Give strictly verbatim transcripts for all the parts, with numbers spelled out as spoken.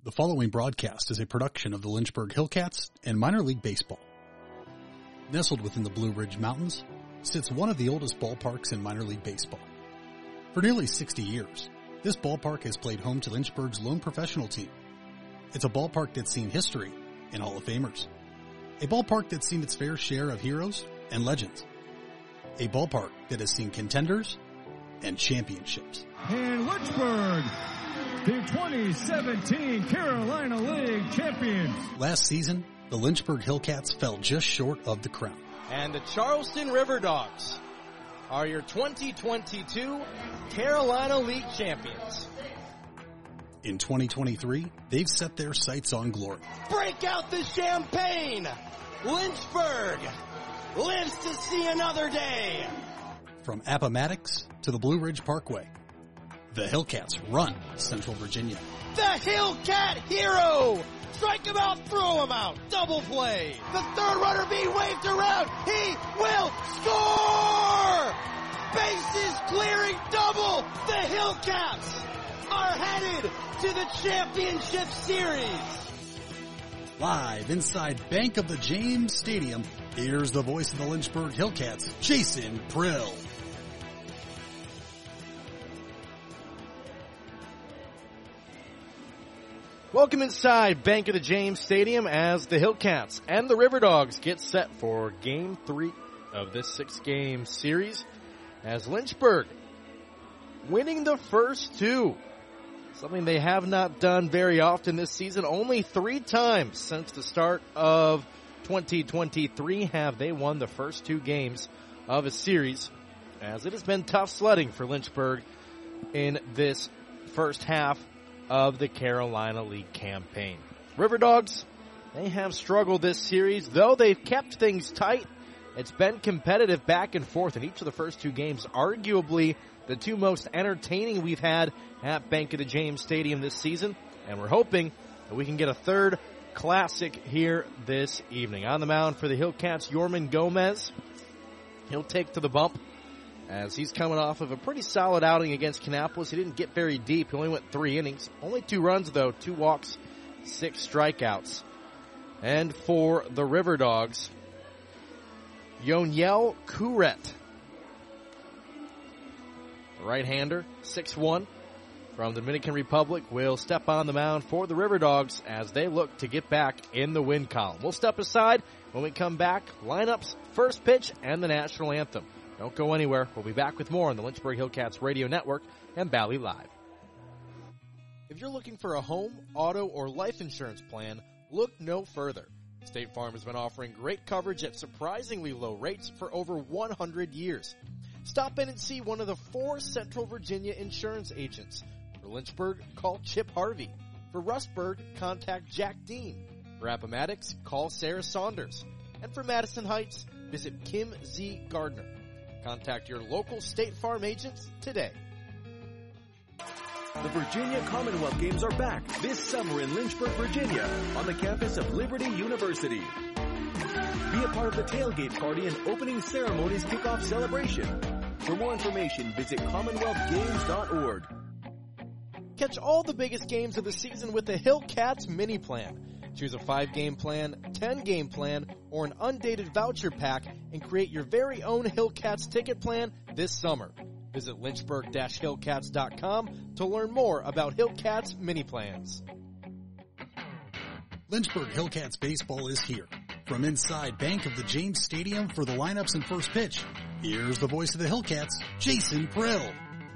The following broadcast is a production of the Lynchburg Hillcats and Minor League Baseball. Nestled within the Blue Ridge Mountains sits one of the oldest ballparks in minor league baseball. For nearly sixty years, this ballpark has played home to Lynchburg's lone professional team. It's a ballpark that's seen history and Hall of Famers. A ballpark that's seen its fair share of heroes and legends. A ballpark that has seen contenders and championships. In Lynchburg, the twenty seventeen Carolina League champions. Last season, the Lynchburg Hillcats fell just short of the crown. And the Charleston River Dogs are your twenty twenty-two Carolina League champions. In twenty twenty-three, they've set their sights on glory. Break out the champagne! Lynchburg lives to see another day! From Appomattox to the Blue Ridge Parkway, the Hillcats run Central Virginia. The Hillcat hero! Strike him out, throw him out, double play. The third runner being waved around. He will score! Bases clearing double. The Hillcats are headed to the championship series. Live inside Bank of the James Stadium, here's the voice of the Lynchburg Hillcats, Jason Prill. Welcome inside Bank of the James Stadium as the Hillcats and the River Dogs get set for Game three of this six-game series as Lynchburg winning the first two. Something they have not done very often this season. Only three times since the start of twenty twenty-three have they won the first two games of a series, as it has been tough sledding for Lynchburg in this first half of the Carolina League campaign. River Dogs, they have struggled this series, though they've kept things tight. It's been competitive back and forth in each of the first two games, arguably the two most entertaining we've had at Bank of the James Stadium this season, and we're hoping that we can get a third classic here this evening. On the mound for the Hillcats, Yorman Gomez. He'll take to the bump as he's coming off of a pretty solid outing against Kannapolis. He didn't get very deep. He only went three innings. Only two runs, though. Two walks, six strikeouts. And for the River Dogs, Yoniel Kuret. Right-hander, six one, from the Dominican Republic, will step on the mound for the River Dogs as they look to get back in the win column. We'll step aside when we come back. Lineups, first pitch, and the national anthem. Don't go anywhere. We'll be back with more on the Lynchburg Hillcats Radio Network and Bally Live. If you're looking for a home, auto, or life insurance plan, look no further. State Farm has been offering great coverage at surprisingly low rates for over one hundred years. Stop in and see one of the four Central Virginia insurance agents. For Lynchburg, call Chip Harvey. For Rustburg, contact Jack Dean. For Appomattox, call Sarah Saunders. And for Madison Heights, visit Kim Z. Gardner. Contact your local State Farm agents today. The Virginia Commonwealth Games are back this summer in Lynchburg, Virginia, on the campus of Liberty University. Be a part of the tailgate party and opening ceremonies kickoff celebration. For more information, visit commonwealth games dot org. Catch all the biggest games of the season with the Hillcats mini plan. Choose a five-game plan, ten-game plan, or an undated voucher pack and create your very own Hillcats ticket plan this summer. Visit lynchburg dash hillcats dot com to learn more about Hillcats mini plans. Lynchburg Hillcats baseball is here. From inside Bank of the James Stadium for the lineups and first pitch, here's the voice of the Hillcats, Jason Prill.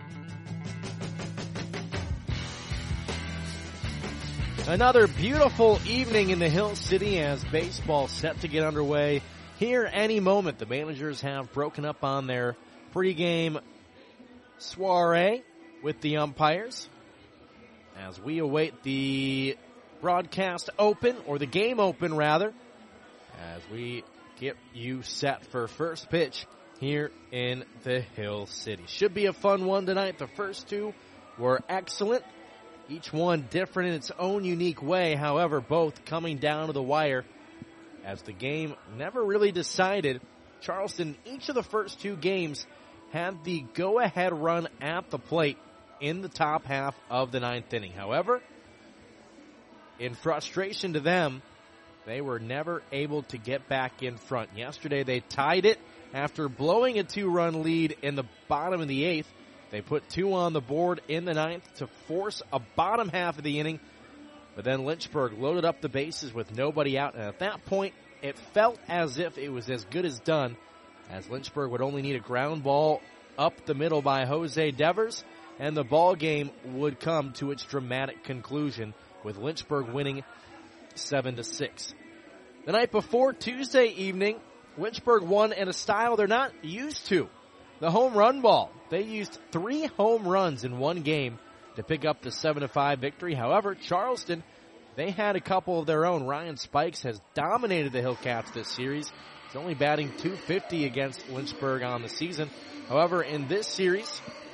Another beautiful evening in the Hill City as baseball set to get underway here any moment. The managers have broken up on their pregame soiree with the umpires as we await the broadcast open, or the game open rather, as we get you set for first pitch here in the Hill City. Should be a fun one tonight. The first two were excellent. Each one different in its own unique way, however, both coming down to the wire as the game never really decided. Charleston, each of the first two games, had the go-ahead run at the plate in the top half of the ninth inning. However, in frustration to them, they were never able to get back in front. Yesterday they tied it after blowing a two-run lead in the bottom of the eighth. They put two on the board in the ninth to force a bottom half of the inning. But then Lynchburg loaded up the bases with nobody out. And at that point, it felt as if it was as good as done, as Lynchburg would only need a ground ball up the middle by Jose Devers, and the ball game would come to its dramatic conclusion with Lynchburg winning seven to six. The night before, Tuesday evening, Lynchburg won in a style they're not used to. The home run ball. They used three home runs in one game to pick up the seven to five victory. However, Charleston, they had a couple of their own. Ryan Spikes has dominated the Hillcats this series. He's only batting two fifty against Lynchburg on the season. However, in this series,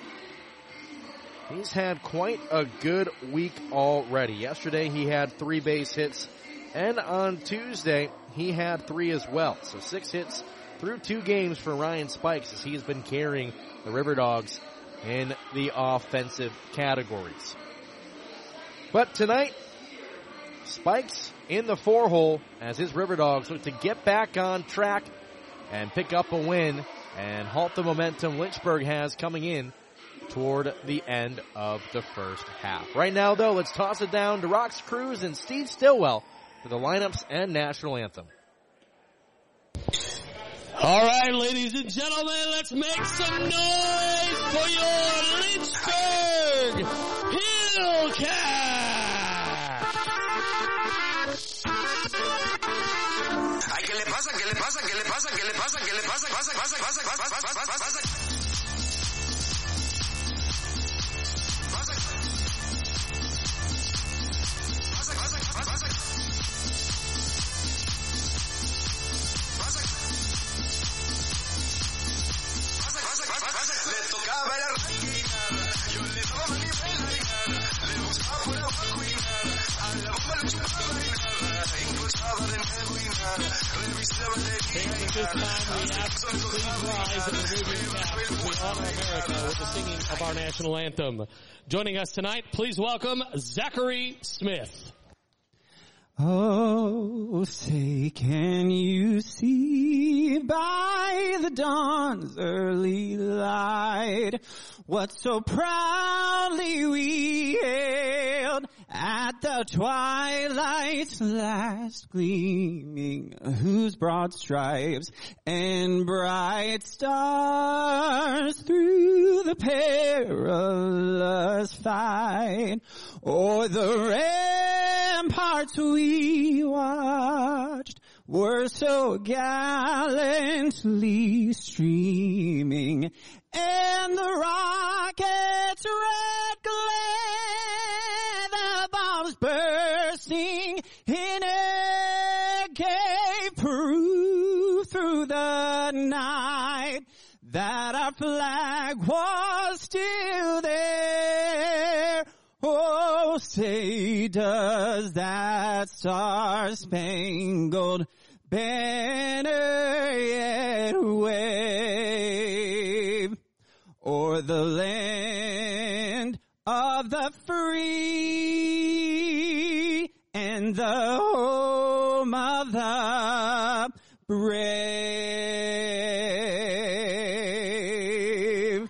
he's had quite a good week already. Yesterday, he had three base hits, and on Tuesday, he had three as well. So six hits through two games for Ryan Spikes as he's been carrying the River Dogs in the offensive categories. But tonight, Spikes in the four hole as his River Dogs look to get back on track and pick up a win and halt the momentum Lynchburg has coming in toward the end of the first half. Right now, though, let's toss it down to Rox Cruz and Steve Stillwell for the lineups and national anthem. All right, ladies and gentlemen, let's make some noise for your Lynchburg Hillcats! Ay, ¿qué le pasa? ¿Qué le pasa? ¿Qué le pasa? ¿Qué le pasa? ¿Qué le pasa? Pasa, pasa, pasa, pasa, pasa, pasa, pasa. At this time, we ask you please rise and remove your caps as we honor America with the singing of our national anthem. Joining us tonight, please welcome Zachary Smith. Oh, say, can you see by the dawn's early light what so proudly we hailed at the twilight's last gleaming, whose broad stripes and bright stars through the perilous fight o'er the ramparts we watched were so gallantly streaming, and the rocket's red glare, the bombs bursting in air, gave proof through the night that our flag was still there. Oh, say, does that star-spangled banner yet wave o'er the land of the free and the home of the brave?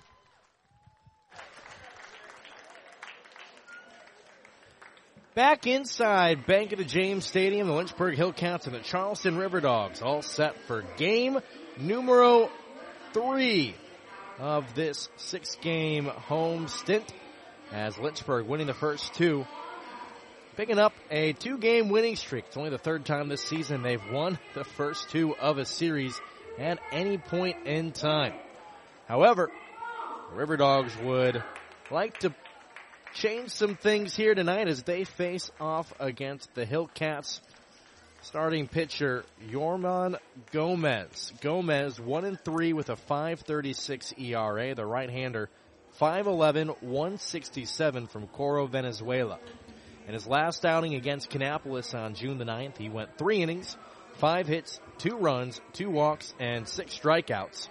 Back inside Bank of the James Stadium, the Lynchburg Hillcats and the Charleston River Dogs all set for game numero three of this six-game home stint, as Lynchburg winning the first two, picking up a two-game winning streak. It's only the third time this season they've won the first two of a series at any point in time. However, the River Dogs would like to change some things here tonight as they face off against the Hillcats starting pitcher Yorman Gomez. Gomez one and three with a five thirty-six E R A. The right-hander five eleven, one sixty-seven from Coro, Venezuela. In his last outing against Kannapolis on June the ninth, he went three innings, five hits, two runs, two walks, and six strikeouts.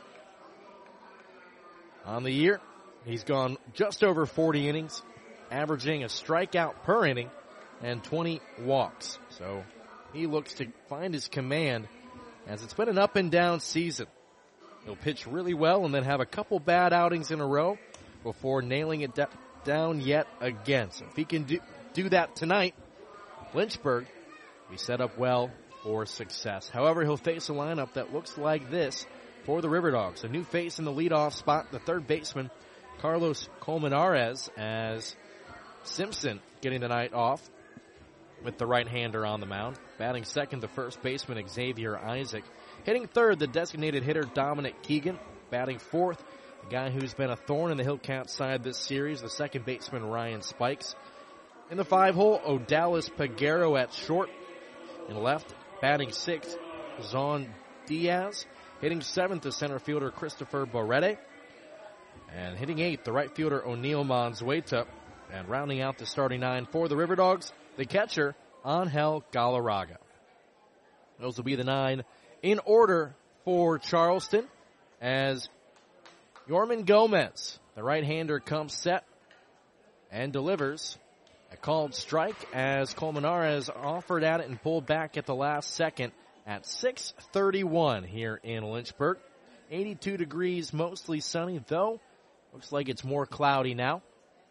On the year, he's gone just over forty innings, averaging a strikeout per inning, and twenty walks. So he looks to find his command, as it's been an up and down season. He'll pitch really well and then have a couple bad outings in a row before nailing it da- down yet again. So if he can do, do that tonight, Lynchburg will be set up well for success. However, he'll face a lineup that looks like this for the River Dogs. A new face in the leadoff spot, the third baseman, Carlos Colmenares, as Simpson getting the night off with the right-hander on the mound. Batting second, the first baseman, Xavier Isaac. Hitting third, the designated hitter, Dominic Keegan. Batting fourth, the guy who's been a thorn in the Hillcats side this series, the second baseman, Ryan Spikes. In the five-hole, Odalis Peguero at short. In left, batting sixth, Zon Diaz. Hitting seventh, the center fielder, Christopher Borrete. And hitting eighth, the right fielder, O'Neal Manzueta. And rounding out the starting nine for the River Dogs, the catcher, Angel Galarraga. Those will be the nine in order for Charleston, as Yorman Gomez, the right-hander, comes set and delivers a called strike as Colmenares offered at it and pulled back at the last second at six thirty-one here in Lynchburg. eighty-two degrees, mostly sunny, though looks like it's more cloudy now.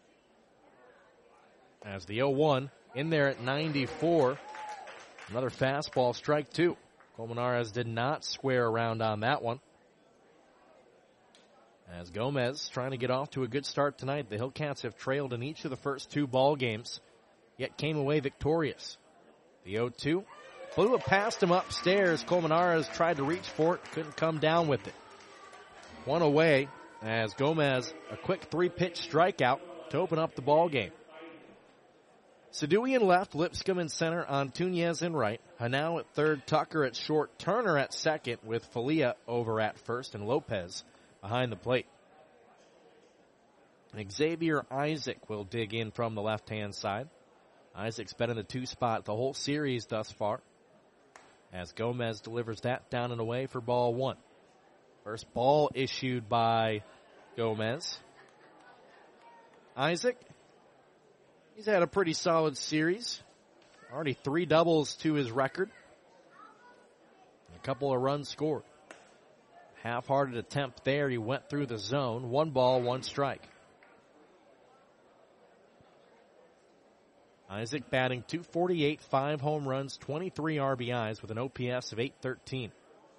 As the oh one in there at ninety-four. Another fastball, strike two. Colmenares did not square around on that one. As Gomez trying to get off to a good start tonight. The Hillcats have trailed in each of the first two ball games, yet came away victorious. The oh two flew it past him upstairs. Colmenares tried to reach for it, couldn't come down with it. One away as Gomez, a quick three-pitch strikeout to open up the ball game. Sadui in left, Lipscomb in center, Antunez in right, Hanau at third, Tucker at short, Turner at second with Falia over at first, and Lopez behind the plate. Xavier Isaac will dig in from the left-hand side. Isaac's been in the two spot the whole series thus far, as Gomez delivers that down and away for ball one. First ball issued by Gomez. Isaac, he's had a pretty solid series. Already three doubles to his record. A couple of runs scored. Half-hearted attempt there. He went through the zone. One ball, one strike. Isaac batting two forty-eight, five home runs, twenty-three R B Is with an O P S of eight thirteen.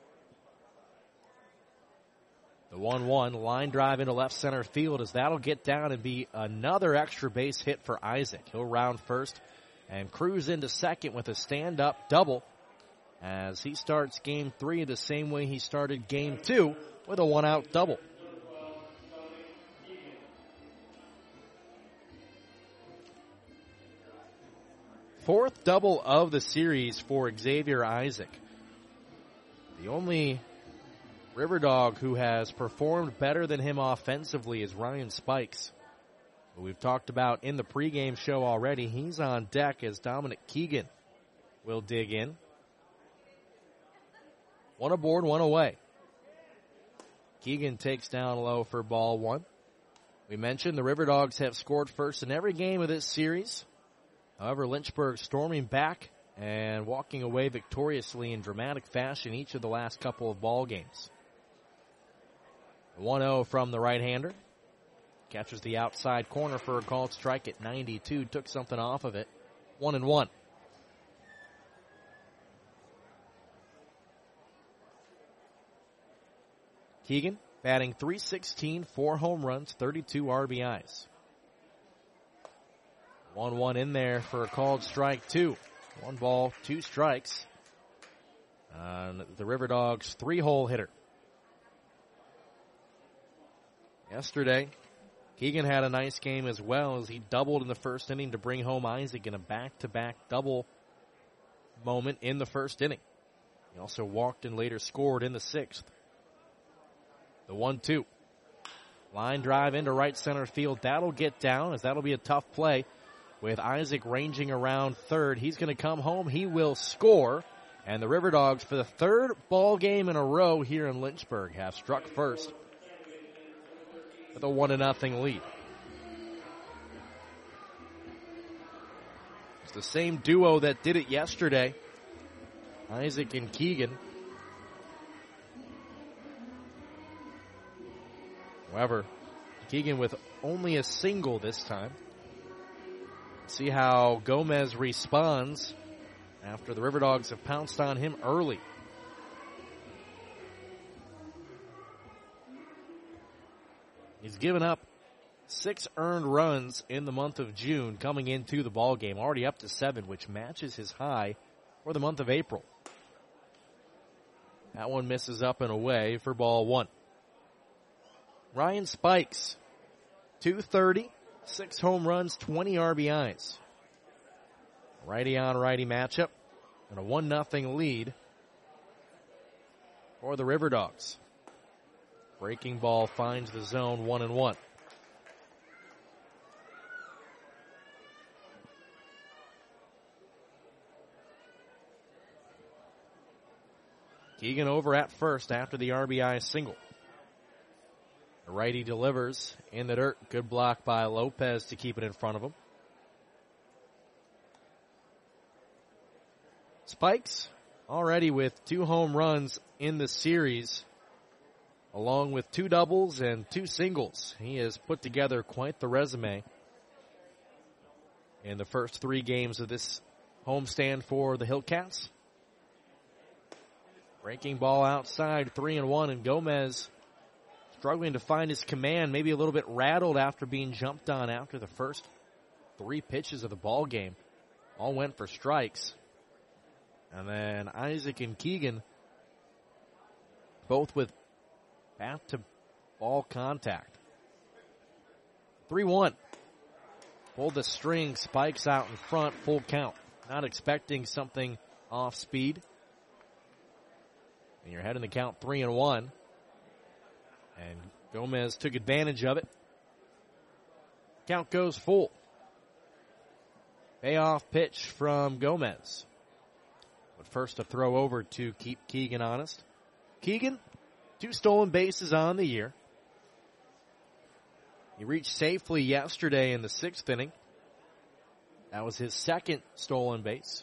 The one one line drive into left center field, as that'll get down and be another extra base hit for Isaac. He'll round first and cruise into second with a stand-up double as he starts game three the same way he started game two with a one-out double. Fourth double of the series for Xavier Isaac. The only River Dog who has performed better than him offensively is Ryan Spikes, who we've talked about in the pregame show already. He's on deck as Dominic Keegan will dig in. One aboard, one away. Keegan takes down low for ball one. We mentioned the River Dogs have scored first in every game of this series. However, Lynchburg storming back and walking away victoriously in dramatic fashion each of the last couple of ball games. one oh from the right-hander. Catches the outside corner for a called strike at ninety-two. Took something off of it. One and one. Keegan batting three sixteen, four home runs, thirty-two R B Is. one one in there for a called strike two. One ball, two strikes. Uh, the River Dogs three-hole hitter. Yesterday, Keegan had a nice game as well as he doubled in the first inning to bring home Isaac in a back-to-back double moment in the first inning. He also walked and later scored in the sixth. The one two. Line drive into right center field. That'll get down as that'll be a tough play with Isaac ranging around third. He's going to come home. He will score. And the River Dogs, for the third ball game in a row here in Lynchburg, have struck first with a one to nothing lead. It's the same duo that did it yesterday, Isaac and Keegan. However, Keegan with only a single this time. See how Gomez responds after the River Dogs have pounced on him early. He's given up six earned runs in the month of June coming into the ball game, already up to seven, which matches his high for the month of April. That one misses up and away for ball one. Ryan Spikes, two thirty, six home runs, twenty R B Is. Righty on righty matchup and a one nothing lead for the River Dogs. Breaking ball finds the zone, one and one. Keegan over at first after the R B I single. The righty delivers in the dirt. Good block by Lopez to keep it in front of him. Spikes already with two home runs in the series, along with two doubles and two singles. He has put together quite the resume in the first three games of this homestand for the Hillcats. Breaking ball outside, three and one, and Gomez struggling to find his command, maybe a little bit rattled after being jumped on after the first three pitches of the ball game. All went for strikes. And then Isaac and Keegan, both with bat-to-ball contact. three one. Pulled the string, Spikes out in front, full count. Not expecting something off speed. And you're heading the count three and one. And Gomez took advantage of it. Count goes full. Payoff pitch from Gomez. But first a throw over to keep Keegan honest. Keegan, two stolen bases on the year. He reached safely yesterday in the sixth inning. That was his second stolen base.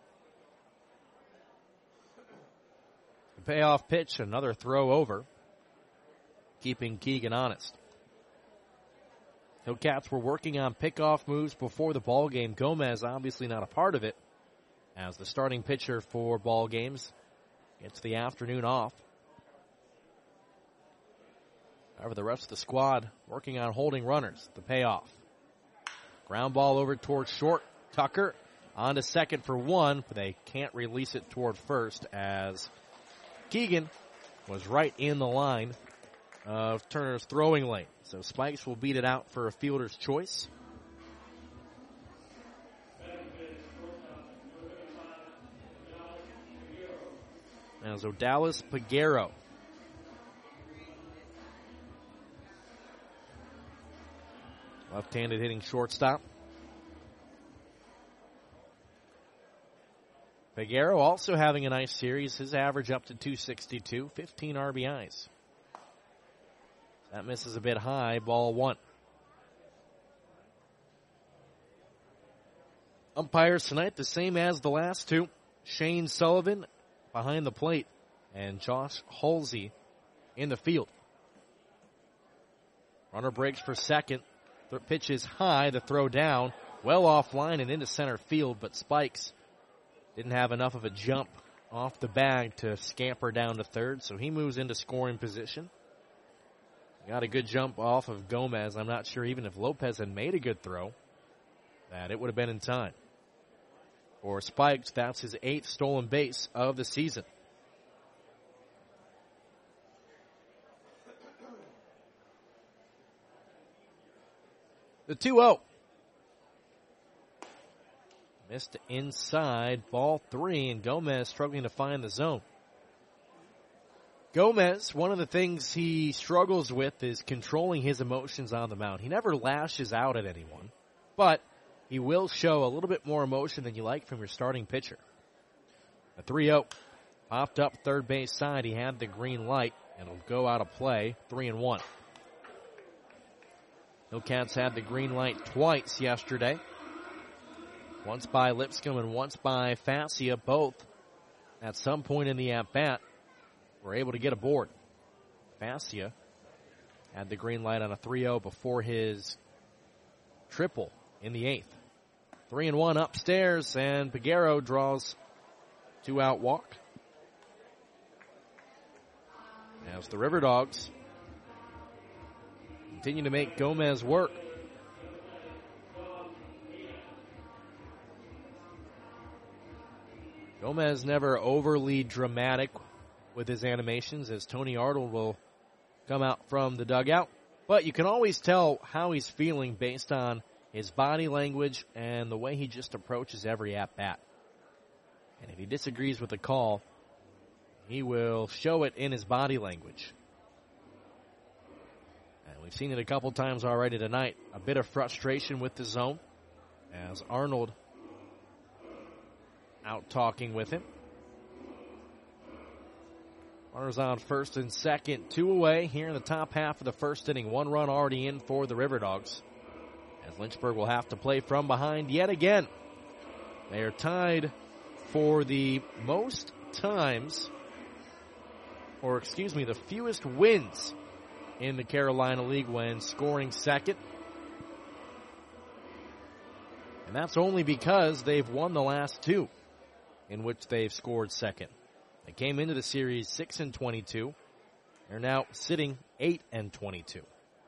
The payoff pitch, another throw over, keeping Keegan honest. Hillcats were working on pickoff moves before the ball game. Gomez obviously not a part of it, as the starting pitcher for ball games gets the afternoon off. However, the rest of the squad working on holding runners. The payoff. Ground ball over towards short. Tucker on to second for one, but they can't release it toward first as Keegan was right in the line of Turner's throwing lane. So Spikes will beat it out for a fielder's choice. As Odalis Peguero. Left-handed hitting shortstop. Peguero also having a nice series. His average up to two sixty-two, fifteen R B Is. That misses a bit high, ball one. Umpires tonight the same as the last two. Shane Sullivan behind the plate and Josh Halsey in the field. Runner breaks for second. The pitch is high, the throw down, well offline and into center field, but Spikes didn't have enough of a jump off the bag to scamper down to third, so he moves into scoring position. Got a good jump off of Gomez. I'm not sure even if Lopez had made a good throw, that it would have been in time. For Spikes, that's his eighth stolen base of the season. The two oh. Missed inside, ball three, and Gomez struggling to find the zone. Gomez, one of the things he struggles with is controlling his emotions on the mound. He never lashes out at anyone, but he will show a little bit more emotion than you like from your starting pitcher. A three oh. Popped up third base side. He had the green light, and it'll go out of play, three and one. Hillcats had the green light twice yesterday. Once by Lipscomb and once by Fascia, both at some point in the at-bat were able to get aboard. Fascia had the green light on a three oh before his triple in the eighth. Three and one upstairs, and Peguero draws two-out walk. As the River Dogs continue to make Gomez work. Gomez never overly dramatic with his animations, as Tony Arnold will come out from the dugout. But you can always tell how he's feeling based on his body language and the way he just approaches every at-bat. And if he disagrees with the call, he will show it in his body language. And we've seen it a couple times already tonight. A bit of frustration with the zone as Arnold out talking with him. Runners on first and second, two away here in the top half of the first inning. One run already in for the River Dogs, as Lynchburg will have to play from behind yet again. They are tied for the most times, or excuse me, the fewest wins in the Carolina League when scoring second. And that's only because they've won the last two in which they've scored second. They came into the series six and twenty-two. They're now sitting eight and twenty-two.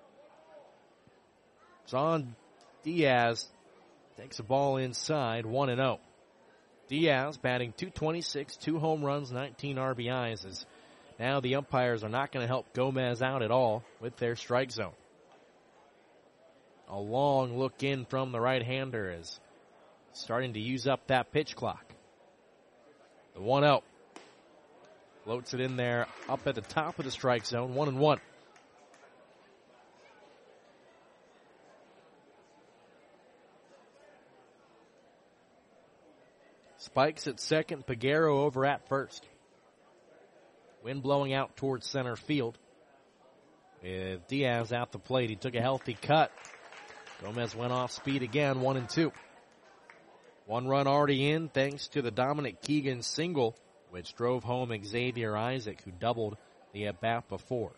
John Diaz takes a ball inside, one and oh. Diaz batting two twenty-six, two home runs, nineteen R B Is, as now the umpires are not going to help Gomez out at all with their strike zone. A long look in from the right-hander is starting to use up that pitch clock. The one oh. Floats it in there up at the top of the strike zone, one and one. Spikes at second, Peguero over at first. Wind blowing out towards center field. With Diaz at the plate, he took a healthy cut. Gomez went off speed again, one and two. One run already in thanks to the Dominic Keegan single, which drove home Xavier Isaac, who doubled the at-bat before.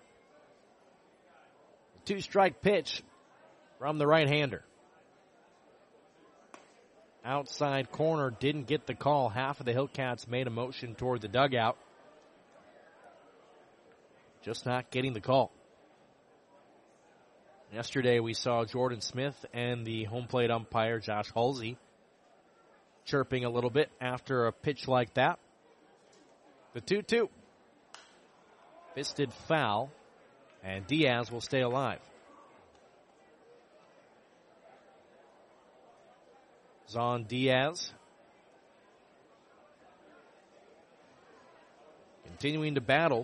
The two-strike pitch from the right-hander. Outside corner, didn't get the call. Half of the Hillcats made a motion toward the dugout. Just not getting the call. Yesterday we saw Jordan Smith and the home plate umpire, Josh Halsey, chirping a little bit after a pitch like that. The two two. Fisted foul, and Diaz will stay alive. Zon Diaz continuing to battle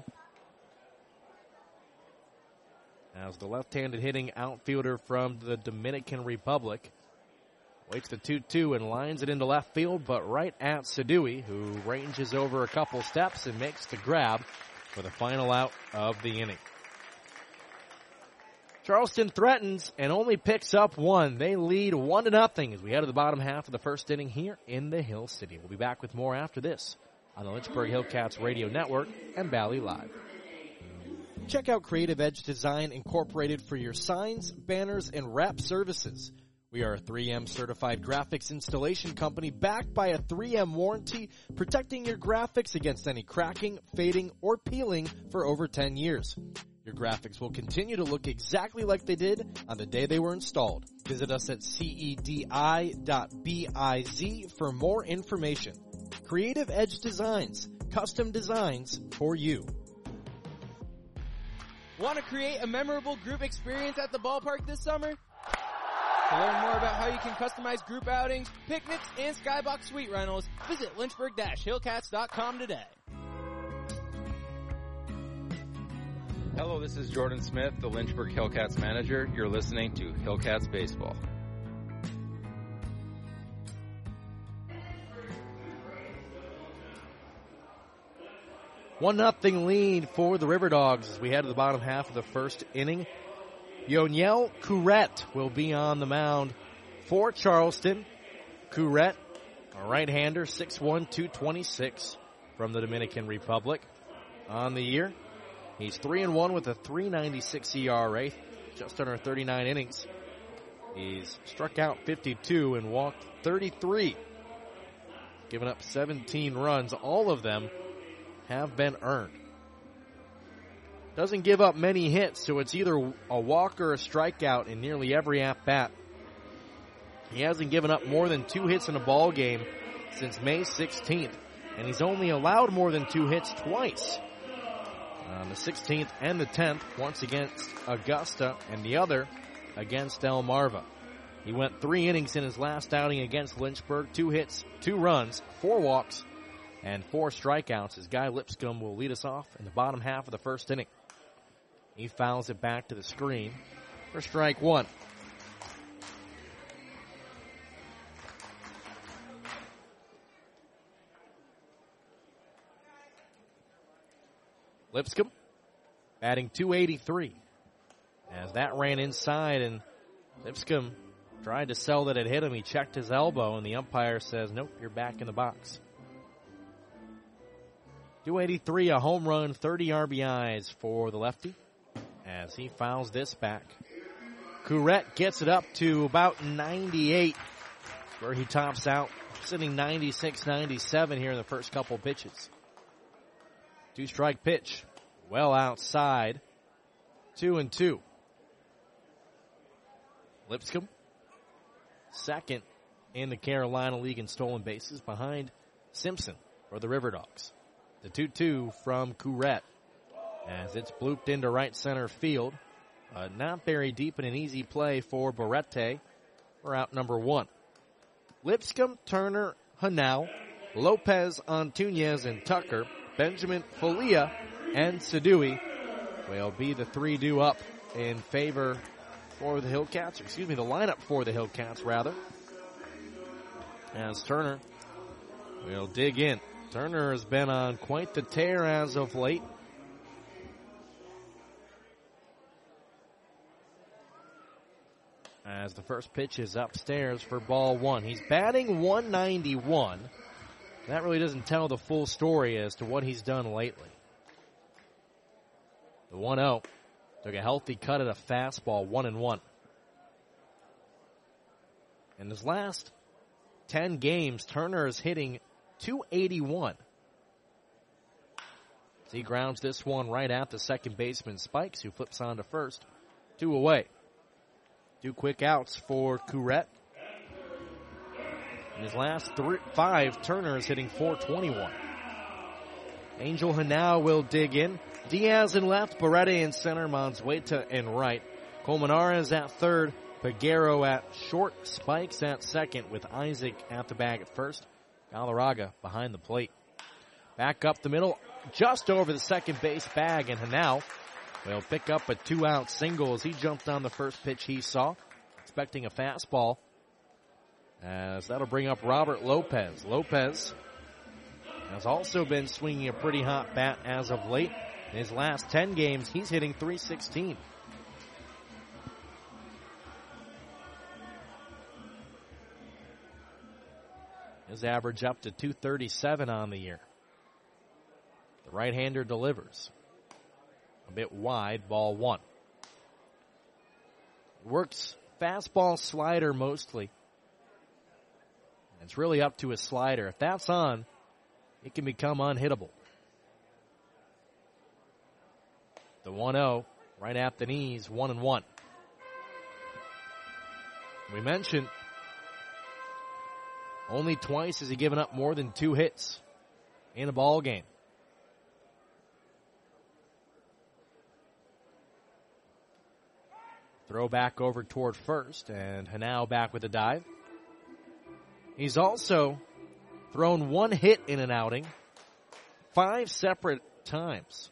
as the left-handed hitting outfielder from the Dominican Republic waits the two two and lines it into left field, but right at Sadui, who ranges over a couple steps and makes the grab for the final out of the inning. Charleston threatens and only picks up one. They lead one to nothing as we head to the bottom half of the first inning here in the Hill City. We'll be back with more after this on the Lynchburg Hillcats Radio Network and Valley Live. Check out Creative Edge Design Incorporated for your signs, banners, and wrap services. We are a three M certified graphics installation company backed by a three M warranty, protecting your graphics against any cracking, fading, or peeling for over ten years. Your graphics will continue to look exactly like they did on the day they were installed. Visit us at C E D I dot biz for more information. Creative Edge Designs, custom designs for you. Want to create a memorable group experience at the ballpark this summer? To learn more about how you can customize group outings, picnics, and skybox suite rentals, visit lynchburg dash hillcats dot com today. Hello, this is Jordan Smith, the Lynchburg Hillcats manager. You're listening to Hillcats Baseball. One nothing lead for the River Dogs as we head to the bottom half of the first inning. Yoniel Courette will be on the mound for Charleston. Courette a right-hander, six one, two twenty-six from the Dominican Republic. On the year, he's three and one with a three ninety-six E R A, just under thirty-nine innings. He's struck out fifty-two and walked thirty-three, giving up seventeen runs. All of them have been earned. Doesn't give up many hits, so it's either a walk or a strikeout in nearly every at-bat. He hasn't given up more than two hits in a ball game since May sixteenth, and he's only allowed more than two hits twice. On the sixteenth and the tenth, once against Augusta, and the other against Delmarva. He went three innings in his last outing against Lynchburg, two hits, two runs, four walks, and four strikeouts. His Guy Lipscomb will lead us off in the bottom half of the first inning. He fouls it back to the screen for strike one. Lipscomb batting two eighty-three. As that ran inside and Lipscomb tried to sell that it hit him. He checked his elbow and the umpire says, nope, you're back in the box. two eighty-three, a home run, thirty R B Is for the lefty as he fouls this back. Courette gets it up to about ninety-eight, where he tops out, sitting ninety-six ninety-seven here in the first couple pitches. Two-strike pitch, well outside, two and two. Lipscomb, second in the Carolina League in stolen bases, behind Simpson for the River Dogs. The two two from Courette as it's blooped into right center field. Uh, not very deep and an easy play for Barrete for out number one. Lipscomb, Turner, Hanau, Lopez, Antunez, and Tucker, Benjamin, Folia, and Sadui will be the three due up in favor for the Hillcats, or excuse me, the lineup for the Hillcats, rather. As Turner will dig in. Turner has been on quite the tear as of late. As the first pitch is upstairs for ball one. He's batting one ninety-one. That really doesn't tell the full story as to what he's done lately. The one oh took a healthy cut at a fastball, one and one. In his last ten games, Turner is hitting two eighty-one. As he grounds this one right at the second baseman, Spikes, who flips on to first. Two away. Two quick outs for Courette. In his last three, five, Turner is hitting four twenty-one. Angel Hanau will dig in. Diaz in left, Barrete in center, Manzueta in right. Colmenares at third, Peguero at short, Spikes at second with Isaac at the bag at first. Galarraga behind the plate. Back up the middle, just over the second base bag, and Hanau will pick up a two-out single as he jumped on the first pitch he saw, expecting a fastball. As that'll bring up Robert Lopez. Lopez has also been swinging a pretty hot bat as of late. In his last ten games, he's hitting three sixteen. His average up to two thirty-seven on the year. The right-hander delivers. A bit wide, ball one. Works fastball, slider mostly. It's really up to his slider. If that's on, it can become unhittable. The one oh, right at the knees, one and one. We mentioned only twice has he given up more than two hits in a ball game. Throw back over toward first, and Hanau back with a dive. He's also thrown one hit in an outing five separate times.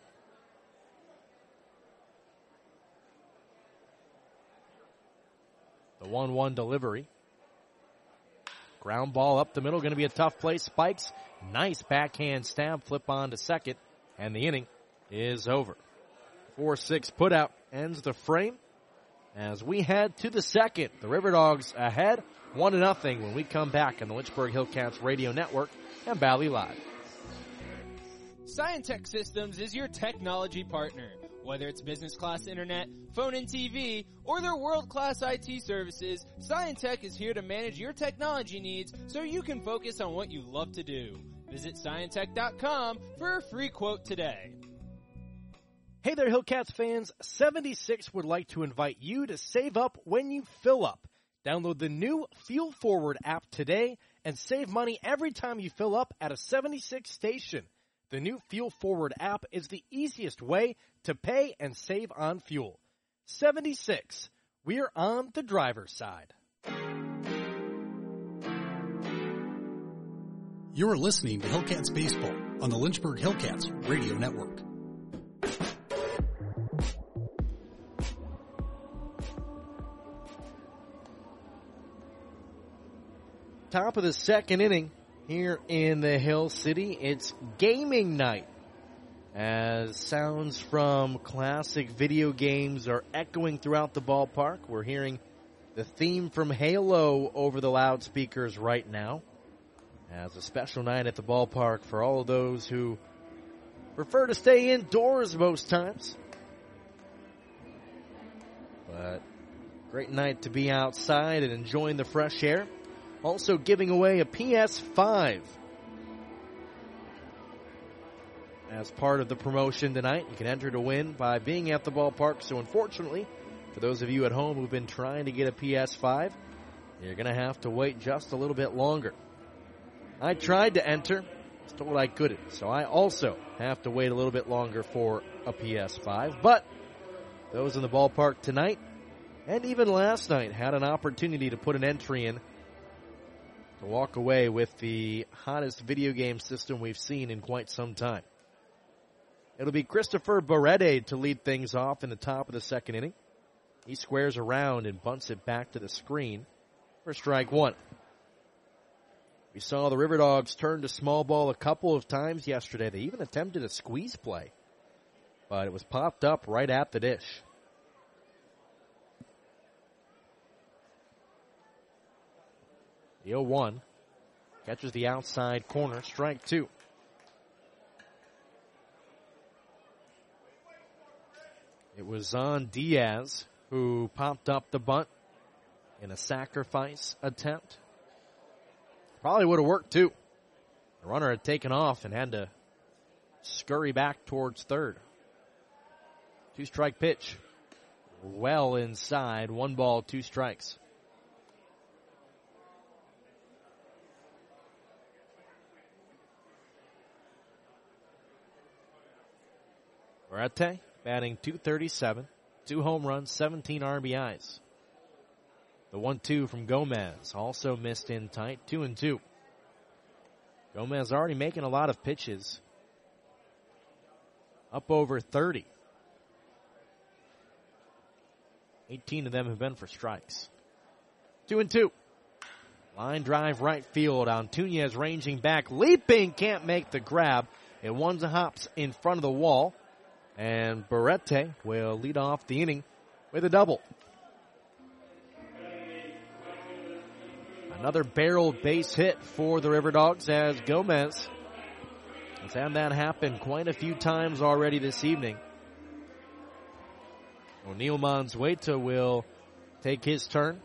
The one one delivery. Ground ball up the middle, going to be a tough play. Spikes, nice backhand stab, flip on to second, and the inning is over. four six putout ends the frame as we head to the second. The River Dogs ahead one to nothing when we come back on the Lynchburg Hillcats Radio Network and Valley Live. Scientech Systems is your technology partner. Whether it's business class internet, phone and T V, or their world-class I T services, Scientech is here to manage your technology needs so you can focus on what you love to do. Visit Scientech dot com for a free quote today. Hey there, Hillcats fans. seventy-six would like to invite you to save up when you fill up. Download the new Fuel Forward app today and save money every time you fill up at a seventy-six station. The new Fuel Forward app is the easiest way to pay and save on fuel. seventy-six. We're on the driver's side. You're listening to Hillcats Baseball on the Lynchburg Hillcats Radio Network. Top of the second inning here in the Hill City. It's gaming night, as sounds from classic video games are echoing throughout the ballpark. We're hearing the theme from Halo over the loudspeakers right now, as a special night at the ballpark for all of those who prefer to stay indoors most times. But great night to be outside and enjoying the fresh air. Also giving away a P S five as part of the promotion tonight. You can enter to win by being at the ballpark. So unfortunately, for those of you at home who've been trying to get a P S five, you're going to have to wait just a little bit longer. I tried to enter, was told I couldn't. So I also have to wait a little bit longer for a P S five. But those in the ballpark tonight and even last night had an opportunity to put an entry in to walk away with the hottest video game system we've seen in quite some time. It'll be Christopher Barrette to lead things off in the top of the second inning. He squares around and bunts it back to the screen for strike one. We saw the River Dogs turn to small ball a couple of times yesterday. They even attempted a squeeze play, but it was popped up right at the dish. The oh one catches the outside corner, strike two. It was on Diaz who popped up the bunt in a sacrifice attempt. Probably would have worked too. The runner had taken off and had to scurry back towards third. Two strike pitch. Well inside, one ball, two strikes. Barrette batting two thirty-seven, two home runs, seventeen R B Is. The one two from Gomez also missed in tight, two and two. Gomez already making a lot of pitches, up over thirty. eighteen of them have been for strikes. Two and two. Line drive right field. Antunes ranging back, leaping, can't make the grab. It one hops in front of the wall. And Barrette will lead off the inning with a double. Another barreled base hit for the River Dogs, as Gomez has had that happen quite a few times already this evening. O'Neal Manzueta will take his turn.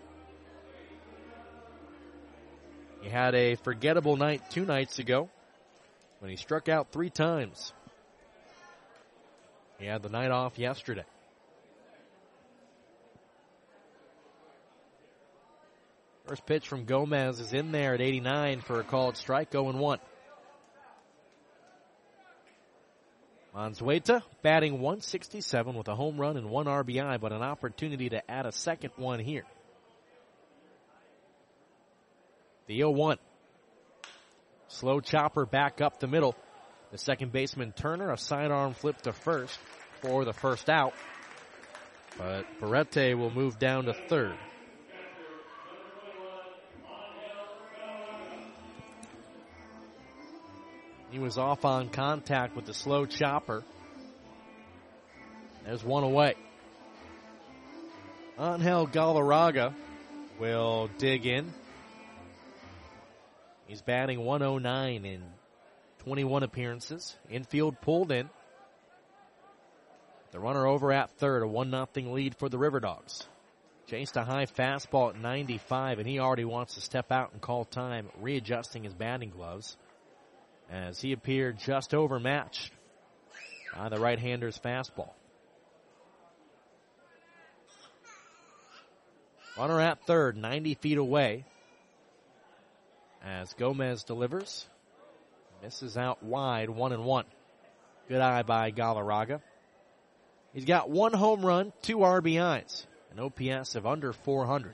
He had a forgettable night two nights ago when he struck out three times. He had the night off yesterday. First pitch from Gomez is in there at eighty-nine for a called strike, oh and one. Manzueta batting one sixty-seven with a home run and one R B I, but an opportunity to add a second one here. The oh one. Slow chopper back up the middle. The second baseman Turner, a sidearm flip to first for the first out. But Barrette will move down to third. He was off on contact with the slow chopper. There's one away. Angel Galarraga will dig in. He's batting one oh nine in twenty-one appearances. Infield pulled in. The runner over at third, a one nothing lead for the River Dogs. Chased a high fastball at ninety-five, and he already wants to step out and call time, readjusting his batting gloves, as he appeared just overmatched by the right-hander's fastball. Runner at third, ninety feet away, as Gomez delivers. Misses out wide, one and one. Good eye by Galarraga. He's got one home run, two R B Is, an O P S of under four hundred.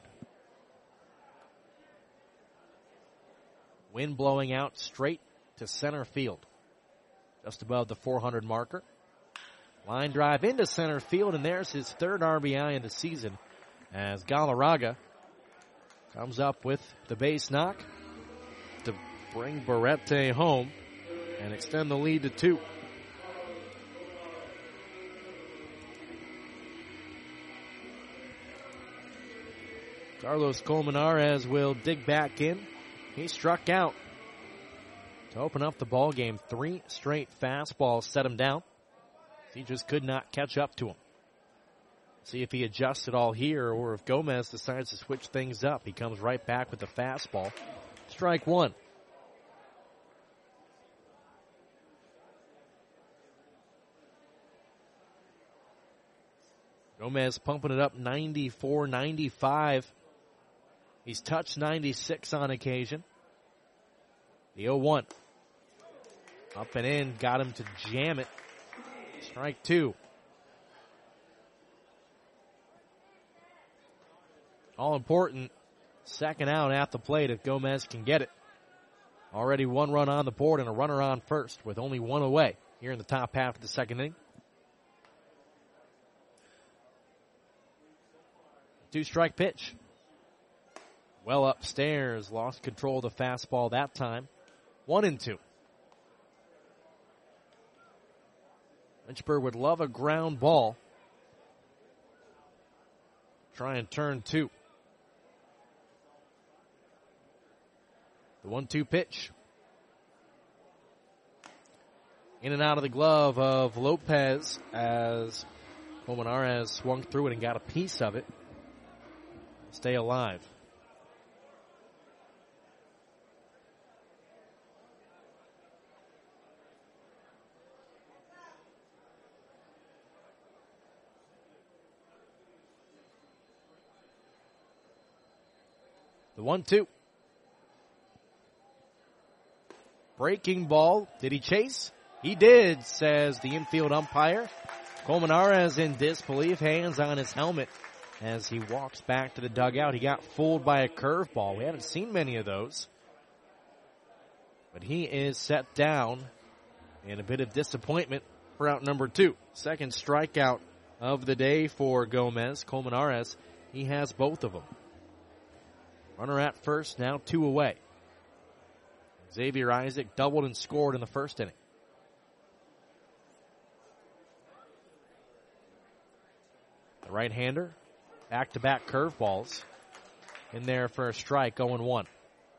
Wind blowing out straight to center field, just above the four hundred marker. Line drive into center field, and there's his third R B I in the season, as Galarraga comes up with the base knock to bring Barrete home and extend the lead to two. Carlos Colmenares will dig back in. He struck out to open up the ball game. Three straight fastballs set him down. He just could not catch up to him. See if he adjusts it all here, or if Gomez decides to switch things up. He comes right back with the fastball. Strike one. Gomez pumping it up ninety-four, ninety-five. He's touched ninety-six on occasion. The oh one. Up and in, got him to jam it. Strike two. All important. Second out at the plate if Gomez can get it. Already one run on the board and a runner on first with only one away here in the top half of the second inning. Two-strike pitch. Well upstairs, lost control of the fastball that time. One and two. Lynchburg would love a ground ball. Try and turn two. The one two pitch. In and out of the glove of Lopez as Colmenares swung through it and got a piece of it. Stay alive. The one two. Breaking ball. Did he chase? He did, says the infield umpire. Colmenares in disbelief, hands on his helmet as he walks back to the dugout. He got fooled by a curveball. We haven't seen many of those. But he is set down in a bit of disappointment for out number two. Second strikeout of the day for Gomez. Colmenares, he has both of them. Runner at first, now two away. Xavier Isaac doubled and scored in the first inning. The right-hander, back-to-back curveballs in there for a strike, oh and one.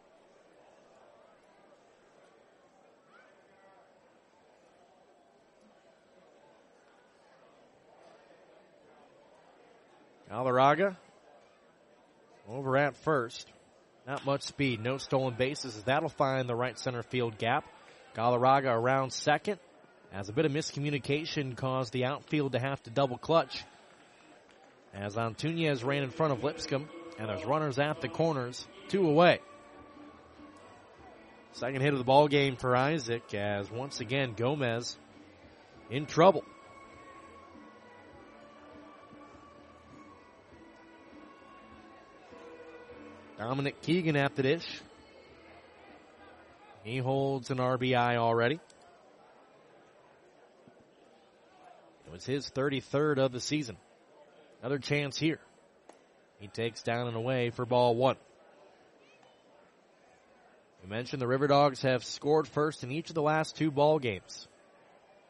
Galarraga over at first. Not much speed, no stolen bases. That'll find the right center field gap. Galarraga around second, as a bit of miscommunication caused the outfield to have to double clutch. As Antunez ran in front of Lipscomb, and there's runners at the corners, two away. Second hit of the ball game for Isaac, as once again Gomez in trouble. Dominic Keegan at the dish. He holds an R B I already. It was his thirty-third of the season. Another chance here. He takes down and away for ball one. We mentioned the River Dogs have scored first in each of the last two ball games.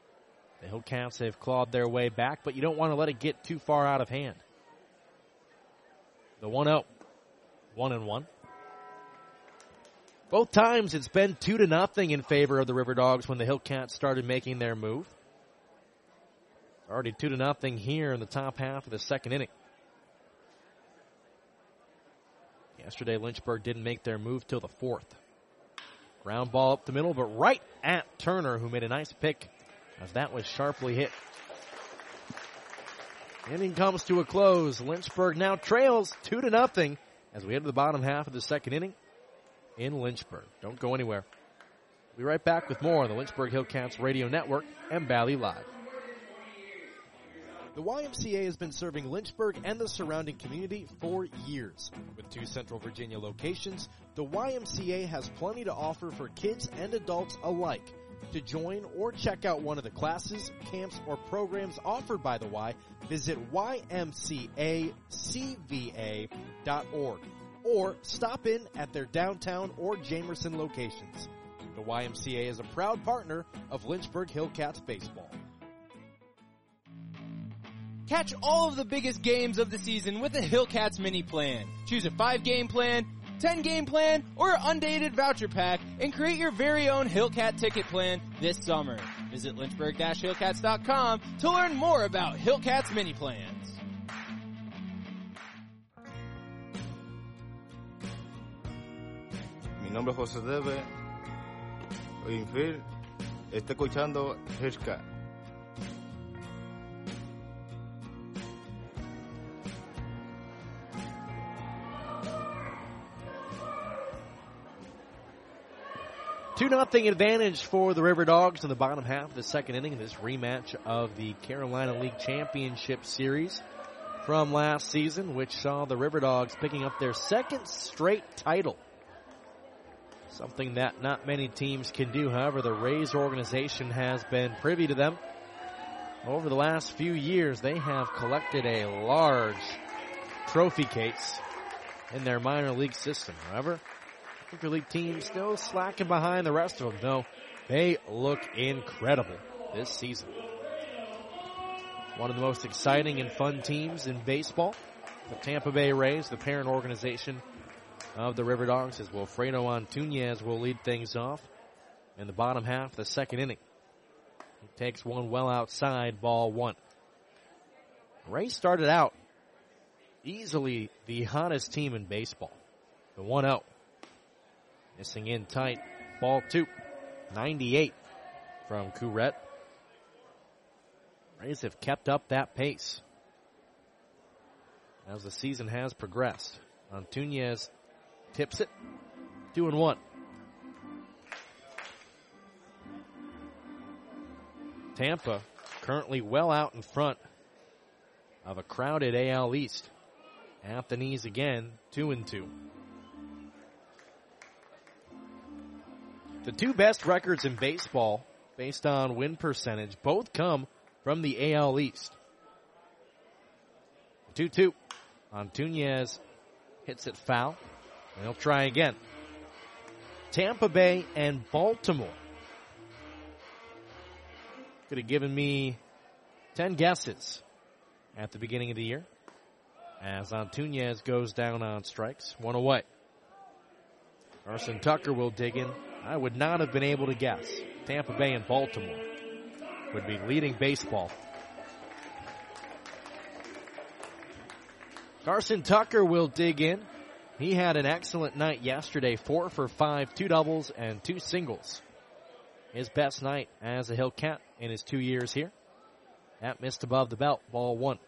The Hillcats have clawed their way back, but you don't want to let it get too far out of hand. The one oh. One and one. Both times it's been two to nothing in favor of the River Dogs when the Hillcats started making their move. Already two to nothing here in the top half of the second inning. Yesterday, Lynchburg didn't make their move till the fourth. Ground ball up the middle, but right at Turner, who made a nice pick as that was sharply hit. Inning comes to a close. Lynchburg now trails two to nothing as we head to the bottom half of the second inning in Lynchburg. Don't go anywhere. We'll be right back with more on the Lynchburg Hillcats Radio Network and Valley Live. The Y M C A has been serving Lynchburg and the surrounding community for years. With two Central Virginia locations, the Y M C A has plenty to offer for kids and adults alike. To join or check out one of the classes, camps, or programs offered by the Y, visit Y M C A C V A dot org or stop in at their downtown or Jamerson locations. The Y M C A is a proud partner of Lynchburg Hillcats baseball. Catch all of the biggest games of the season with the Hillcats mini plan. Choose a five-game plan, ten-game plan, or an undated voucher pack and create your very own Hillcat ticket plan this summer. Visit Lynchburg dash Hillcats dot com to learn more about Hillcats mini plans. Mi nombre es José Debe. Infield. Está escuchando Hillcat. two nothing advantage for the River Dogs in the bottom half of the second inning in this rematch of the Carolina League Championship Series from last season, which saw the River Dogs picking up their second straight title. Something that not many teams can do. However, the Rays organization has been privy to them. Over the last few years, they have collected a large trophy case in their minor league system. However, Major League team still slacking behind the rest of them. No, they look incredible this season. One of the most exciting and fun teams in baseball, the Tampa Bay Rays, the parent organization of the River Dogs, as Wilfredo Antunez will lead things off in the bottom half of the second inning. He takes one well outside, ball one. Rays started out easily the hottest team in baseball. The one oh. Missing in tight, ball two. ninety-eight from Courette. Rays have kept up that pace as the season has progressed. Antunez tips it, two and one. Tampa currently well out in front of a crowded A L East. At the knees again, two and two. The two best records in baseball, based on win percentage, both come from the A L East. two two. Antunez hits it foul, and he'll try again. Tampa Bay and Baltimore. Could have given me ten guesses at the beginning of the year, as Antunez goes down on strikes, one away. Carson Tucker will dig in. I would not have been able to guess. Tampa Bay and Baltimore would be leading baseball. Carson Tucker will dig in. He had an excellent night yesterday, four for five, two doubles and two singles. His best night as a Hillcat in his two years here. That missed above the belt, ball one.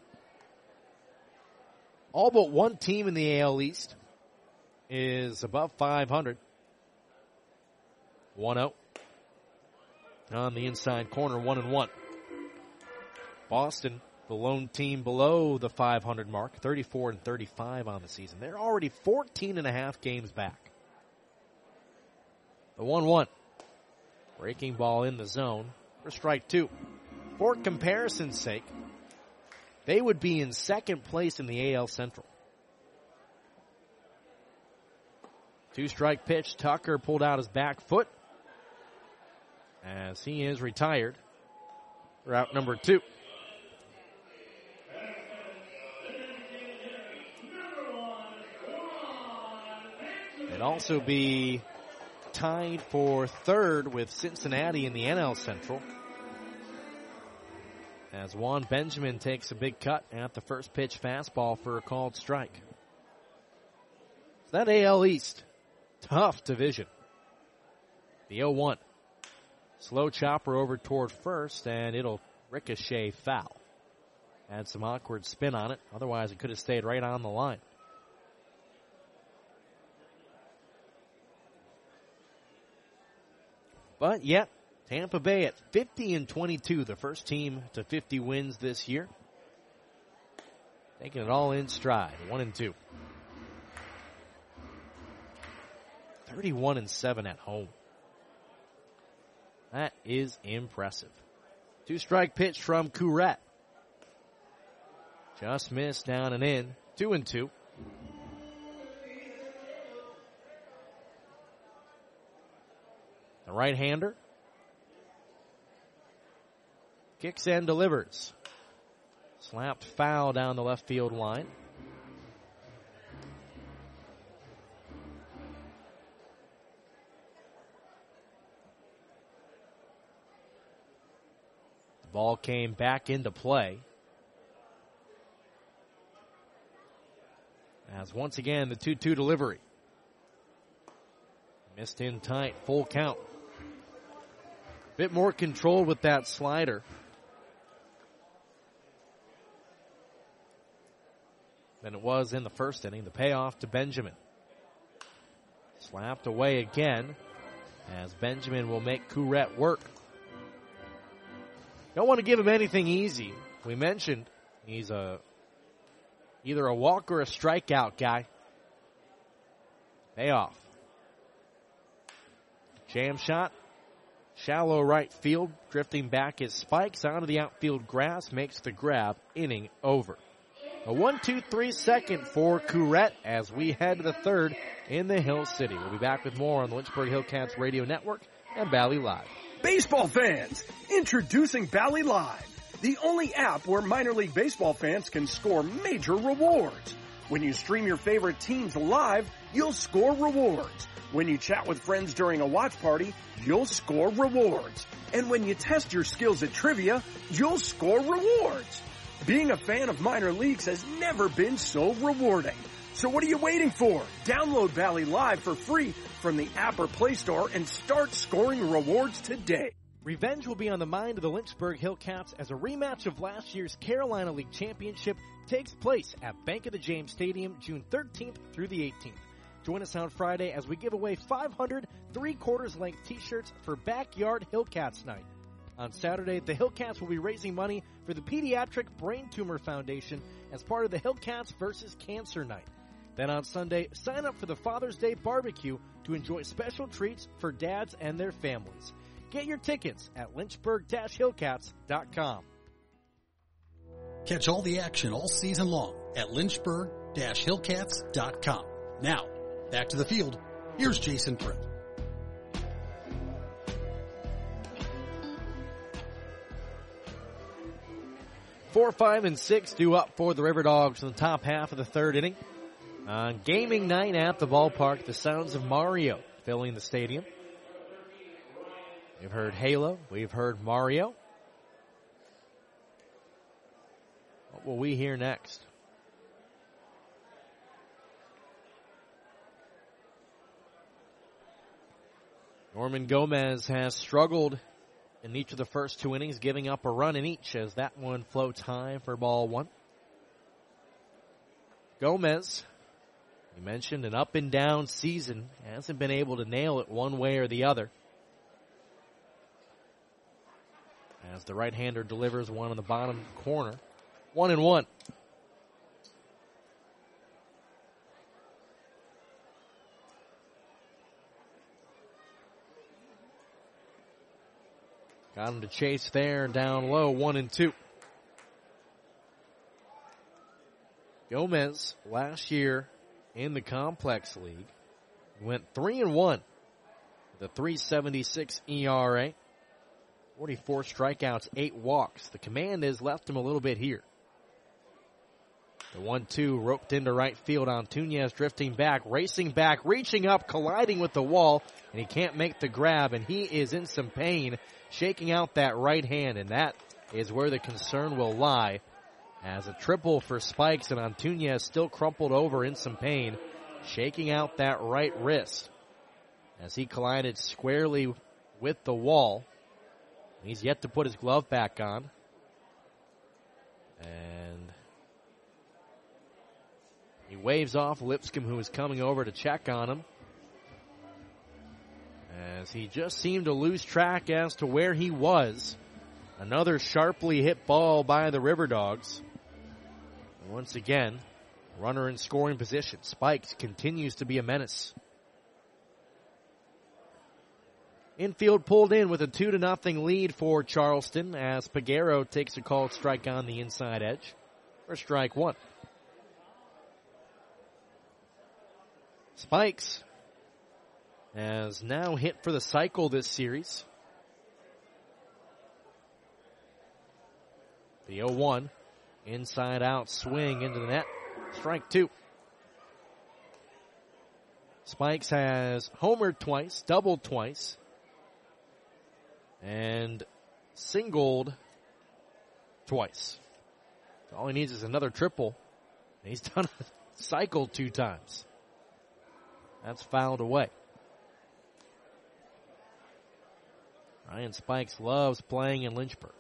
All but one team in the A L East is above five hundred. one oh. On the inside corner, one and one. Boston, the lone team below the five hundred mark, thirty-four and thirty-five on the season. They're already fourteen and a half games back. The one one. Breaking ball in the zone for strike two. For comparison's sake, they would be in second place in the A L Central. Two-strike pitch. Tucker pulled out his back foot as he is retired for out number two. It'd also be tied for third with Cincinnati in the N L Central, as Juan Benjamin takes a big cut at the first pitch fastball for a called strike. So that A L East, tough division. The oh one. Slow chopper over toward first, and it'll ricochet foul. Had some awkward spin on it. Otherwise, it could have stayed right on the line. But yet, Tampa Bay at fifty and twenty-two, the first team to fifty wins this year. Taking it all in stride, one and two. thirty-one and seven at home. That is impressive. Two-strike pitch from Couret. Just missed down and in. Two and two. The right-hander kicks and delivers. Slapped foul down the left field line. The ball came back into play. As once again, the two two delivery. Missed in tight, full count. Bit more controlled with that slider than it was in the first inning. The payoff to Benjamin. Slapped away again as Benjamin will make Couret work. Don't want to give him anything easy. We mentioned he's a either a walk or a strikeout guy. Payoff. Jam shot. Shallow right field. Drifting back his spikes onto the outfield grass. Makes the grab. Inning over. A one two three second for Couret as we head to the third in the Hill City. We'll be back with more on the Lynchburg Hillcats Radio Network and Bally Live. Baseball fans, introducing Bally Live, the only app where minor league baseball fans can score major rewards. When you stream your favorite teams live, you'll score rewards. When you chat with friends during a watch party, you'll score rewards. And when you test your skills at trivia, you'll score rewards. Being a fan of minor leagues has never been so rewarding. So what are you waiting for? Download Bally Live for free from the app or Play Store and start scoring rewards today. Revenge will be on the mind of the Lynchburg Hillcats as a rematch of last year's Carolina League Championship takes place at Bank of the James Stadium June thirteenth through the eighteenth. Join us on Friday as we give away five hundred three-quarters length t-shirts for Backyard Hillcats Night. On Saturday, the Hillcats will be raising money for the Pediatric Brain Tumor Foundation as part of the Hillcats versus Cancer Night. Then on Sunday, sign up for the Father's Day barbecue to enjoy special treats for dads and their families. Get your tickets at lynchburg dash hillcats dot com. Catch all the action all season long at lynchburg dash hillcats dot com. Now, back to the field. Here's Jason Pritt. Four, five, and six due up for the River Dogs in the top half of the third inning. On gaming night at the ballpark, the sounds of Mario filling the stadium. We've heard Halo. We've heard Mario. What will we hear next? Norman Gomez has struggled in each of the first two innings, giving up a run in each as that one floats high for ball one. Gomez, you mentioned an up and down season, hasn't been able to nail it one way or the other. As the right-hander delivers one in the bottom corner. One and one. Got him to chase there, down low, one and two. Gomez, last year in the Complex League, went three and one with a three seventy-six E R A. forty-four strikeouts, eight walks. The command has left him a little bit here. The one two roped into right field. Antunes drifting back, racing back, reaching up, colliding with the wall, and he can't make the grab, and he is in some pain, shaking out that right hand, and that is where the concern will lie. As a triple for Spikes, and Antunes still crumpled over in some pain, shaking out that right wrist as he collided squarely with the wall. He's yet to put his glove back on. And he waves off Lipscomb, who is coming over to check on him, as he just seemed to lose track as to where he was. Another sharply hit ball by the River Dogs. And once again, runner in scoring position. Spikes continues to be a menace. Infield pulled in with a two to nothing lead for Charleston as Peguero takes a called strike on the inside edge for strike one. Spikes has now hit for the cycle this series. The oh one, inside out swing into the net, strike two. Spikes has homered twice, doubled twice, and singled twice. So all he needs is another triple. And he's done a cycle two times. That's fouled away. Ryan Spikes loves playing in Lynchburg.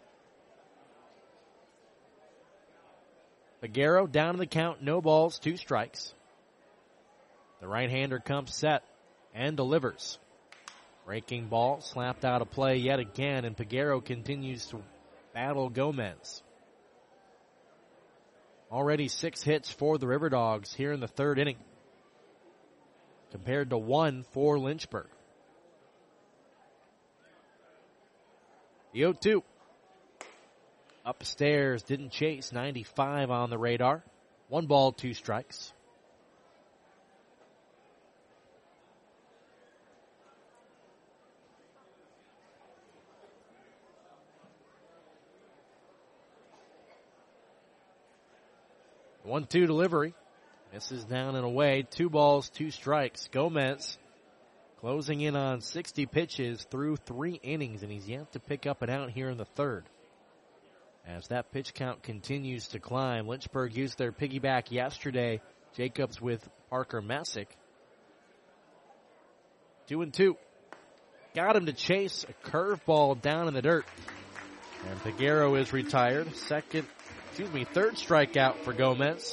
Peguero down in the count, no balls, two strikes. The right-hander comes set and delivers. Breaking ball, slapped out of play yet again, and Peguero continues to battle Gomez. Already six hits for the River Dogs here in the third inning, compared to one for Lynchburg. The oh two. Upstairs, didn't chase, ninety-five on the radar. One ball, two strikes. one two delivery. This is down and away. Two balls, two strikes. Gomez closing in on sixty pitches through three innings, and he's yet to pick up and out here in the third. As that pitch count continues to climb, Lynchburg used their piggyback yesterday. Jacobs with Parker Messick. Two and two. Got him to chase a curveball down in the dirt. And Peguero is retired. Second, excuse me, third strikeout for Gomez.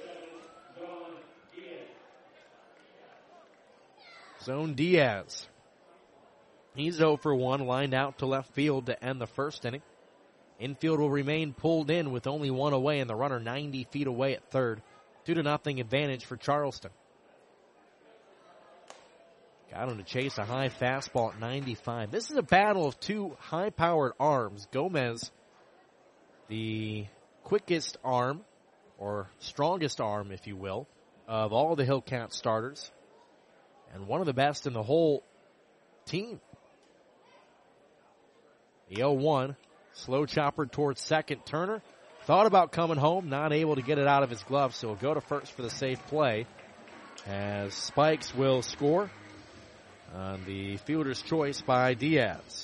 Zone Diaz. He's oh for one, lined out to left field to end the first inning. Infield will remain pulled in with only one away and the runner ninety feet away at third. Two to nothing advantage for Charleston. Got him to chase a high fastball at ninety-five. This is a battle of two high-powered arms. Gomez, the quickest arm, or strongest arm, if you will, of all the Hillcat starters, and one of the best in the whole team. The oh one, slow chopper towards second. Turner thought about coming home, not able to get it out of his glove, so he'll go to first for the safe play, as Spikes will score on the fielder's choice by Diaz.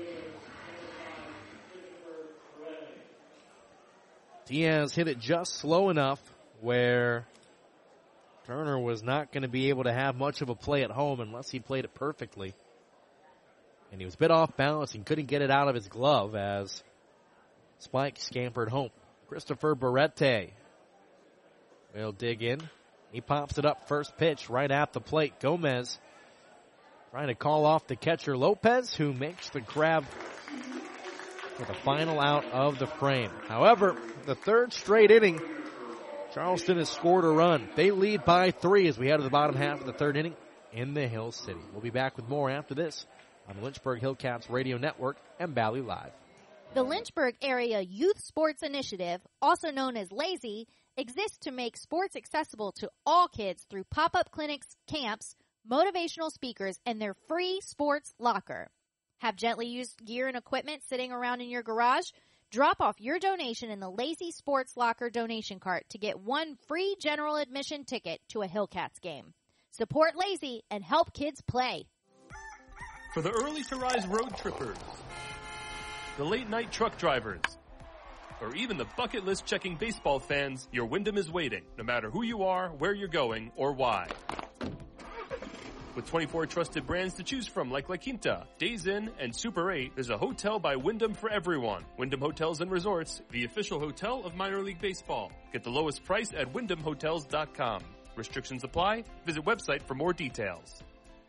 Diaz hit it just slow enough where Turner was not going to be able to have much of a play at home unless he played it perfectly. And he was a bit off balance and couldn't get it out of his glove as Spike scampered home. Christopher Barrette will dig in. He pops it up first pitch right at the plate. Gomez trying to call off the catcher Lopez, who makes the grab for the final out of the frame. However, the third straight inning, Charleston has scored a run. They lead by three as we head to the bottom half of the third inning in the Hill City. We'll be back with more after this on the Lynchburg Hillcats Radio Network and Valley Live. The Lynchburg Area Youth Sports Initiative, also known as LAZY, exists to make sports accessible to all kids through pop-up clinics, camps, motivational speakers, and their free sports locker. Have gently used gear and equipment sitting around in your garage? Drop off your donation in the Lazy Sports Locker donation cart to get one free general admission ticket to a Hillcats game. Support Lazy and help kids play. For the early to rise road trippers, the late night truck drivers, or even the bucket list checking baseball fans, your Wyndham is waiting, no matter who you are, where you're going, or why. With twenty-four trusted brands to choose from like La Quinta, Days Inn, and Super eight, there's a hotel by Wyndham for everyone. Wyndham Hotels and Resorts, the official hotel of minor league baseball. Get the lowest price at wyndham hotels dot com. Restrictions apply. Visit website for more details.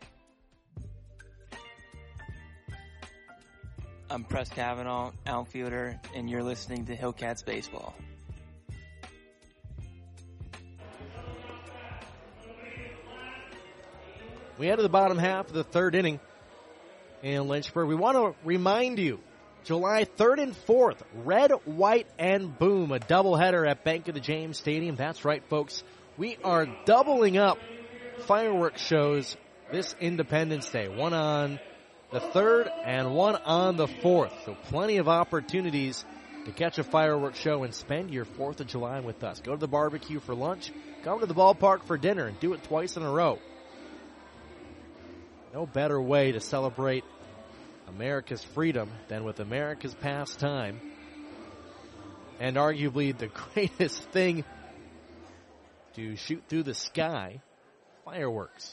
I'm Press Kavanaugh, outfielder, and you're listening to Hillcats Baseball. We head to the bottom half of the third inning in Lynchburg. We want to remind you, July third and fourth, Red, White, and Boom, a doubleheader at Bank of the James Stadium. That's right, folks. We are doubling up fireworks shows this Independence Day. One on the third and one on the fourth. So plenty of opportunities to catch a fireworks show and spend your fourth of July with us. Go to the barbecue for lunch, come to the ballpark for dinner, and do it twice in a row. No better way to celebrate America's freedom than with America's pastime, and arguably the greatest thing to shoot through the sky, fireworks.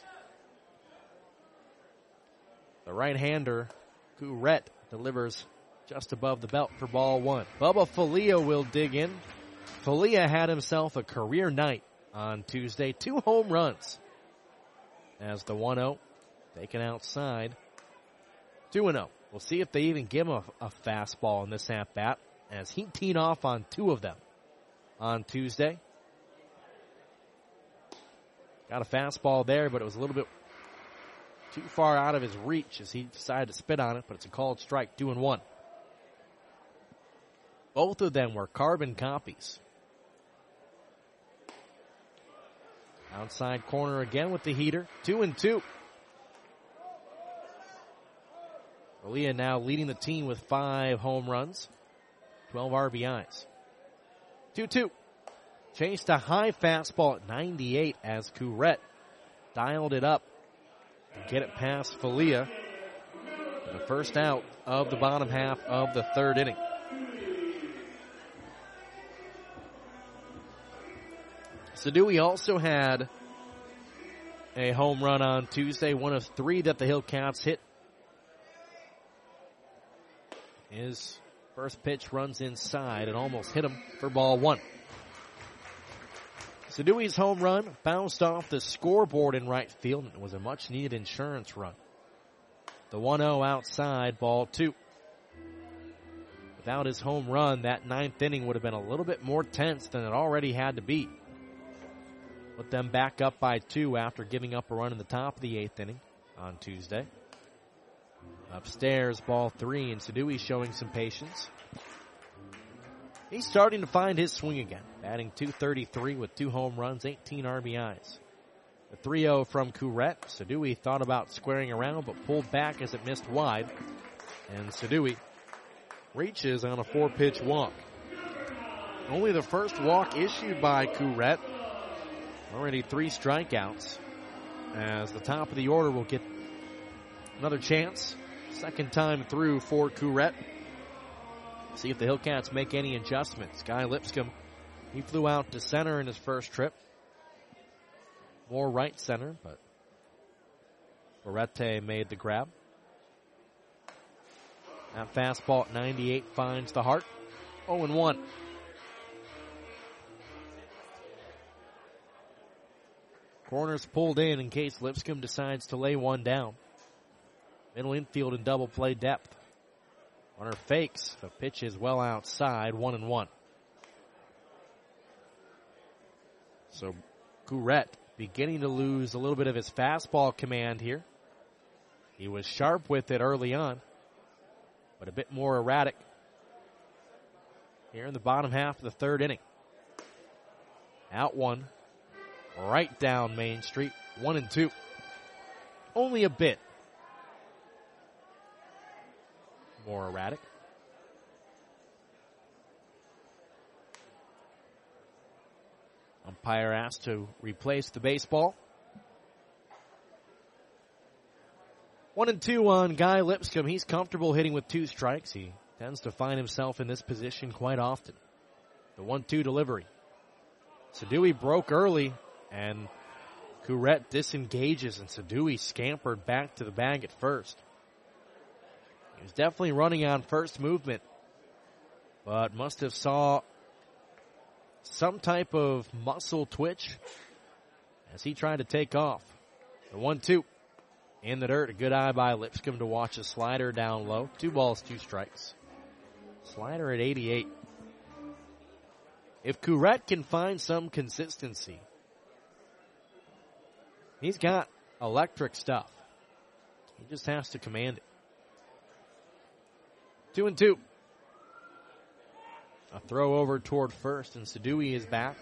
The right-hander, Courette, delivers just above the belt for ball one. Bubba Falia will dig in. Falia had himself a career night on Tuesday. Two home runs as the one oh taken outside. two and oh. We'll see if they even give him a, a fastball in this at-bat as he teed off on two of them on Tuesday. Got a fastball there, but it was a little bit too far out of his reach as he decided to spit on it, but it's a called strike, two and one. Both of them were carbon copies. Outside corner again with the heater, two and two. Falia now leading the team with five home runs, twelve R B Is. two two. Chased a high fastball at ninety-eight as Courette dialed it up to get it past Falia. The first out of the bottom half of the third inning. Sadui also had a home run on Tuesday, one of three that the Hillcats hit. His first pitch runs inside and almost hit him for ball one. Sadui's home run bounced off the scoreboard in right field. It was a much-needed insurance run. The one oh outside, ball two. Without his home run, that ninth inning would have been a little bit more tense than it already had to be. Put them back up by two after giving up a run in the top of the eighth inning on Tuesday. Upstairs, ball three, and Sadui showing some patience. He's starting to find his swing again, batting two thirty-three with two home runs, eighteen R B Is. The three oh from Courette. Sadui thought about squaring around, but pulled back as it missed wide. And Sadui reaches on a four-pitch walk. Only the first walk issued by Courette. Already three strikeouts. As the top of the order will get another chance. Second time through for Courette. See if the Hillcats make any adjustments. Guy Lipscomb, he flew out to center in his first trip. More right center, but Barrete made the grab. That fastball at ninety-eight finds the heart. oh and one. Corners pulled in in case Lipscomb decides to lay one down. Middle infield and double play depth. Runner fakes. The pitch is well outside. One and one. So Courette beginning to lose a little bit of his fastball command here. He was sharp with it early on, but a bit more erratic here in the bottom half of the third inning. Out one. Right down Main Street. One and two. Only a bit more erratic. Umpire asked to replace the baseball. One and two on Guy Lipscomb. He's comfortable hitting with two strikes. He tends to find himself in this position quite often. The one two delivery. Sadui broke early, and Courette disengages, and Sadui scampered back to the bag at first. He was definitely running on first movement, but must have saw some type of muscle twitch as he tried to take off. The one two. In the dirt, a good eye by Lipscomb to watch a slider down low. Two balls, two strikes. Slider at eighty-eight. If Courette can find some consistency, he's got electric stuff. He just has to command it. Two and two. A throw over toward first, and Sadui is back.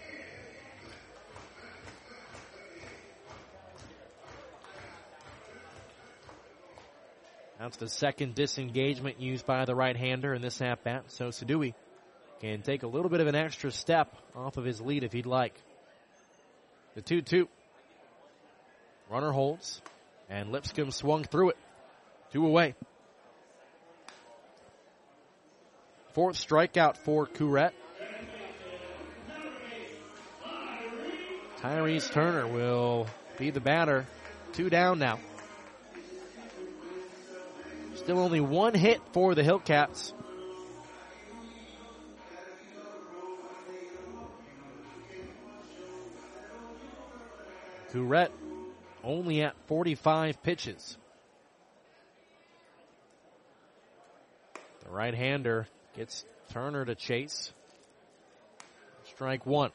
That's the second disengagement used by the right-hander in this at-bat, so Sadui can take a little bit of an extra step off of his lead if he'd like. The two two. Runner holds, and Lipscomb swung through it. Two away. Fourth strikeout for Courette. Tyrese Turner will be the batter. Two down now. Still only one hit for the Hillcats. Courette only at forty-five pitches. The right-hander gets Turner to chase. Strike one.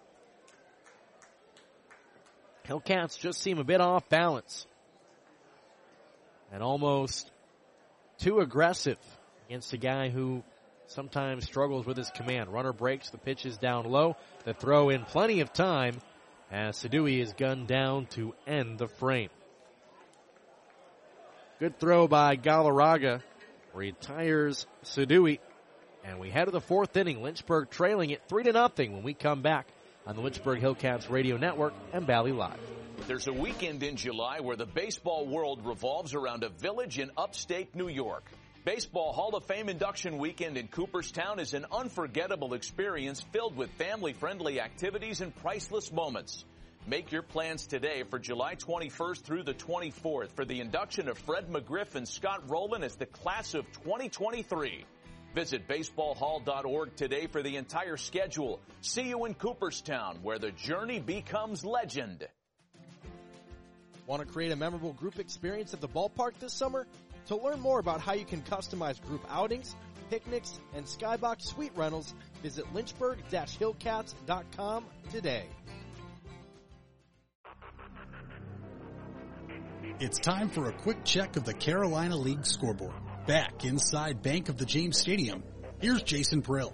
Hillcats just seem a bit off balance. And almost too aggressive against a guy who sometimes struggles with his command. Runner breaks, the pitch is down low. The throw in plenty of time as Sadui is gunned down to end the frame. Good throw by Galarraga. Retires Sadui. And we head to the fourth inning. Lynchburg trailing it three to nothing when we come back on the Lynchburg Hillcats Radio Network and Bally Live. There's a weekend in July where the baseball world revolves around a village in upstate New York. Baseball Hall of Fame induction weekend in Cooperstown is an unforgettable experience filled with family-friendly activities and priceless moments. Make your plans today for July twenty-first through the twenty-fourth for the induction of Fred McGriff and Scott Rowland as the class of twenty twenty-three. Visit baseball hall dot org today for the entire schedule. See you in Cooperstown, where the journey becomes legend. Want to create a memorable group experience at the ballpark this summer? To learn more about how you can customize group outings, picnics, and skybox suite rentals, visit lynchburg dash hillcats dot com today. It's time for a quick check of the Carolina League scoreboard. Back inside Bank of the James Stadium, here's Jason Prill.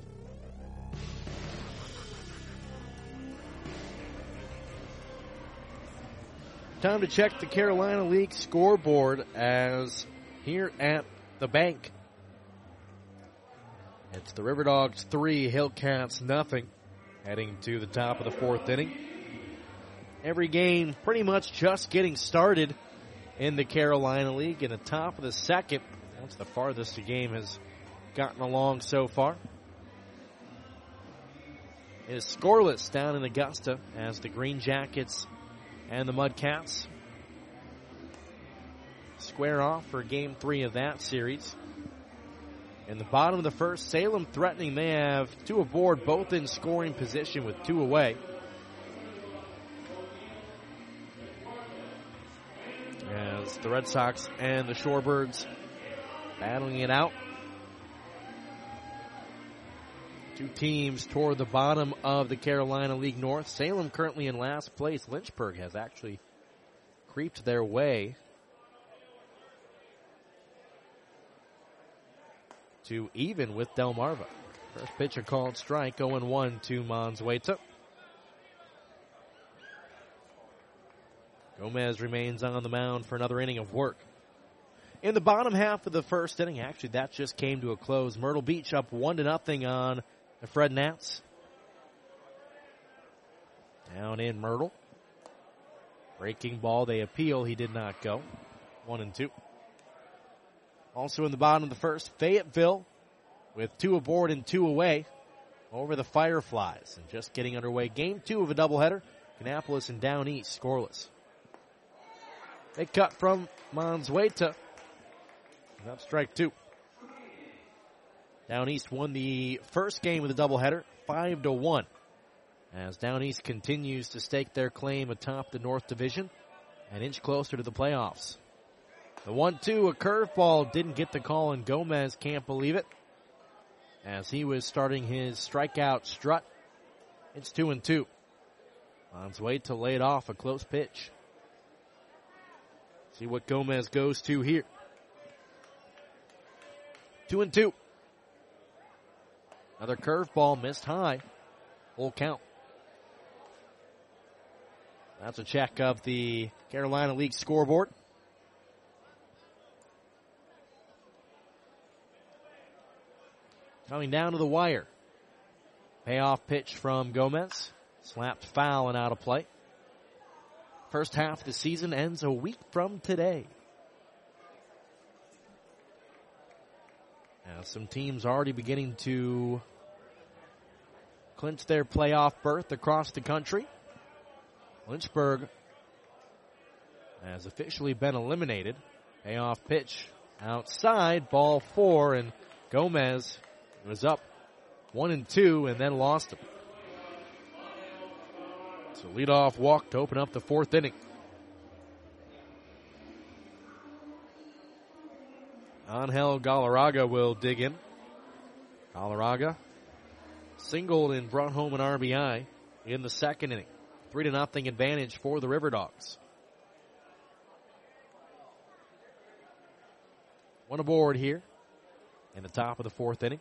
Time to check the Carolina League scoreboard as here at the bank. It's the River Dogs three, Hillcats nothing, heading to the top of the fourth inning. Every game pretty much just getting started in the Carolina League. In the top of the second, that's the farthest the game has gotten along so far. It is scoreless down in Augusta as the Green Jackets and the Mudcats square off for game three of that series. In the bottom of the first, Salem threatening. They have two aboard, both in scoring position with two away. As the Red Sox and the Shorebirds battling it out. Two teams toward the bottom of the Carolina League North. Salem currently in last place. Lynchburg has actually creeped their way to even with Delmarva. First pitch a called strike, oh and one to Manzueta. Gomez remains on the mound for another inning of work. In the bottom half of the first inning, actually that just came to a close. Myrtle Beach up one to nothing on the Fred Nats. Down in Myrtle. Breaking ball, they appeal. He did not go. One and two. Also in the bottom of the first, Fayetteville with two aboard and two away over the Fireflies. And just getting underway, game two of a doubleheader. Kannapolis and Down East scoreless. They cut from Manzueta. Up strike two. Down East won the first game of the doubleheader, five to one. As Down East continues to stake their claim atop the North Division, an inch closer to the playoffs. The one two, a curveball, didn't get the call, and Gomez can't believe it. As he was starting his strikeout strut, it's two and two. Manzueta laid off a close pitch. See what Gomez goes to here. Two and two. Another curveball missed high. Full count. That's a check of the Carolina League scoreboard. Coming down to the wire. Payoff pitch from Gomez. Slapped foul and out of play. First half of the season ends a week from today. Now, some teams already beginning to clinch their playoff berth across the country. Lynchburg has officially been eliminated. Payoff pitch outside, ball four, and Gomez was up one and two and then lost him. So leadoff walk to open up the fourth inning. Angel Galarraga will dig in. Galarraga singled and brought home an R B I in the second inning. Three to nothing advantage for the River Dogs. One aboard here in the top of the fourth inning.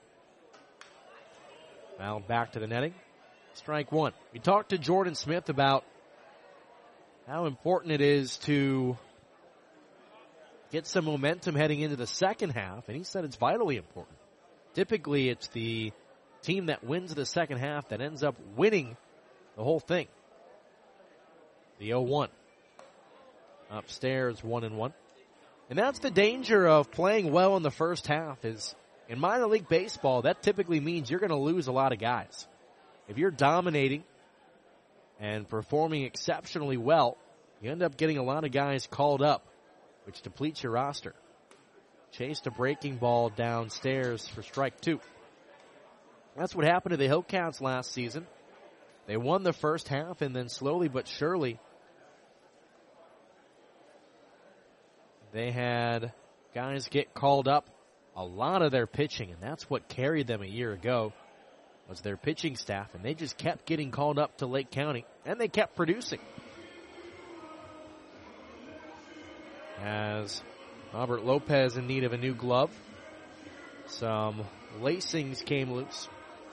Fouled back to the netting. Strike one. We talked to Jordan Smith about how important it is to get some momentum heading into the second half, and he said it's vitally important. Typically, it's the team that wins the second half that ends up winning the whole thing. The oh one. Upstairs, one and one. And that's the danger of playing well in the first half is in minor league baseball, that typically means you're going to lose a lot of guys. If you're dominating and performing exceptionally well, you end up getting a lot of guys called up, which depletes your roster. Chased a breaking ball downstairs for strike two. That's what happened to the Hillcats last season. They won the first half, and then slowly but surely, they had guys get called up. A lot of their pitching, and that's what carried them a year ago, was their pitching staff, and they just kept getting called up to Lake County, and they kept producing. As Robert Lopez in need of a new glove, some lacings came loose.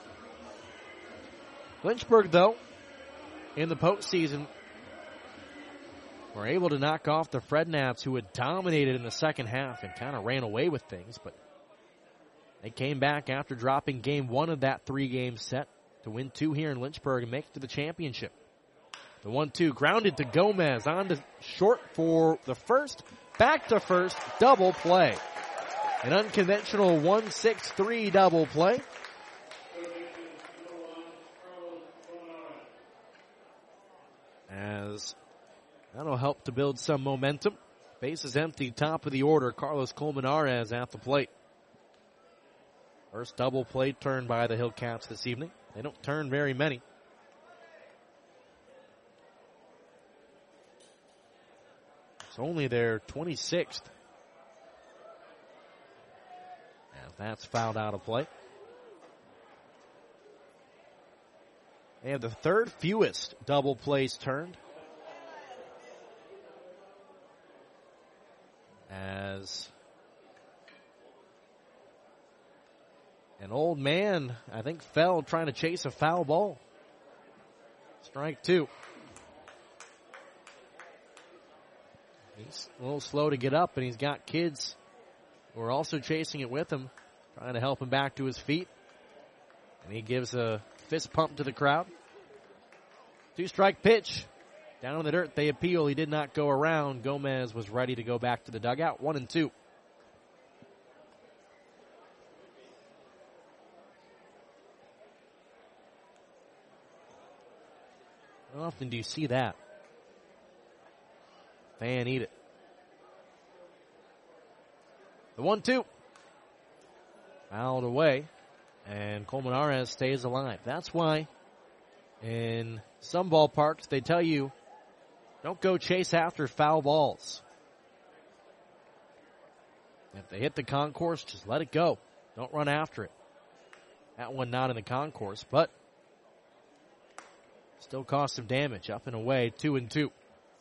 Lynchburg, though, in the postseason, were able to knock off the Frednats, who had dominated in the second half and kind of ran away with things, but they came back after dropping game one of that three-game set to win two here in Lynchburg and make it to the championship. The one two grounded to Gomez on to short for the first, back to first, double play. An unconventional one six three double play. As that'll help to build some momentum. Bases empty, top of the order. Carlos Colmenares at the plate. First double play turn by the Hillcats this evening. They don't turn very many. It's only their twenty-sixth. And that's fouled out of play. They have the third fewest double plays turned. As an old man, I think, fell trying to chase a foul ball. Strike two. He's a little slow to get up, and he's got kids who are also chasing it with him, trying to help him back to his feet. And he gives a fist pump to the crowd. Two-strike pitch. Down in the dirt, they appeal. He did not go around. Gomez was ready to go back to the dugout. One and two. How often do you see that? Fan eat it. The one two. Fouled away. And Colmenares stays alive. That's why in some ballparks they tell you don't go chase after foul balls. If they hit the concourse, just let it go. Don't run after it. That one not in the concourse, but still caused some damage. Up and away, two and two.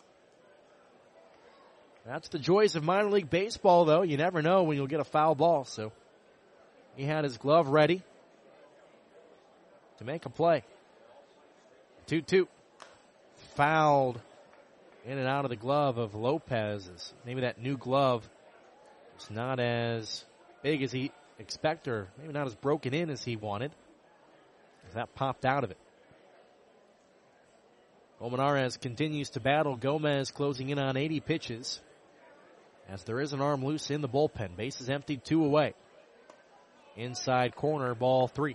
That's the joys of minor league baseball, though. You never know when you'll get a foul ball. So he had his glove ready to make a play. two two. Fouled in and out of the glove of Lopez. Maybe that new glove is not as big as he expected, or maybe not as broken in as he wanted. That popped out of it. Colmenares continues to battle. Gomez closing in on eighty pitches as there is an arm loose in the bullpen. Bases empty, two away. Inside corner, ball three.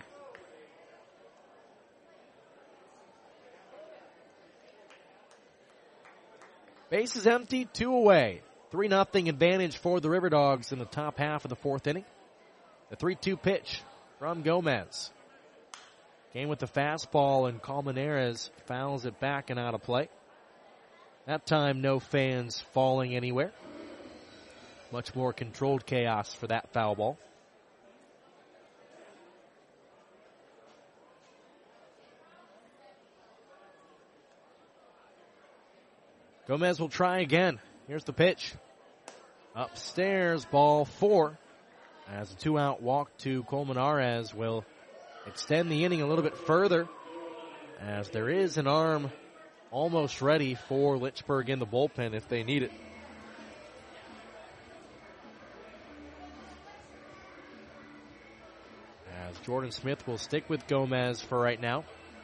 Bases empty, two away. three nothing advantage for the River Dogs in the top half of the fourth inning. The three two pitch from Gomez. Came with the fastball, and Colmenares fouls it back and out of play. That time, no fans falling anywhere. Much more controlled chaos for that foul ball. Gomez will try again. Here's the pitch. Upstairs, ball four. As a two-out walk to Colmenares will extend the inning a little bit further, as there is an arm almost ready for Lynchburg in the bullpen if they need it. As Jordan Smith will stick with Gomez for right now.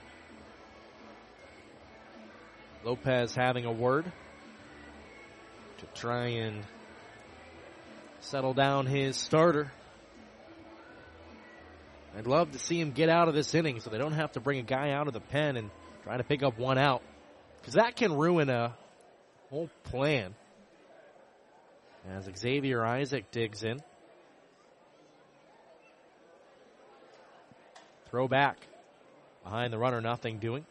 Lopez having a word to try and settle down his starter. I'd love to see him get out of this inning so they don't have to bring a guy out of the pen and try to pick up one out, because that can ruin a whole plan. As Xavier Isaac digs in. Throw back behind the runner, nothing doing.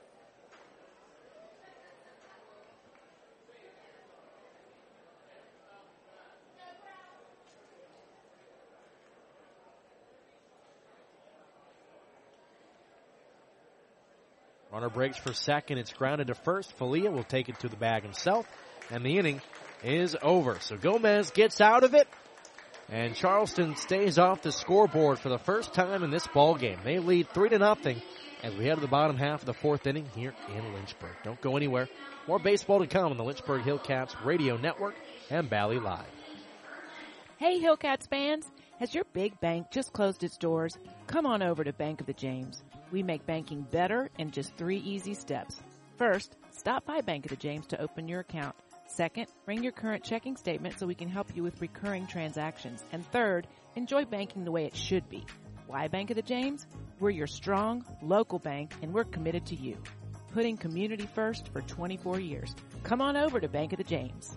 Runner breaks for second. It's grounded to first. Falia will take it to the bag himself, and the inning is over. So Gomez gets out of it, and Charleston stays off the scoreboard for the first time in this ball game. They lead three to nothing as we head to the bottom half of the fourth inning here in Lynchburg. Don't go anywhere. More baseball to come on the Lynchburg Hillcats Radio Network and Bally Live. Hey Hillcats fans, has your big bank just closed its doors? Come on over to Bank of the James. We make banking better in just three easy steps. First, stop by Bank of the James to open your account. Second, bring your current checking statement so we can help you with recurring transactions. And third, enjoy banking the way it should be. Why Bank of the James? We're your strong, local bank, and we're committed to you. Putting community first for twenty-four years. Come on over to Bank of the James.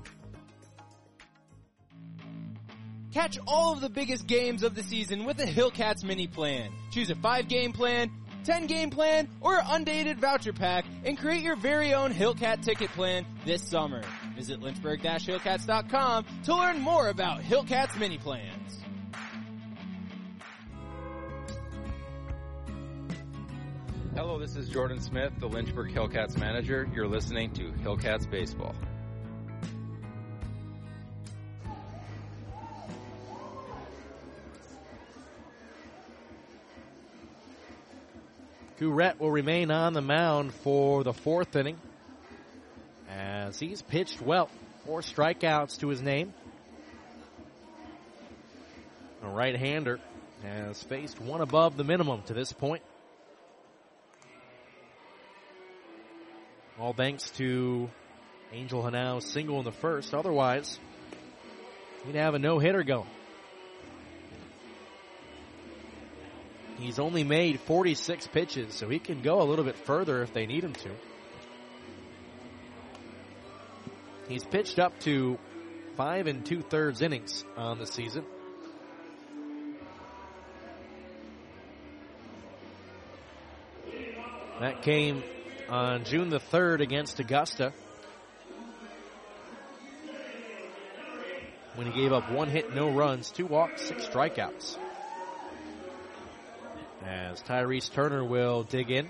Catch all of the biggest games of the season with a Hillcats mini plan. Choose a five-game plan, ten-game plan, or an undated voucher pack, and create your very own Hillcat ticket plan this summer. Visit Lynchburg Hillcats dot com to learn more about Hillcats mini plans. Hello, this is Jordan Smith, the Lynchburg Hillcats manager. You're listening to Hillcats Baseball. Courette will remain on the mound for the fourth inning as he's pitched well. Four strikeouts to his name. A right-hander has faced one above the minimum to this point. All thanks to Angel Hanau's single in the first. Otherwise, he'd have a no-hitter going. He's only made forty-six pitches, so he can go a little bit further if they need him to. He's pitched up to five and two-thirds innings on the season. That came on June the third against Augusta, when he gave up one hit, no runs, two walks, six strikeouts. As Tyrese Turner will dig in.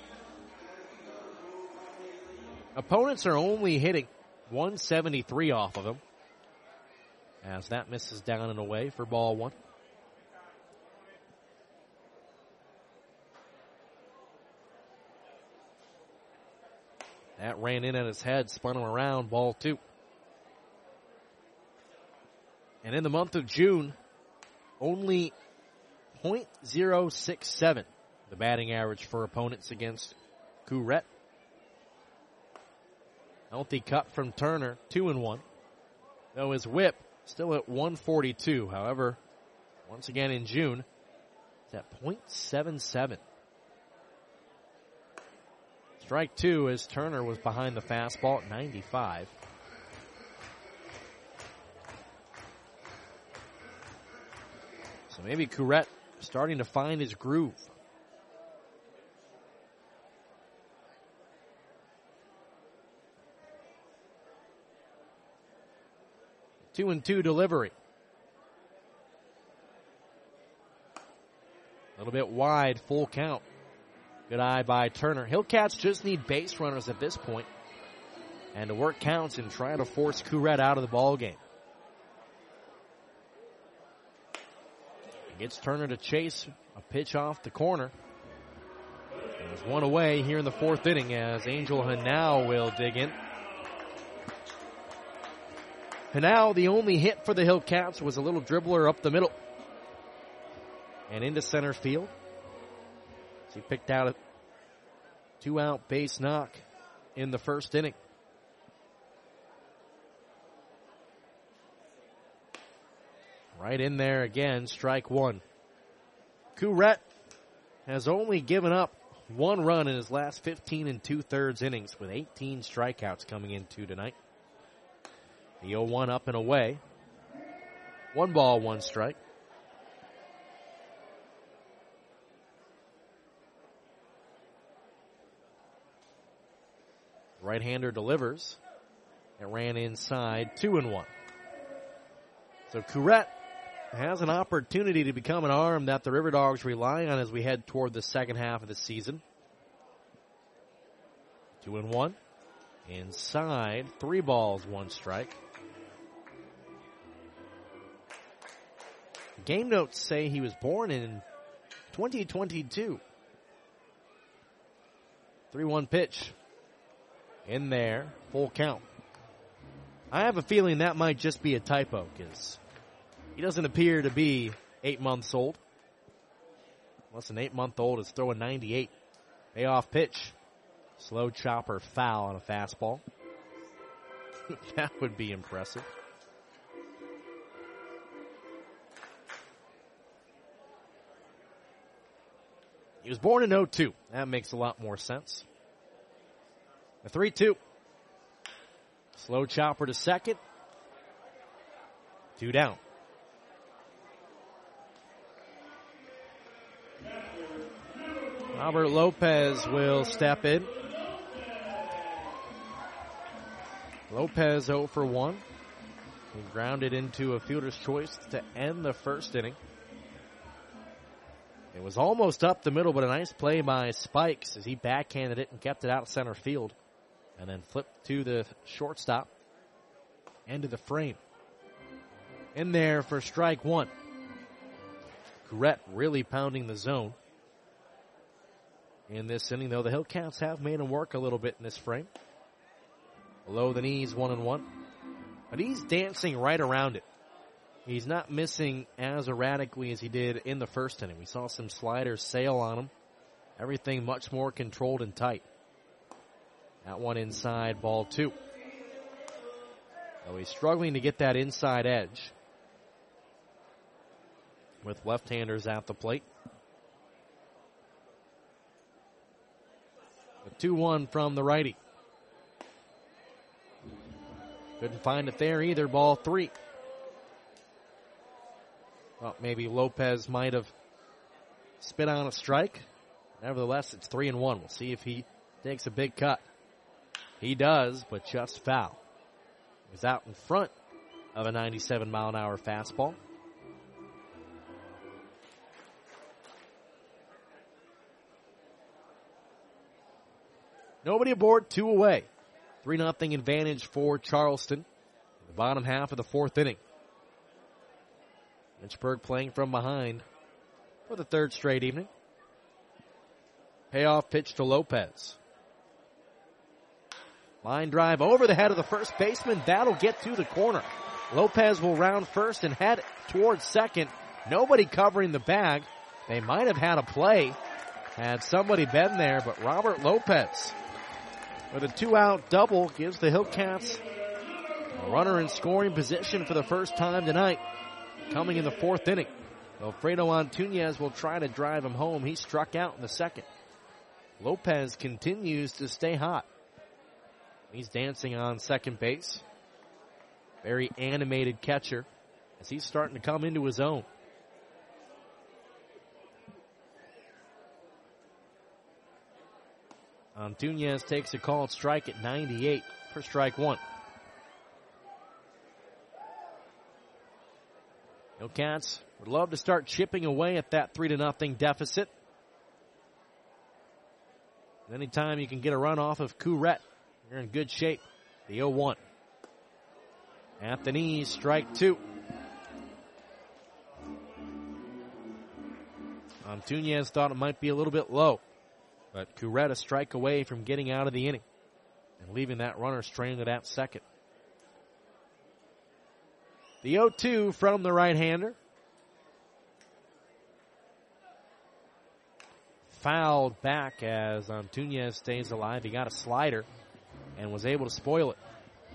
Opponents are only hitting one seventy-three off of him, as that misses down and away for ball one. That ran in at his head, spun him around, ball two. And in the month of June, only point oh six seven, the batting average for opponents against Courette. Healthy cut from Turner, two and one. Though his whip still at one forty-two. However, once again in June, it's at point seven seven. Strike two as Turner was behind the fastball at ninety-five. So maybe Courette starting to find his groove. Two and two delivery. A little bit wide, full count. Good eye by Turner. Hillcats just need base runners at this point, and to work counts and try to force Courette out of the ball game. Gets Turner to chase a pitch off the corner. There's one away here in the fourth inning as Angel Hanau will dig in. Hanau, the only hit for the Hillcats was a little dribbler up the middle and into center field. So he picked out a two-out base knock in the first inning. Right in there again, strike one. Courette has only given up one run in his last fifteen and two-thirds innings with eighteen strikeouts coming into tonight. The oh one up and away. One ball, one strike. Right-hander delivers. It ran inside, two and one. So Courette has an opportunity to become an arm that the River Dogs rely on as we head toward the second half of the season. Two and one. Inside, three balls, one strike. Game notes say he was born in twenty twenty-two. three one pitch. In there, full count. I have a feeling that might just be a typo because he doesn't appear to be eight months old. Unless an eight-month-old is throwing ninety-eight. Payoff pitch. Slow chopper foul on a fastball. That would be impressive. He was born in oh two. That makes a lot more sense. A three two. Slow chopper to second. Two down. Robert Lopez will step in. Lopez oh for one. He grounded into a fielder's choice to end the first inning. It was almost up the middle, but a nice play by Spikes as he backhanded it and kept it out center field. And then flipped to the shortstop. End of the frame. In there for strike one. Courette really pounding the zone. In this inning, though, the Hillcats have made him work a little bit in this frame. Below the knees, one and one. But he's dancing right around it. He's not missing as erratically as he did in the first inning. We saw some sliders sail on him. Everything much more controlled and tight. That one inside, ball two. So he's struggling to get that inside edge with left-handers at the plate. The two one from the righty. Couldn't find it there either, ball three. Well, maybe Lopez might have spit on a strike. Nevertheless, it's three and one. We'll see if he takes a big cut. He does, but just foul. He's out in front of a ninety-seven mile an hour fastball. Nobody aboard, two away. three nothing advantage for Charleston. The bottom half of the fourth inning. Lynchburg playing from behind for the third straight evening. Payoff pitch to Lopez. Line drive over the head of the first baseman. That'll get to the corner. Lopez will round first and head towards second. Nobody covering the bag. They might have had a play had somebody been there, but Robert Lopez with a two-out double gives the Hillcats a runner in scoring position for the first time tonight, coming in the fourth inning. Alfredo Antunez will try to drive him home. He struck out in the second. Lopez continues to stay hot. He's dancing on second base. Very animated catcher as he's starting to come into his own. Antunez takes a called strike at ninety-eight for strike one. Hillcats would love to start chipping away at that three to nothing deficit. Anytime you can get a run off of Courette, you're in good shape. The oh one. At the knees, strike two. Antunez thought it might be a little bit low, but Courette a strike away from getting out of the inning and leaving that runner stranded at second. The oh two from the right-hander. Fouled back as Antunez stays alive. He got a slider and was able to spoil it.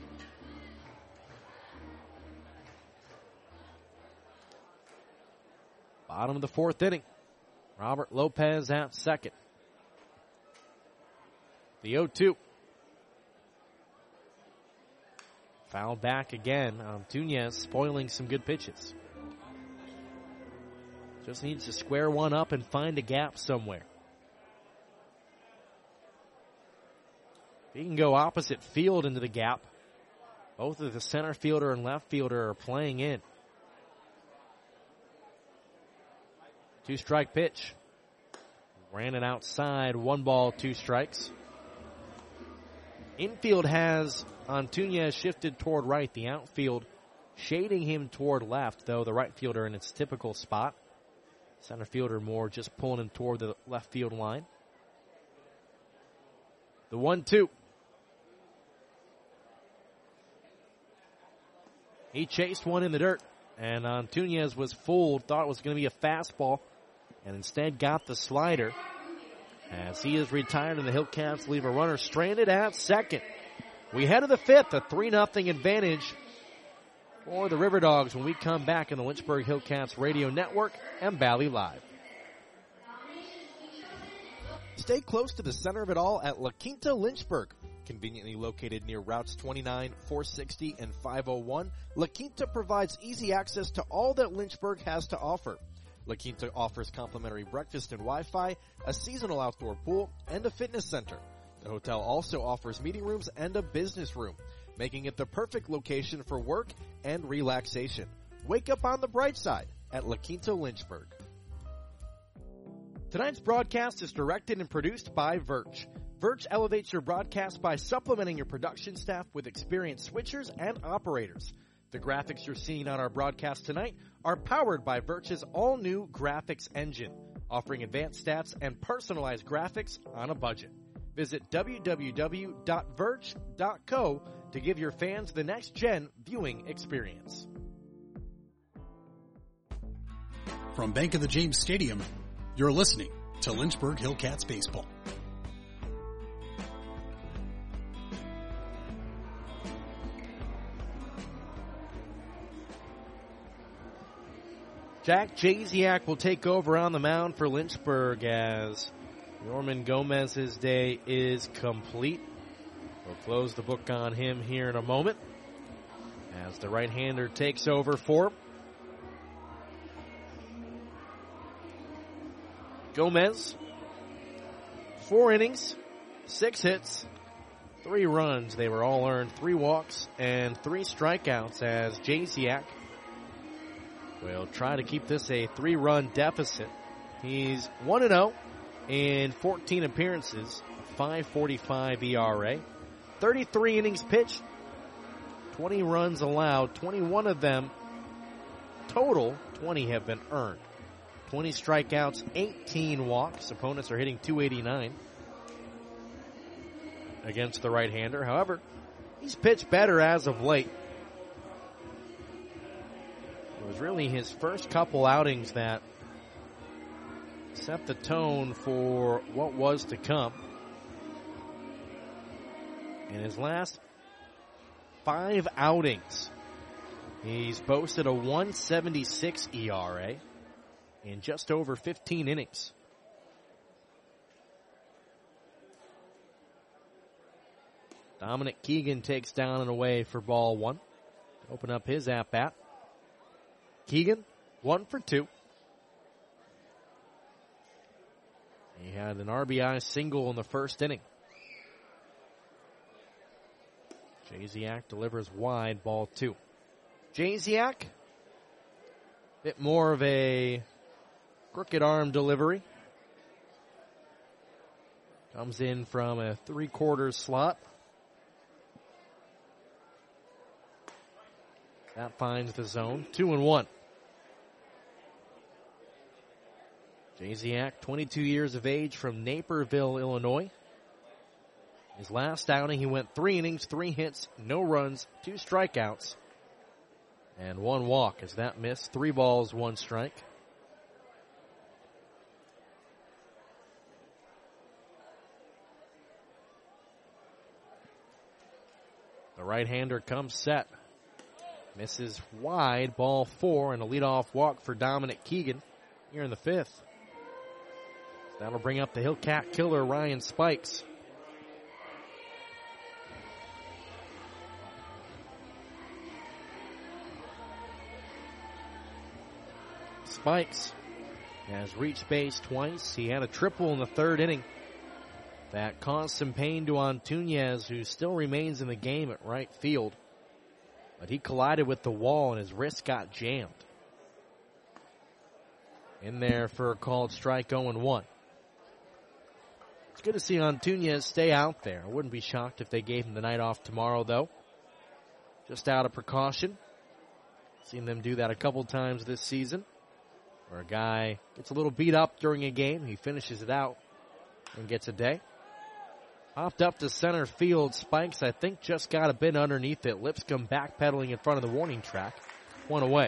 Bottom of the fourth inning. Robert Lopez at second. The oh two. Fouled back again. Antunez spoiling some good pitches. Just needs to square one up and find a gap somewhere. He can go opposite field into the gap. Both of the center fielder and left fielder are playing in. Two strike pitch. Ran it outside. One ball, two strikes. Infield has Antunez shifted toward right. The outfield shading him toward left, though the right fielder in its typical spot. Center fielder more just pulling him toward the left field line. The one two. He chased one in the dirt, and Antunez was fooled, thought it was going to be a fastball, and instead got the slider. As he is retired and the Hillcats leave a runner stranded at second. We head to the fifth, a three nothing advantage for the River Dogs when we come back in the Lynchburg Hillcats Radio Network and Valley Live. Stay close to the center of it all at La Quinta Lynchburg. Conveniently located near routes twenty-nine, four sixty, and five oh one, La Quinta provides easy access to all that Lynchburg has to offer. La Quinta offers complimentary breakfast and Wi-Fi, a seasonal outdoor pool, and a fitness center. The hotel also offers meeting rooms and a business room, making it the perfect location for work and relaxation. Wake up on the bright side at La Quinta Lynchburg. Tonight's broadcast is directed and produced by Verge. Verge elevates your broadcast by supplementing your production staff with experienced switchers and operators. The graphics you're seeing on our broadcast tonight are powered by Verge's all-new graphics engine, offering advanced stats and personalized graphics on a budget. Visit w w w dot verge dot co to give your fans the next-gen viewing experience. From Bank of the James Stadium, you're listening to Lynchburg Hillcats Baseball. Jack Jasiak will take over on the mound for Lynchburg as Norman Gomez's day is complete. We'll close the book on him here in a moment as the right-hander takes over for him. Gomez, four innings, six hits, three runs. They were all earned, three walks and three strikeouts as Jasiak will try to keep this a three-run deficit. He's one and oh in fourteen appearances, five forty-five E R A, thirty-three innings pitched, twenty runs allowed, twenty-one of them total, twenty have been earned. twenty strikeouts, eighteen walks. Opponents are hitting two eighty-nine against the right-hander. However, he's pitched better as of late. It was really his first couple outings that set the tone for what was to come. In his last five outings, he's boasted a one seventy-six E R A in just over fifteen innings. Dominic Keegan takes down and away for ball one. Open up his at-bat. Keegan, one for two. He had an R B I single in the first inning. Jasiak delivers wide, ball two. Jasiak, bit more of a crooked arm delivery. Comes in from a three-quarters slot. That finds the zone. Two and one. Jasiak, twenty-two years of age, from Naperville, Illinois. His last outing, he went three innings, three hits, no runs, two strikeouts, and one walk as that missed. Three balls, one strike. The right-hander comes set. Misses wide, ball four, and a leadoff walk for Dominic Keegan here in the fifth. That'll bring up the Hillcat killer, Ryan Spikes. Spikes has reached base twice. He had a triple in the third inning that caused some pain to Antunes, who still remains in the game at right field. But he collided with the wall and his wrist got jammed. In there for a called strike, oh and one. It's good to see Antunes stay out there. I wouldn't be shocked if they gave him the night off tomorrow, though. Just out of precaution. Seen them do that a couple times this season, where a guy gets a little beat up during a game, he finishes it out and gets a day. Hopped up to center field. Spikes, I think, just got a bit underneath it. Lipscomb backpedaling in front of the warning track. One away.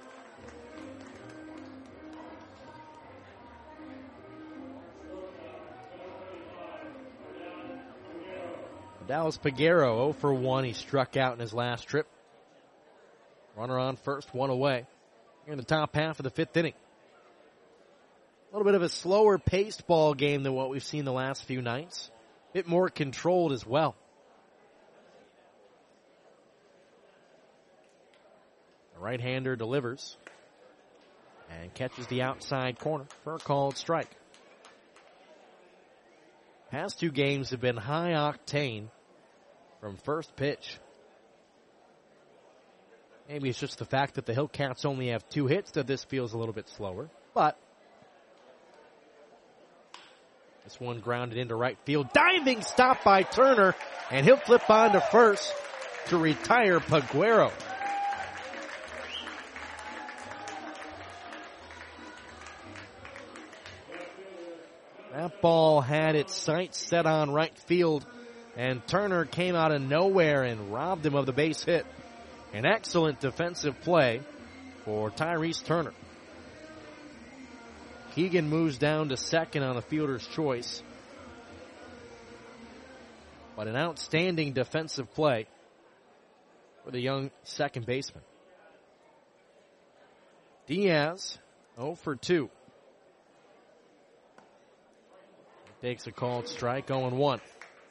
Dallas Peguero, oh for one. He struck out in his last trip. Runner on first, one away. Here in the top half of the fifth inning. A little bit of a slower paced ball game than what we've seen the last few nights. A bit more controlled as well. The right-hander delivers and catches the outside corner for a called strike. Past two games have been high octane from first pitch. Maybe it's just the fact that the Hillcats only have two hits that this feels a little bit slower. But this one grounded into right field. Diving stop by Turner, and he'll flip on to first to retire Peguero. That ball had its sights set on right field, and Turner came out of nowhere and robbed him of the base hit. An excellent defensive play for Tyrese Turner. Keegan moves down to second on the fielder's choice. But an outstanding defensive play for the young second baseman. Diaz oh for two. Takes a called strike, oh and one.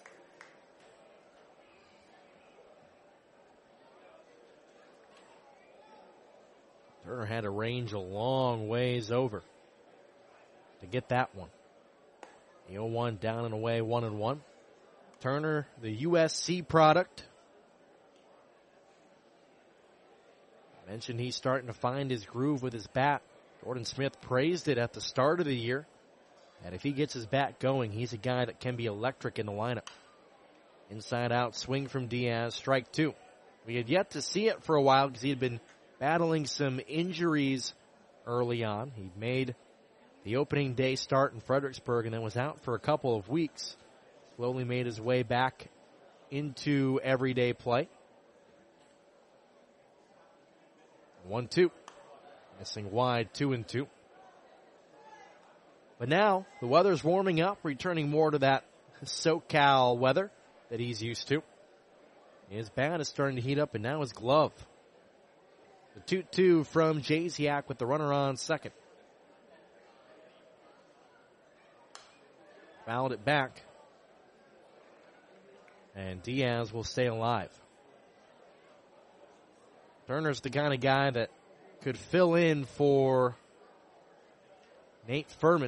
Turner had to range a long ways over to get that one. The oh one down and away, one and one. Turner, the U S C product. I mentioned he's starting to find his groove with his bat. Jordan Smith praised it at the start of the year. And if he gets his bat going, he's a guy that can be electric in the lineup. Inside out swing from Diaz, strike two. We had yet to see it for a while because he had been battling some injuries early on. He made the opening day start in Fredericksburg and then was out for a couple of weeks. Slowly made his way back into everyday play. One, two. Missing wide, two and two. But now the weather's warming up, returning more to that SoCal weather that he's used to. His bat is starting to heat up, and now his glove. The two two from Jasiak with the runner on second. Fouled it back. And Diaz will stay alive. Turner's the kind of guy that could fill in for Nate Furman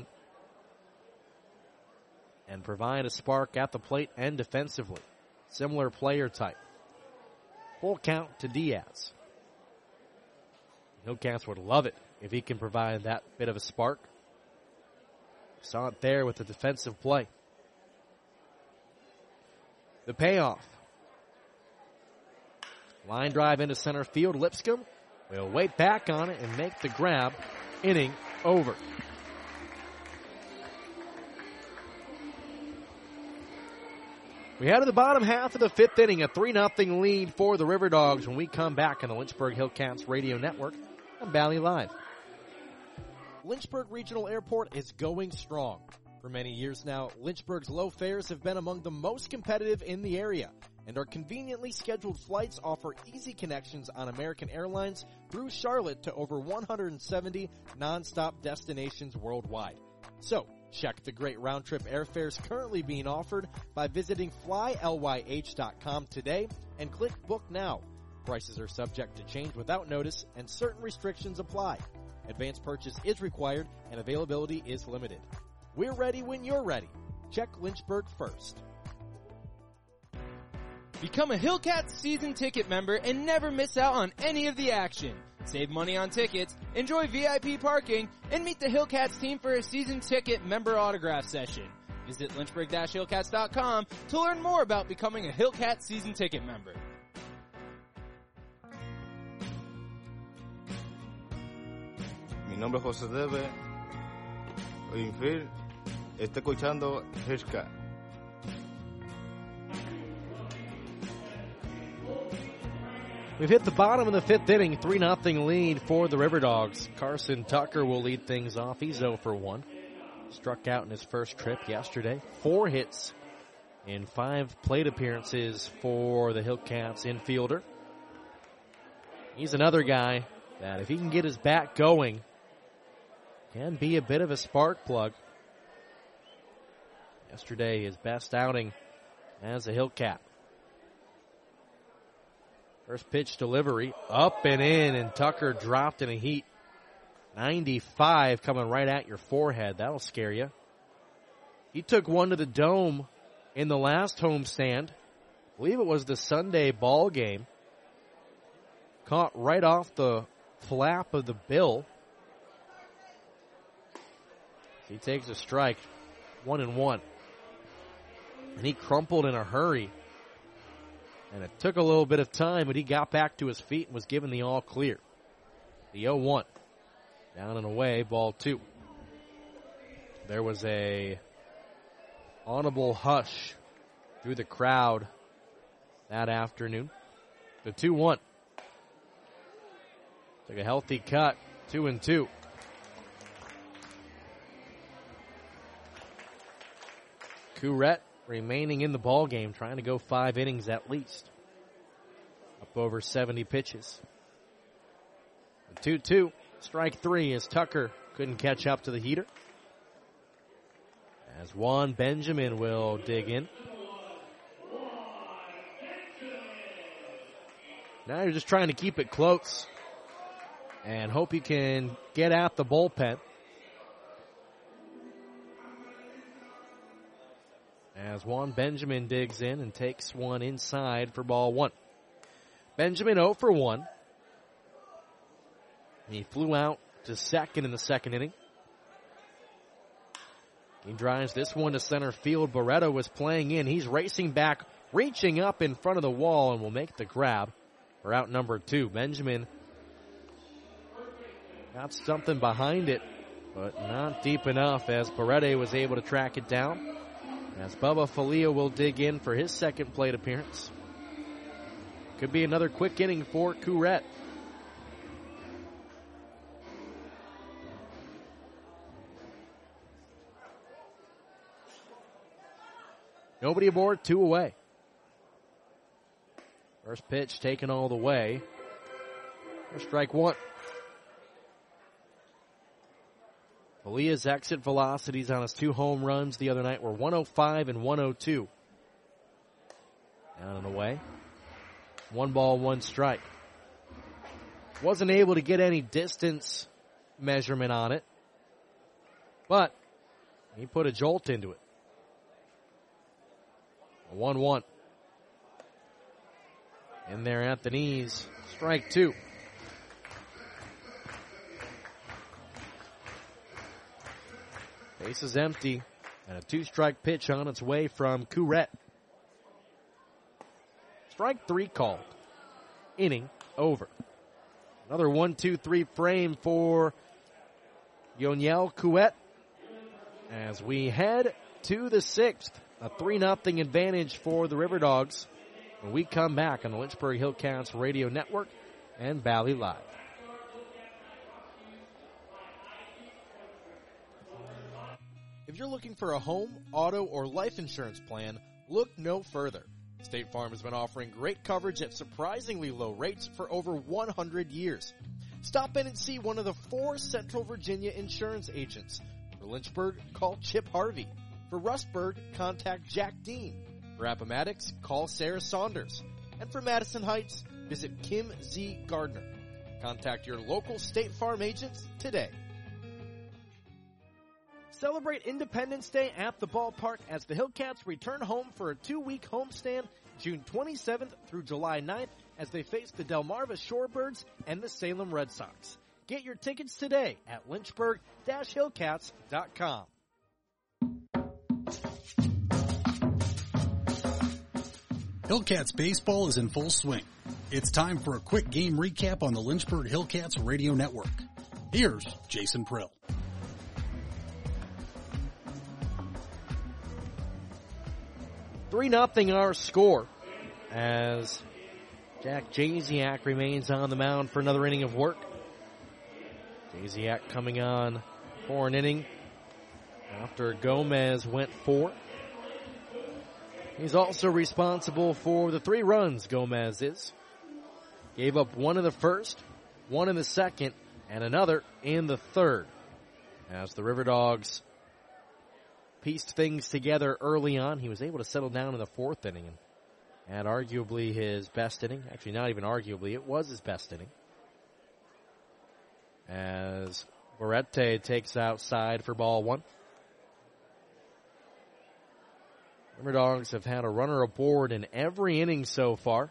and provide a spark at the plate and defensively. Similar player type. Full count to Diaz. Hillcats would love it if he can provide that bit of a spark. Saw it there with the defensive play. The payoff. Line drive into center field. Lipscomb will wait back on it and make the grab. Inning over. We head to the bottom half of the fifth inning, a three nothing lead for the River Dogs when we come back on the Lynchburg Hillcats Radio Network on Valley Live. Lynchburg Regional Airport is going strong. For many years now, Lynchburg's low fares have been among the most competitive in the area, and our conveniently scheduled flights offer easy connections on American Airlines through Charlotte to over one hundred seventy nonstop destinations worldwide. So, check the great round-trip airfares currently being offered by visiting fly ly h dot com today and click Book Now. Prices are subject to change without notice, and certain restrictions apply. Advance purchase is required, and availability is limited. We're ready when you're ready. Check Lynchburg first. Become a Hillcats season ticket member and never miss out on any of the action. Save money on tickets, enjoy V I P parking, and meet the Hillcats team for a season ticket member autograph session. Visit lynchburg dash hillcats dot com to learn more about becoming a Hillcats season ticket member. Mi nombre es José Debe. Infield. Está escuchando Hillcats. We've hit the bottom of the fifth inning, three nothing lead for the River Dogs. Carson Tucker will lead things off. He's oh for one. Struck out in his first trip yesterday. Four hits in five plate appearances for the Hillcats infielder. He's another guy that if he can get his bat going, can be a bit of a spark plug. Yesterday, his best outing as a Hillcat. First pitch delivery, up and in, and Tucker dropped in a heat. ninety-five coming right at your forehead. That'll scare you. He took one to the dome in the last homestand. I believe it was the Sunday ball game. Caught right off the flap of the bill. He takes a strike, one and one. And he crumpled in a hurry. And it took a little bit of time, but he got back to his feet and was given the all clear. The oh one. Down and away, ball two. There was a audible hush through the crowd that afternoon. The two one. Took a healthy cut, two and two. Courette remaining in the ball game, trying to go five innings at least. Up over seventy pitches. two two. Strike three as Tucker couldn't catch up to the heater. As Juan Benjamin will dig in. Now you're just trying to keep it close and hope you can get at the bullpen. As Juan Benjamin digs in and takes one inside for ball one. Benjamin oh for one. He flew out to second in the second inning. He drives this one to center field. Barreto was playing in. He's racing back, reaching up in front of the wall, and will make the grab for out number two. Benjamin got something behind it, but not deep enough as Barreto was able to track it down. As Bubba Falia will dig in for his second plate appearance. Could be another quick inning for Courette. Nobody aboard, two away. First pitch taken all the way. For strike one. Falia's exit velocities on his two home runs the other night were one oh five and one oh two. Down and away. One ball, one strike. Wasn't able to get any distance measurement on it, but he put a jolt into it. one one. In there at the knees. Strike two. Base is empty. And a two-strike pitch on its way from Courette. Strike three called. Inning over. Another one two three frame for Yoniel Courette. As we head to the sixth. A three nothing advantage for the River Dogs when we come back on the Lynchburg Hillcats Radio Network and Valley Live. If you're looking for a home, auto, or life insurance plan, look no further. State Farm has been offering great coverage at surprisingly low rates for over one hundred years. Stop in and see one of the four Central Virginia insurance agents. For Lynchburg, call Chip Harvey. For Rustburg, contact Jack Dean. For Appomattox, call Sarah Saunders. And for Madison Heights, visit Kim Z. Gardner. Contact your local State Farm agents today. Celebrate Independence Day at the ballpark as the Hillcats return home for a two-week homestand June twenty-seventh through July ninth as they face the Delmarva Shorebirds and the Salem Red Sox. Get your tickets today at lynchburg dash hillcats dot com. Hillcats baseball is in full swing. It's time for a quick game recap on the Lynchburg Hillcats Radio Network. Here's Jason Prill. three nothing our score as Jack Jasiak remains on the mound for another inning of work. Jasiak coming on for an inning after Gomez went four. He's also responsible for the three runs Gomez is. Gave up one in the first, one in the second, and another in the third. As the River Dogs pieced things together early on, he was able to settle down in the fourth inning and had arguably his best inning. Actually, not even arguably, it was his best inning. As Barrete takes outside for ball one. River Dogs have had a runner aboard in every inning so far.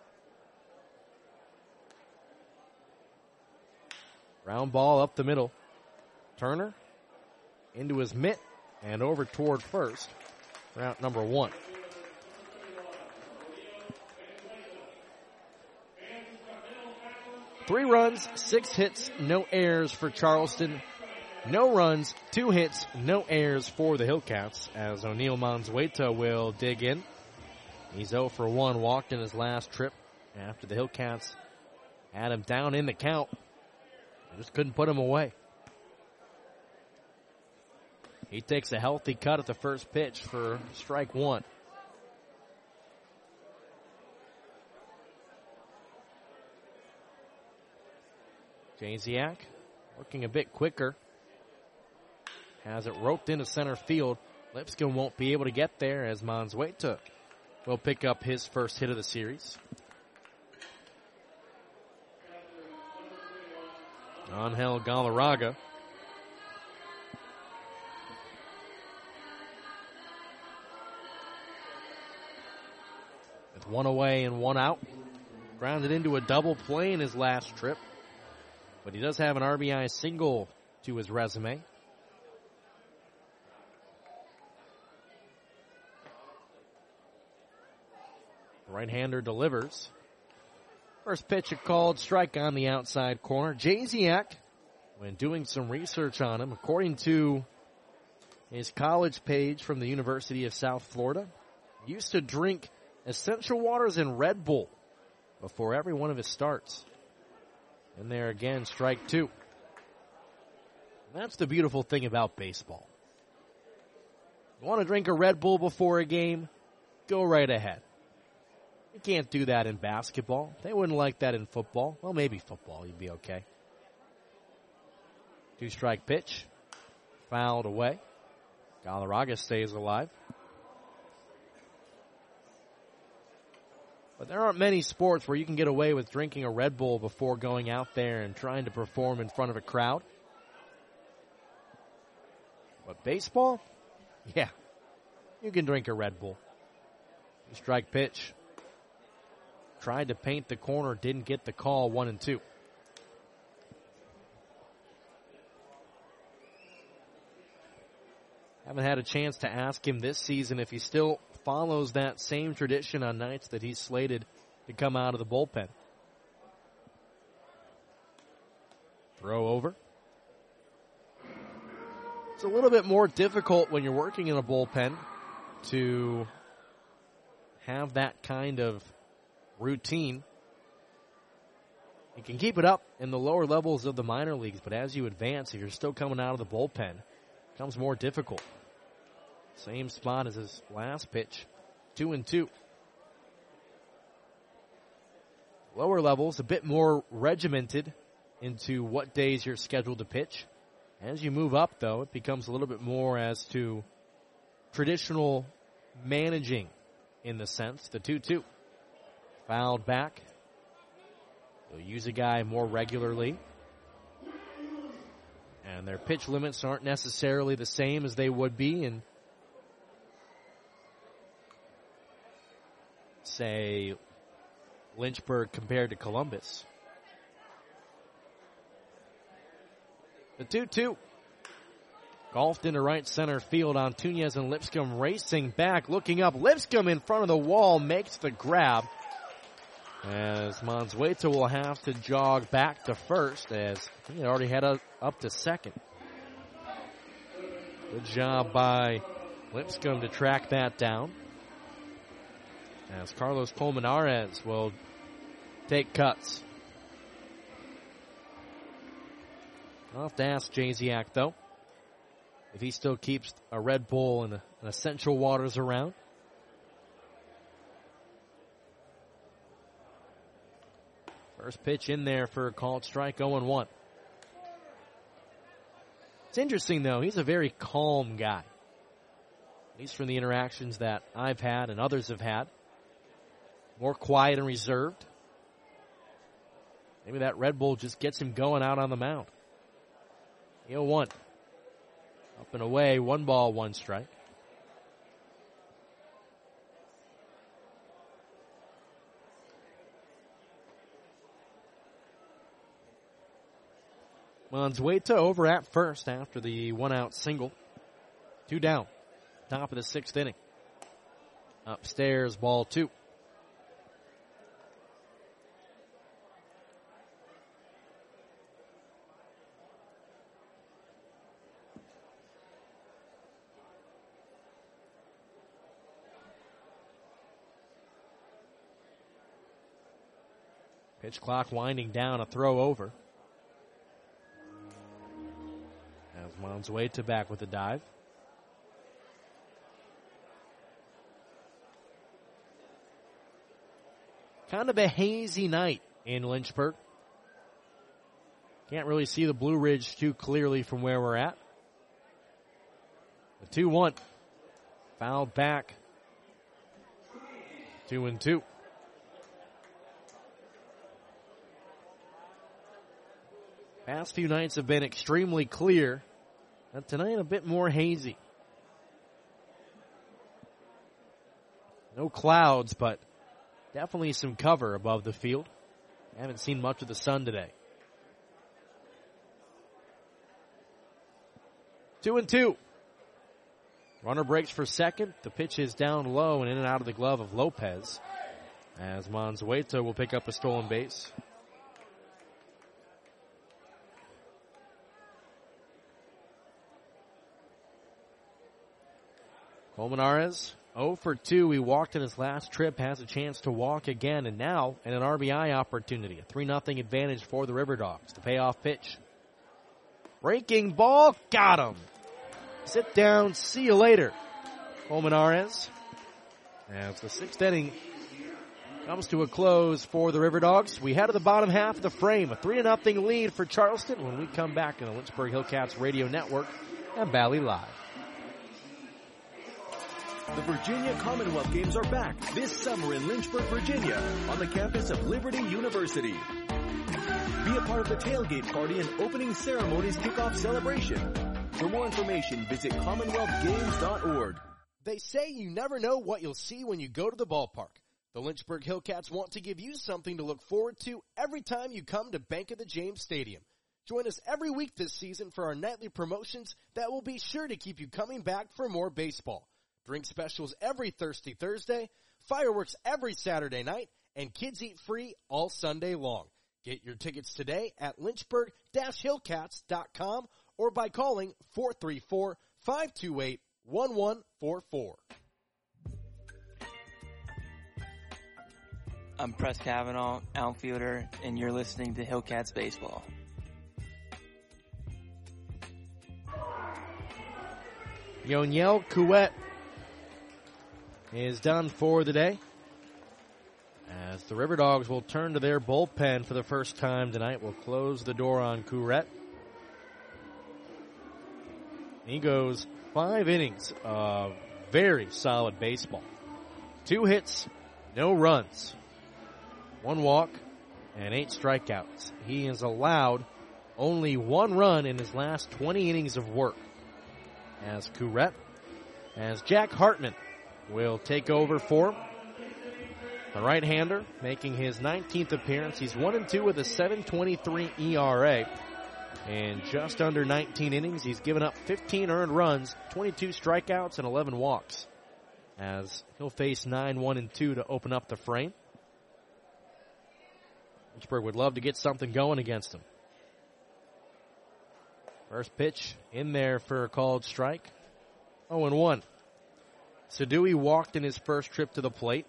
Ground ball up the middle. Turner into his mitt and over toward first for out number one. Three runs, six hits, no errors for Charleston. No runs, two hits, no errors for the Hillcats as O'Neal Manzueta will dig in. He's oh for one, walked in his last trip after the Hillcats had him down in the count. Just couldn't put him away. He takes a healthy cut at the first pitch for strike one. Jasiak Working a bit quicker. Has it roped into center field. Lipscomb won't be able to get there as Manzueta will pick up his first hit of the series. Angel Galarraga. With one away and one out. Grounded into a double play in his last trip. But he does have an R B I single to his resume. Right-hander delivers. First pitch, a called strike on the outside corner. Jasiak, when doing some research on him, according to his college page from the University of South Florida, used to drink Essential Waters and Red Bull before every one of his starts. And there again, strike two. And that's the beautiful thing about baseball. You want to drink a Red Bull before a game? Go right ahead. You can't do that in basketball. They wouldn't like that in football. Well, maybe football. You'd be okay. Two-strike pitch. Fouled away. Galarraga stays alive. But there aren't many sports where you can get away with drinking a Red Bull before going out there and trying to perform in front of a crowd. But baseball? Yeah. You can drink a Red Bull. Two-strike pitch. Tried to paint the corner, didn't get the call, one and two. Haven't had a chance to ask him this season if he still follows that same tradition on nights that he's slated to come out of the bullpen. Throw over. It's a little bit more difficult when you're working in a bullpen to have that kind of routine. You can keep it up in the lower levels of the minor leagues, but as you advance, if you're still coming out of the bullpen, it becomes more difficult. Same spot as his last pitch, two and two. Lower levels, a bit more regimented into what days you're scheduled to pitch. As you move up, though, it becomes a little bit more as to traditional managing in the sense, the two two. Fouled back. They'll use a guy more regularly. And their pitch limits aren't necessarily the same as they would be in, say, Lynchburg compared to Columbus. The two two. Golfed into right center field. Antunes and Lipscomb racing back. Looking up. Lipscomb in front of the wall makes the grab. As Manzueta will have to jog back to first as he had already had a, up to second. Good job by Lipscomb to track that down. As Carlos Colmenares will take cuts. I'll have to ask Jasiak, though, if he still keeps a Red Bull and, a, and Essential Waters around. First pitch in there for a called strike, oh and one. It's interesting, though. He's a very calm guy. At least from the interactions that I've had and others have had. More quiet and reserved. Maybe that Red Bull just gets him going out on the mound. oh one. Up and away, one ball, one strike. Manzueta over at first after the one-out single. Two down. Top of the sixth inning. Upstairs, ball two. Pitch clock winding down, a throw over. As Manzueta back with a dive. Kind of a hazy night in Lynchburg. Can't really see the Blue Ridge too clearly from where we're at. The two one. Fouled back. Two and two. Past few nights have been extremely clear. And tonight a bit more hazy. No clouds, but definitely some cover above the field. Haven't seen much of the sun today. Two and two. Runner breaks for second. The pitch is down low and in and out of the glove of Lopez. As Manzueta will pick up a stolen base. Colmenares, oh for two. He walked in his last trip, has a chance to walk again, and now in an R B I opportunity. A three nothing advantage for the River Dogs. The payoff pitch. Breaking ball, got him. Sit down, see you later, Colmenares. As the sixth inning comes to a close for the River Dogs, we head to the bottom half of the frame. A three to nothing lead for Charleston when we come back in the Lynchburg Hillcats Radio Network and Valley Live. The Virginia Commonwealth Games are back this summer in Lynchburg, Virginia, on the campus of Liberty University. Be a part of the tailgate party and opening ceremonies kickoff celebration. For more information, visit commonwealth games dot org. They say you never know what you'll see when you go to the ballpark. The Lynchburg Hillcats want to give you something to look forward to every time you come to Bank of the James Stadium. Join us every week this season for our nightly promotions that will be sure to keep you coming back for more baseball. Drink specials every Thirsty Thursday, fireworks every Saturday night, and kids eat free all Sunday long. Get your tickets today at lynchburg dash hillcats dot com or by calling four three four, five two eight, one one four four. I'm Press Kavanaugh, outfielder, and you're listening to Hillcats Baseball. Yoniel Couette is done for the day, as the River Dogs will turn to their bullpen for the first time tonight. We'll close the door on Couette. He goes five innings of very solid baseball. Two hits, no runs, one walk, and eight strikeouts. He has allowed only one run in his last twenty innings of work. As Couette, as Jack Hartman will take over for him. The right-hander making his nineteenth appearance. He's one and two with a seven twenty-three E R A. In just under nineteen innings, he's given up fifteen earned runs, twenty-two strikeouts, and eleven walks. As he'll face nine one and two to open up the frame. Lynchburg would love to get something going against him. First pitch in there for a called strike. oh and one. Sadui walked in his first trip to the plate.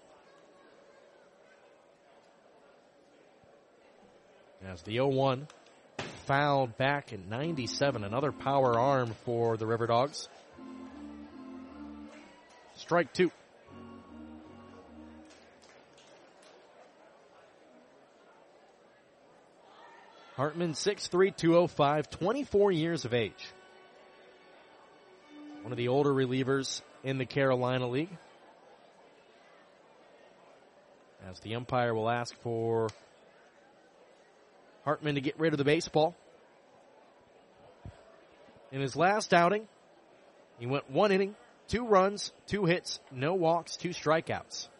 As the oh one fouled back at ninety-seven. Another power arm for the River Dogs. Strike two. Hartman, six three, two oh five, twenty-four years of age. One of the older relievers in the Carolina League. As the umpire will ask for Hartman to get rid of the baseball. In his last outing, he went one inning, two runs, two hits, no walks, two strikeouts.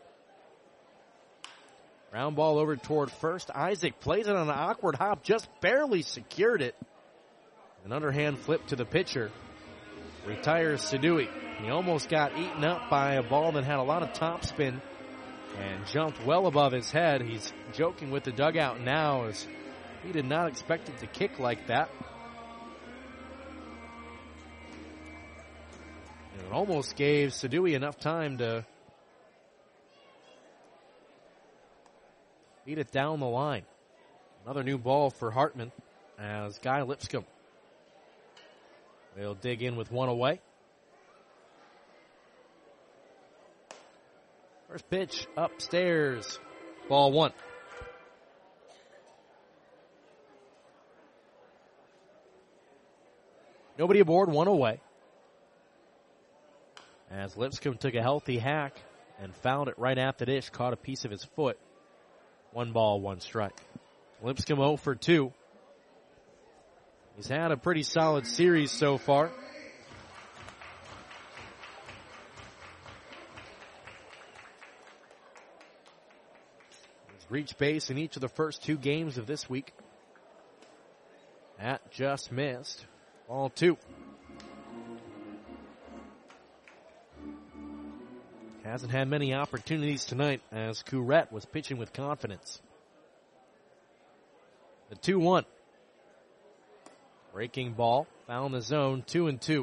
Ground ball over toward first. Isaac plays it on an awkward hop, just barely secured it. An underhand flip to the pitcher. Retires Sadui. He almost got eaten up by a ball that had a lot of topspin and jumped well above his head. He's joking with the dugout now as he did not expect it to kick like that. And it almost gave Sadui enough time to beat it down the line. Another new ball for Hartman as Guy Lipscomb. They'll dig in with one away. First pitch upstairs. Ball one. Nobody aboard, one away. As Lipscomb took a healthy hack and found it right at the dish, caught a piece of his foot. One ball, one strike. Lipscomb oh for two. He's had a pretty solid series so far. He's reached base in each of the first two games of this week. That just missed. Ball two. Hasn't had many opportunities tonight as Courette was pitching with confidence. The two one. Breaking ball. Found the zone. Two and two.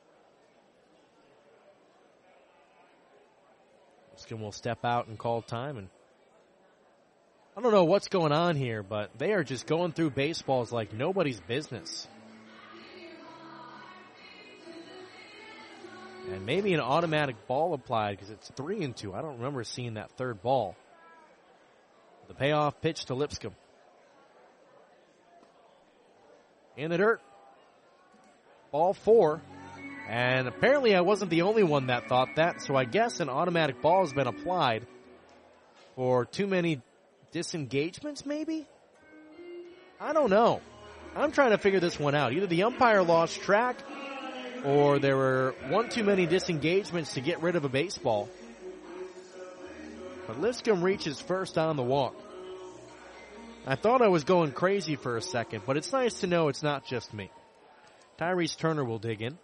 Lipscomb will step out and call time. And I don't know what's going on here, but they are just going through baseballs like nobody's business. And maybe an automatic ball applied because it's three and two. I don't remember seeing that third ball. The payoff pitch to Lipscomb. In the dirt. Ball four. And apparently I wasn't the only one that thought that, so I guess an automatic ball has been applied for too many disengagements, maybe? I don't know. I'm trying to figure this one out. Either the umpire lost track or there were one too many disengagements to get rid of a baseball. But Lipscomb reaches first on the walk. I thought I was going crazy for a second, but it's nice to know it's not just me. Tyrese Turner will dig in.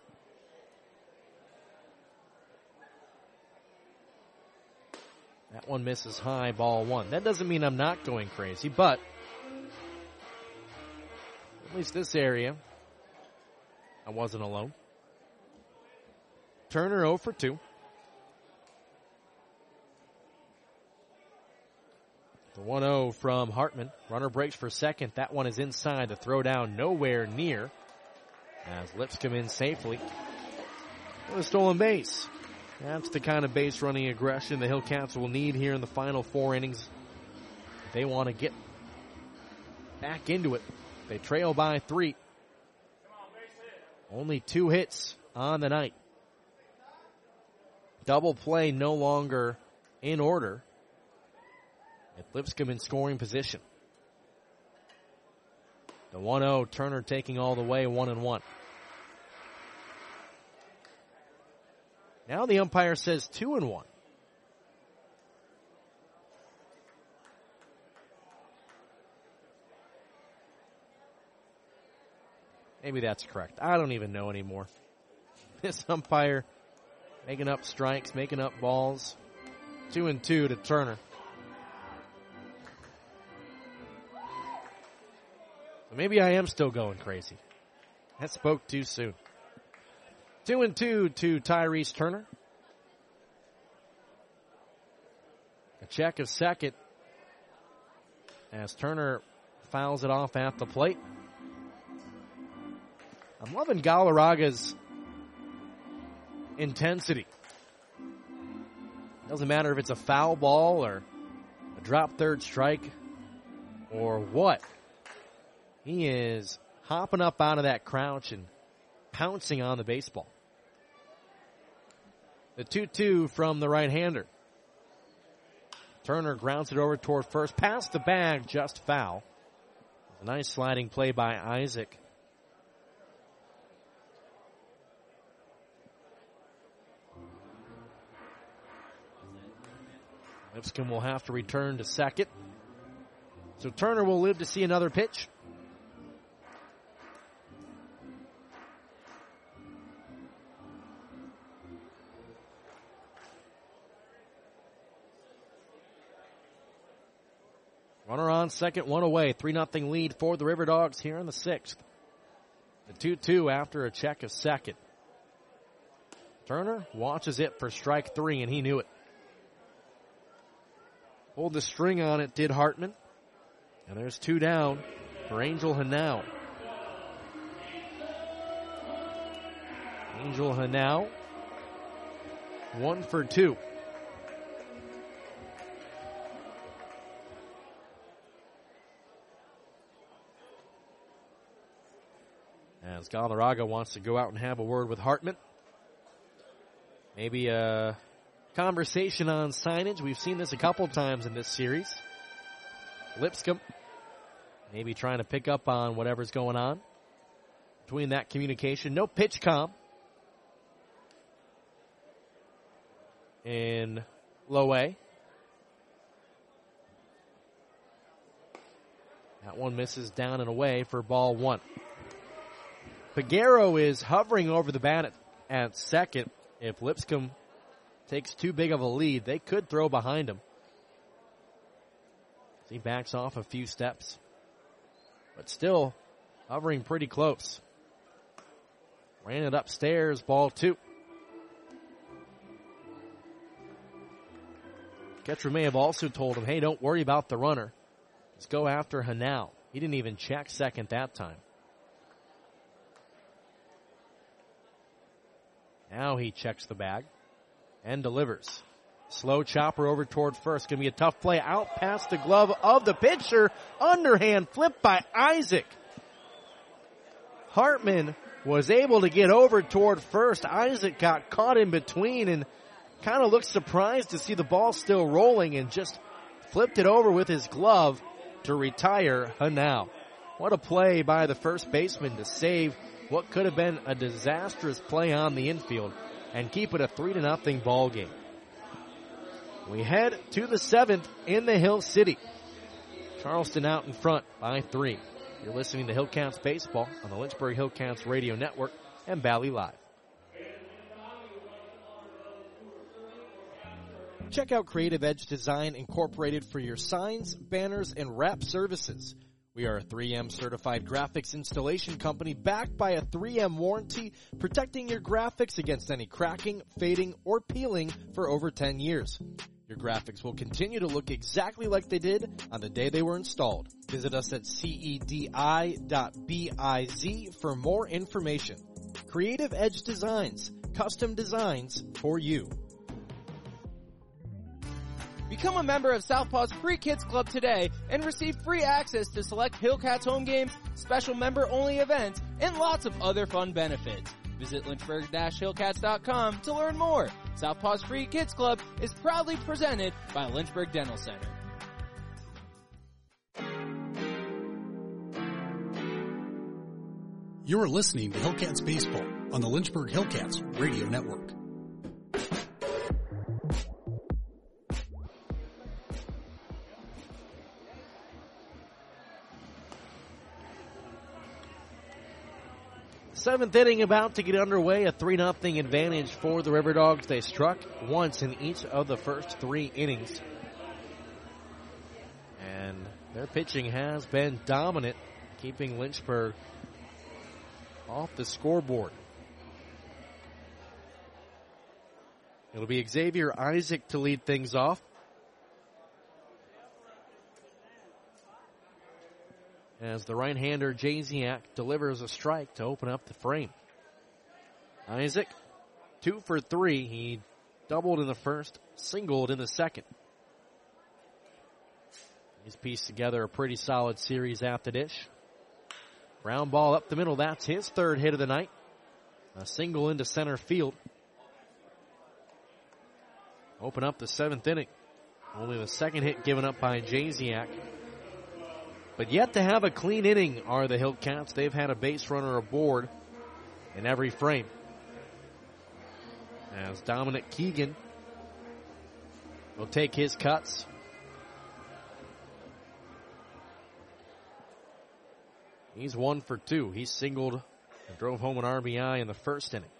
That one misses high, ball one. That doesn't mean I'm not going crazy, but at least this area, I wasn't alone. Turner oh for two. The one oh from Hartman. Runner breaks for second. That one is inside. The throw down nowhere near. As Lipscomb in safely. With a stolen base. That's the kind of base running aggression the Hillcats will need here in the final four innings. They want to get back into it. They trail by three. Only two hits on the night. Double play no longer in order. At Lipscomb in scoring position. The one oh, Turner taking all the way, one and one. Now the umpire says two and one. Maybe that's correct. I don't even know anymore. This umpire making up strikes, making up balls. Two and two to Turner. So maybe I am still going crazy. That spoke too soon. Two and two to Tyrese Turner. A check of second as Turner fouls it off at the plate. I'm loving Galarraga's intensity. Doesn't matter if it's a foul ball or a drop third strike or what. He is hopping up out of that crouch and pouncing on the baseball. The two two from the right-hander. Turner grounds it over toward first. Past the bag, just foul. A nice sliding play by Isaac. Lipscomb will have to return to second. So Turner will live to see another pitch. Runner on second, one away. three nothing lead for the River Dogs here in the sixth. The two two after a check of second. Turner watches it for strike three, and he knew it. Pulled the string on it, did Hartman. And there's two down for Angel Hanau. Angel Hanau, one for two. As Galarraga wants to go out and have a word with Hartman. Maybe a conversation on signage. We've seen this a couple times in this series. Lipscomb maybe trying to pick up on whatever's going on between that communication. No pitch comm in low A. That one misses down and away for ball one. Peguero is hovering over the bat at, at second. If Lipscomb takes too big of a lead, they could throw behind him. He backs off a few steps, but still hovering pretty close. Ran it upstairs, ball two. Catcher may have also told him, hey, don't worry about the runner. Let's go after Hanau. He didn't even check second that time. Now he checks the bag and delivers. Slow chopper over toward first. Going to be a tough play out past the glove of the pitcher. Underhand flip by Isaac. Hartman was able to get over toward first. Isaac got caught in between and kind of looked surprised to see the ball still rolling and just flipped it over with his glove to retire Hanau. What a play by the first baseman to save what could have been a disastrous play on the infield and keep it a three to nothing ball game. We head to the seventh in the Hill City. Charleston out in front by three. You're listening to Hillcats Baseball on the Lynchburg Hillcats Radio Network and Valley Live. Check out Creative Edge Design Incorporated for your signs, banners, and wrap services. We are a three M certified graphics installation company backed by a three M warranty, protecting your graphics against any cracking, fading, or peeling for over ten years. Your graphics will continue to look exactly like they did on the day they were installed. Visit us at cedi dot biz for more information. Creative Edge Designs, custom designs for you. Become a member of Southpaw's Free Kids Club today and receive free access to select Hillcats home games, special member-only events, and lots of other fun benefits. Visit lynchburg dash hillcats dot com to learn more. Southpaw's Free Kids Club is proudly presented by Lynchburg Dental Center. You're listening to Hillcats Baseball on the Lynchburg Hillcats Radio Network. Seventh inning about to get underway, a three nothing advantage for the River Dogs. They struck once in each of the first three innings. And their pitching has been dominant, keeping Lynchburg off the scoreboard. It'll be Xavier Isaac to lead things off. As the right-hander Jasiak delivers a strike to open up the frame. Isaac, two for three. He doubled in the first, singled in the second. He's pieced together a pretty solid series at the dish. Ground ball up the middle. That's his third hit of the night. A single into center field. Open up the seventh inning. Only the second hit given up by Jasiak. But yet to have a clean inning are the Hillcats. They've had a base runner aboard in every frame. As Dominic Keegan will take his cuts. He's one for two. He singled and drove home an R B I in the first inning.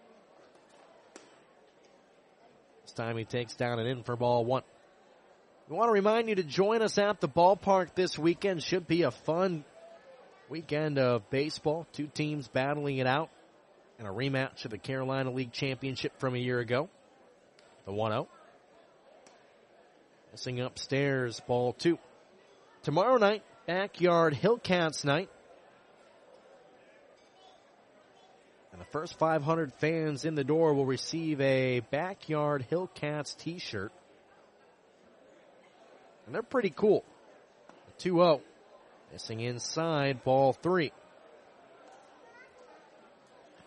This time he takes down and in for ball one. We want to remind you to join us at the ballpark this weekend. Should be a fun weekend of baseball. Two teams battling it out in a rematch of the Carolina League Championship from a year ago. The one oh. Missing upstairs, ball two. Tomorrow night, backyard Hillcats night. And the first five hundred fans in the door will receive a backyard Hillcats t-shirt. And they're pretty cool. two oh. Missing inside, ball three.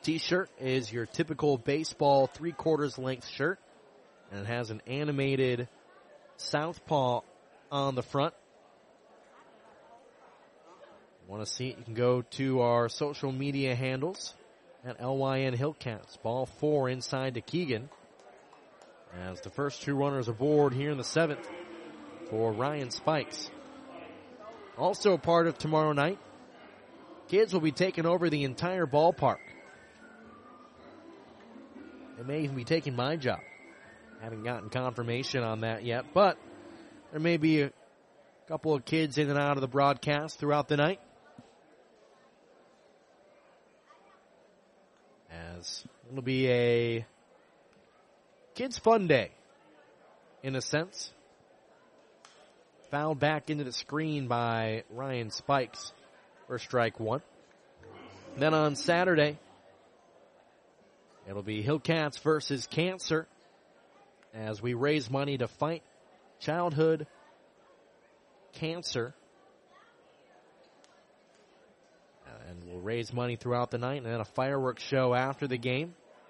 t-shirt is your typical baseball three-quarters length shirt, and it has an animated southpaw on the front. Want to see it? You can go to our social media handles at L Y N Hillcats. Ball four inside to Keegan, as the first two runners aboard here in the seventh for Ryan Spikes. Also a part of tomorrow night, kids will be taking over the entire ballpark. They may even be taking my job. Haven't gotten confirmation on that yet, but there may be a couple of kids in and out of the broadcast throughout the night, as it'll be a kids' fun day, in a sense. Fouled back into the screen by Ryan Spikes for strike one. Then on Saturday, it'll be Hillcats versus Cancer, as we raise money to fight childhood cancer. And we'll raise money throughout the night, and then a fireworks show after the game.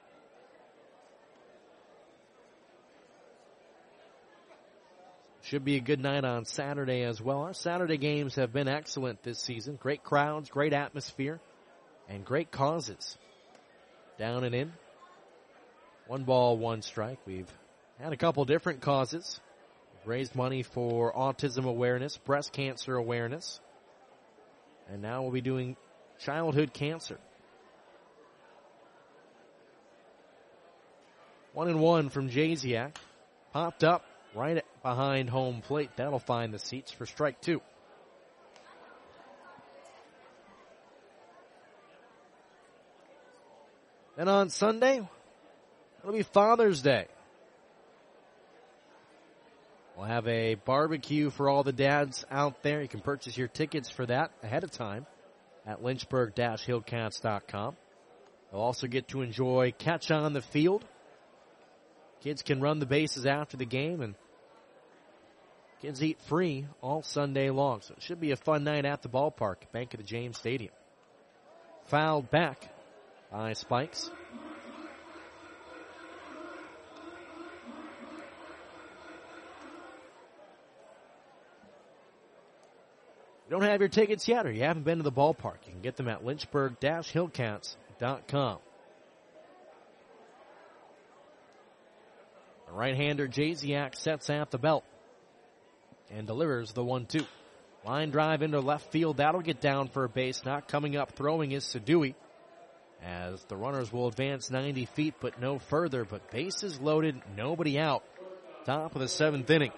Should be a good night on Saturday as well. Our Saturday games have been excellent this season. Great crowds, great atmosphere, and great causes. Down and in. One ball, one strike. We've had a couple different causes. We've raised money for autism awareness, breast cancer awareness, and now we'll be doing childhood cancer. One and one from Jasiak. Popped up right behind home plate. That'll find the seats for strike two. Then on Sunday, it'll be Father's Day. We'll have a barbecue for all the dads out there. You can purchase your tickets for that ahead of time at lynchburg dash hillcats dot com. You'll also get to enjoy catch on the field. Kids can run the bases after the game, and kids eat free all Sunday long. So it should be a fun night at the ballpark, Bank of the James Stadium. Fouled back by Spikes. If you don't have your tickets yet, or you haven't been to the ballpark, you can get them at lynchburg dash hillcats dot com. The right-hander Jasiak sets at the belt and delivers the one two. Line drive into left field. That'll get down for a base. Not coming up throwing is Sadui, as the runners will advance ninety feet, but no further. But bases loaded, nobody out. Top of the seventh inning.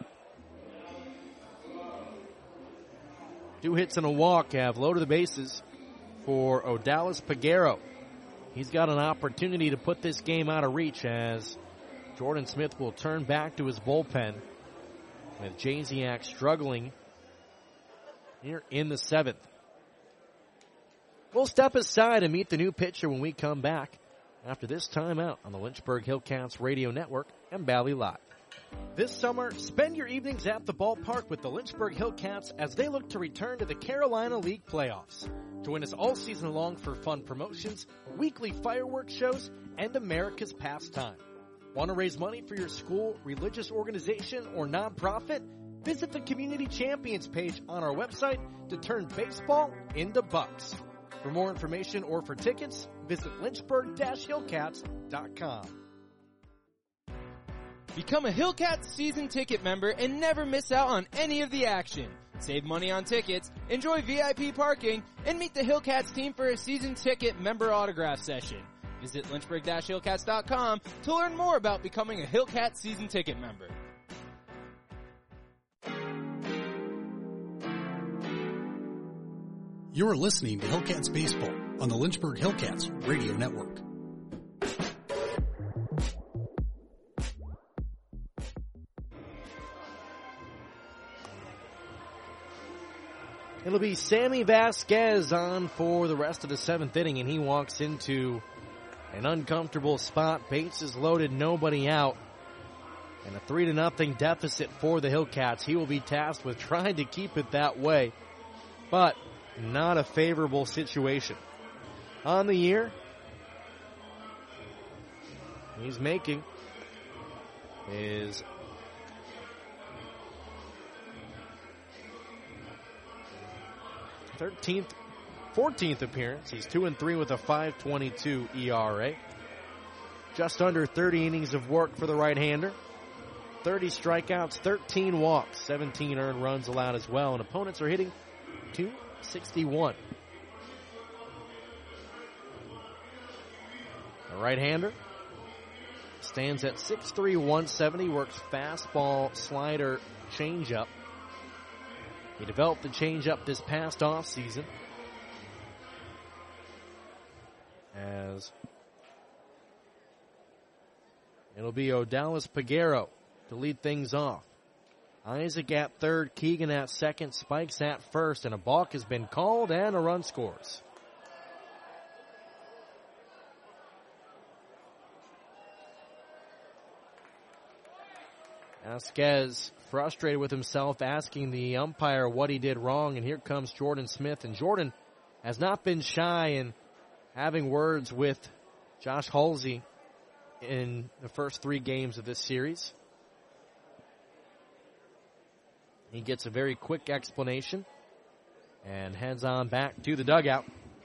Two hits and a walk have loaded the bases for Odalis Peguero. He's got an opportunity to put this game out of reach, as Jordan Smith will turn back to his bullpen with Jasiak struggling here in the seventh. We'll step aside and meet the new pitcher when we come back after this timeout on the Lynchburg Hillcats Radio Network and Bally Live. This summer, spend your evenings at the ballpark with the Lynchburg Hillcats as they look to return to the Carolina League playoffs. Join us all season long for fun promotions, weekly fireworks shows, and America's pastime. Want to raise money for your school, religious organization, or nonprofit? Visit the Community Champions page on our website to turn baseball into bucks. For more information or for tickets, visit lynchburg dash hillcats dot com. Become a Hillcats season ticket member and never miss out on any of the action. Save money on tickets, enjoy V I P parking, and meet the Hillcats team for a season ticket member autograph session. Visit lynchburg dash hillcats dot com to learn more about becoming a Hillcats season ticket member. You're listening to Hillcats Baseball on the Lynchburg Hillcats Radio Network. It'll be Sammy Vasquez on for the rest of the seventh inning, and he walks into an uncomfortable spot. Bases loaded, nobody out, and a three to nothing deficit for the Hillcats. He will be tasked with trying to keep it that way, but not a favorable situation. On the year, he's making his thirteenth, fourteenth appearance. He's two and three with a five twenty-two E R A. Just under thirty innings of work for the right-hander. thirty strikeouts, thirteen walks, seventeen earned runs allowed as well, and opponents are hitting two sixty-one. The right-hander stands at six three, one seventy, works fastball, slider, changeup. He developed the changeup this past offseason as it'll be Odalis Peguero to lead things off. Isaac at third, Keegan at second, Spikes at first, and a balk has been called and a run scores. Vasquez frustrated with himself, asking the umpire what he did wrong, and here comes Jordan Smith. And Jordan has not been shy in having words with Josh Halsey in the first three games of this series. He gets a very quick explanation and heads on back to the dugout.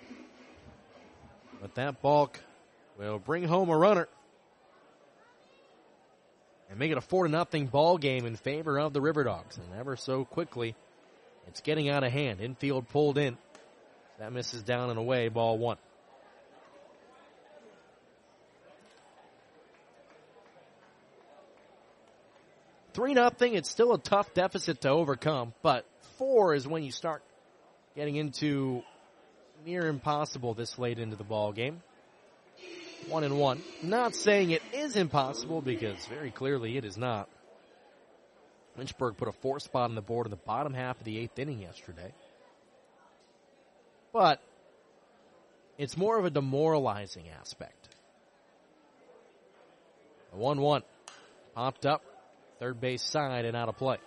But that balk will bring home a runner and make it a four to nothing ball game in favor of the River Dogs. And ever so quickly, it's getting out of hand. Infield pulled in. That misses down and away, ball one. Three nothing. It's still a tough deficit to overcome, but four is when you start getting into near impossible this late into the ball game. One and one. Not saying it is impossible, because very clearly it is not. Lynchburg put a four spot on the board in the bottom half of the eighth inning yesterday. But it's more of a demoralizing aspect. A one one. Popped up. Third base side and out of play.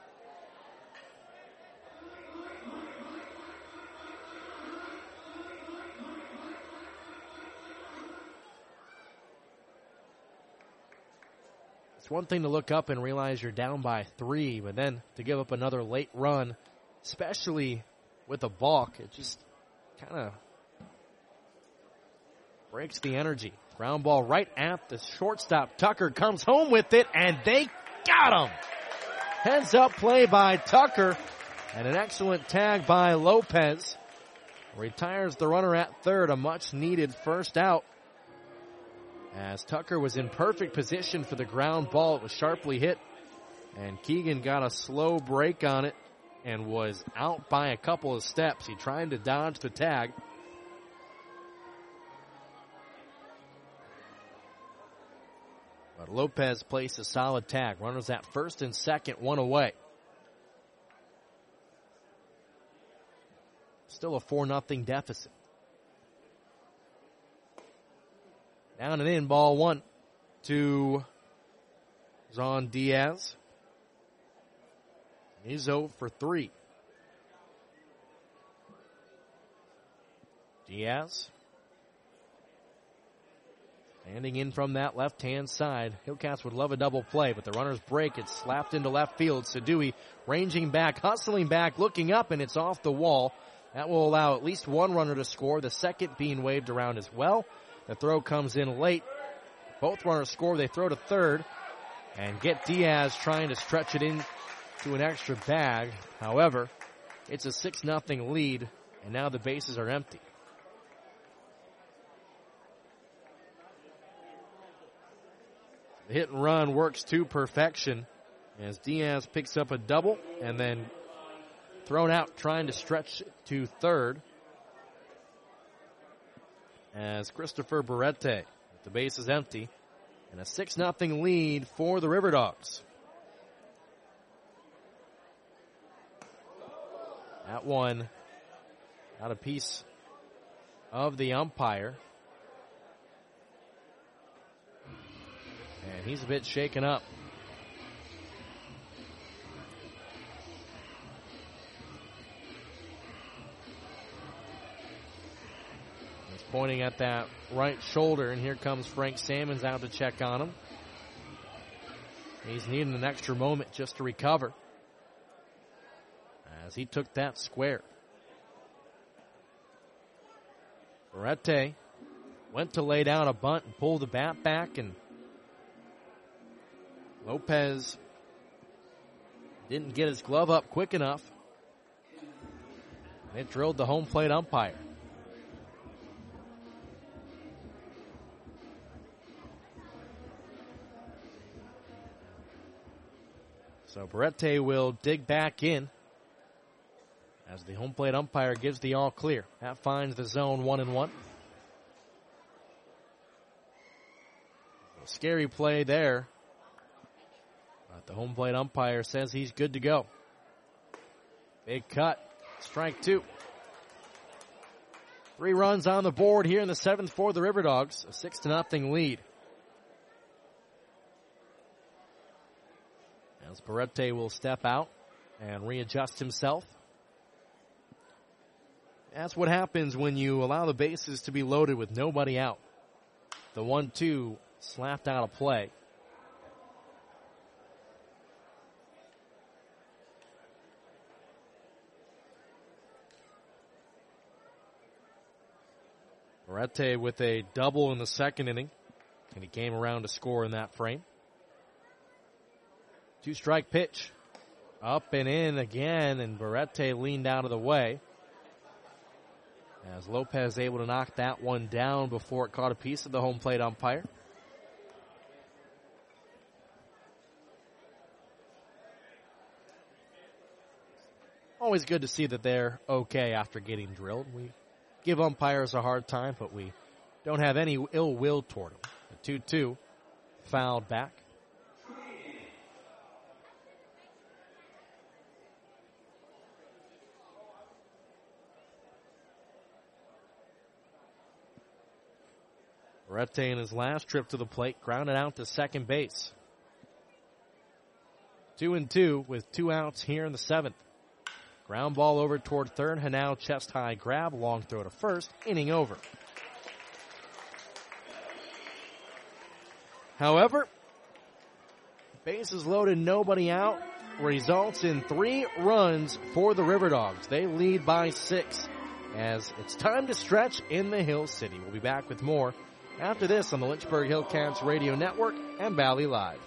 It's one thing to look up and realize you're down by three, but then to give up another late run, especially with a balk, it just kind of breaks the energy. Ground ball right at the shortstop. Tucker comes home with it, and they got him. Heads up play by Tucker, and an excellent tag by Lopez. Retires the runner at third, a much needed first out. As Tucker was in perfect position for the ground ball, it was sharply hit, and Keegan got a slow break on it and was out by a couple of steps. He tried to dodge the tag. But Lopez placed a solid tag. Runners at first and second, one away. Still a four nothing deficit. Down and in, ball one to Zon Diaz. He's zero for three. Diaz standing in from that left-hand side. Hillcats would love a double play, but the runner's break. It's slapped into left field. Sadui ranging back, hustling back, looking up, and it's off the wall. That will allow at least one runner to score, the second being waved around as well. The throw comes in late. Both runners score. They throw to third and get Diaz trying to stretch it in to an extra bag. However, it's a six nothing lead, and now the bases are empty. The hit and run works to perfection as Diaz picks up a double and then thrown out trying to stretch to third as Christopher Barrete. The base is empty and a six nothing lead for the River Dogs. That one got a piece of the umpire. And he's a bit shaken up. As pointing at that right shoulder, and here comes Frank Sammons out to check on him. He's needing an extra moment just to recover, as he took that square. Berete went to lay down a bunt and pull the bat back, and Lopez didn't get his glove up quick enough. It drilled the home plate umpire. So Berete will dig back in as the home plate umpire gives the all clear. That finds the zone one and one. A scary play there, but the home plate umpire says he's good to go. Big cut. Strike two. Three runs on the board here in the seventh for the River Dogs. A six to nothing lead. As Berete will step out and readjust himself. That's what happens when you allow the bases to be loaded with nobody out. The one two slapped out of play. Berete with a double in the second inning, and he came around to score in that frame. Two-strike pitch. Up and in again, and Berete leaned out of the way. As Lopez able to knock that one down before it caught a piece of the home plate umpire. Always good to see that they're okay after getting drilled. We give umpires a hard time, but we don't have any ill will toward them. The two two fouled back. Berete in his last trip to the plate grounded out to second base. Two and two with two outs here in the seventh. Ground ball over toward third. Hanau chest high grab. Long throw to first. Inning over. However, bases loaded, nobody out. Results in three runs for the River Dogs. They lead by six as it's time to stretch in the Hill City. We'll be back with more after this on the Lynchburg Hillcats Radio Network and Valley Live.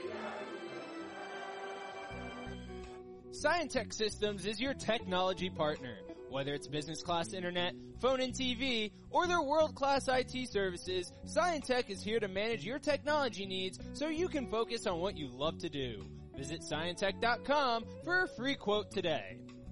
Scientech Systems is your technology partner. Whether it's business class internet, phone and T V, or their world-class I T services, Scientech is here to manage your technology needs so you can focus on what you love to do. Visit Scientech dot com for a free quote today.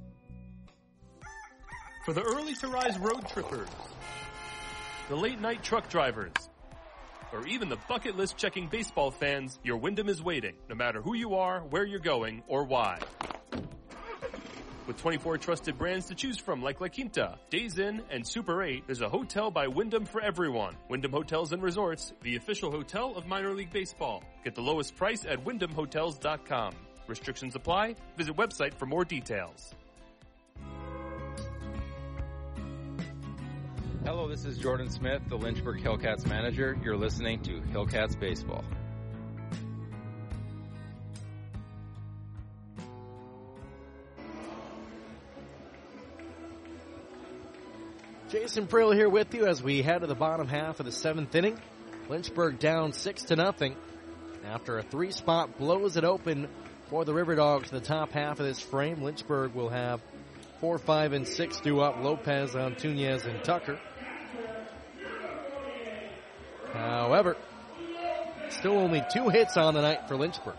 For the early to rise road trippers, the late night truck drivers, or even the bucket list checking baseball fans, your Wyndham is waiting, no matter who you are, where you're going, or why. With twenty-four trusted brands to choose from like La Quinta, Days Inn, and Super eight, there's a hotel by Wyndham for everyone. Wyndham Hotels and Resorts, the official hotel of minor league baseball. Get the lowest price at wyndham hotels dot com. Restrictions apply. Visit website for more details. Hello, this is Jordan Smith, the Lynchburg Hillcats manager. You're listening to Hillcats Baseball. Jason Prill here with you as we head to the bottom half of the seventh inning. Lynchburg down six to nothing after a three-spot blows it open for the River Dogs in the top half of this frame. Lynchburg will have four, five, and six due up. Lopez, Antunez, and Tucker. However, still only two hits on the night for Lynchburg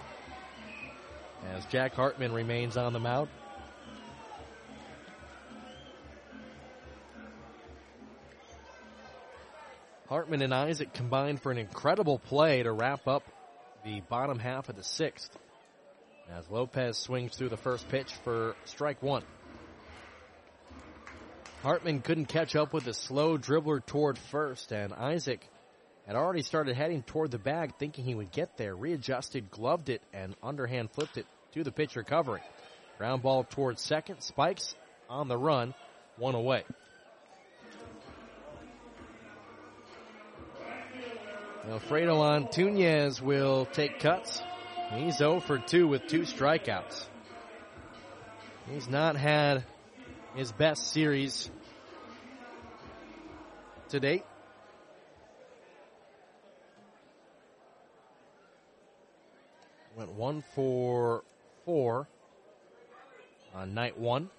as Jack Hartman remains on the mound. Hartman and Isaac combined for an incredible play to wrap up the bottom half of the sixth as Lopez swings through the first pitch for strike one. Hartman couldn't catch up with a slow dribbler toward first, and Isaac had already started heading toward the bag thinking he would get there, readjusted, gloved it, and underhand flipped it to the pitcher covering. Ground ball towards second, Spikes on the run, one away. Alfredo Antunez will take cuts. He's oh for two with two strikeouts. He's not had his best series to date. Went one for four on night one.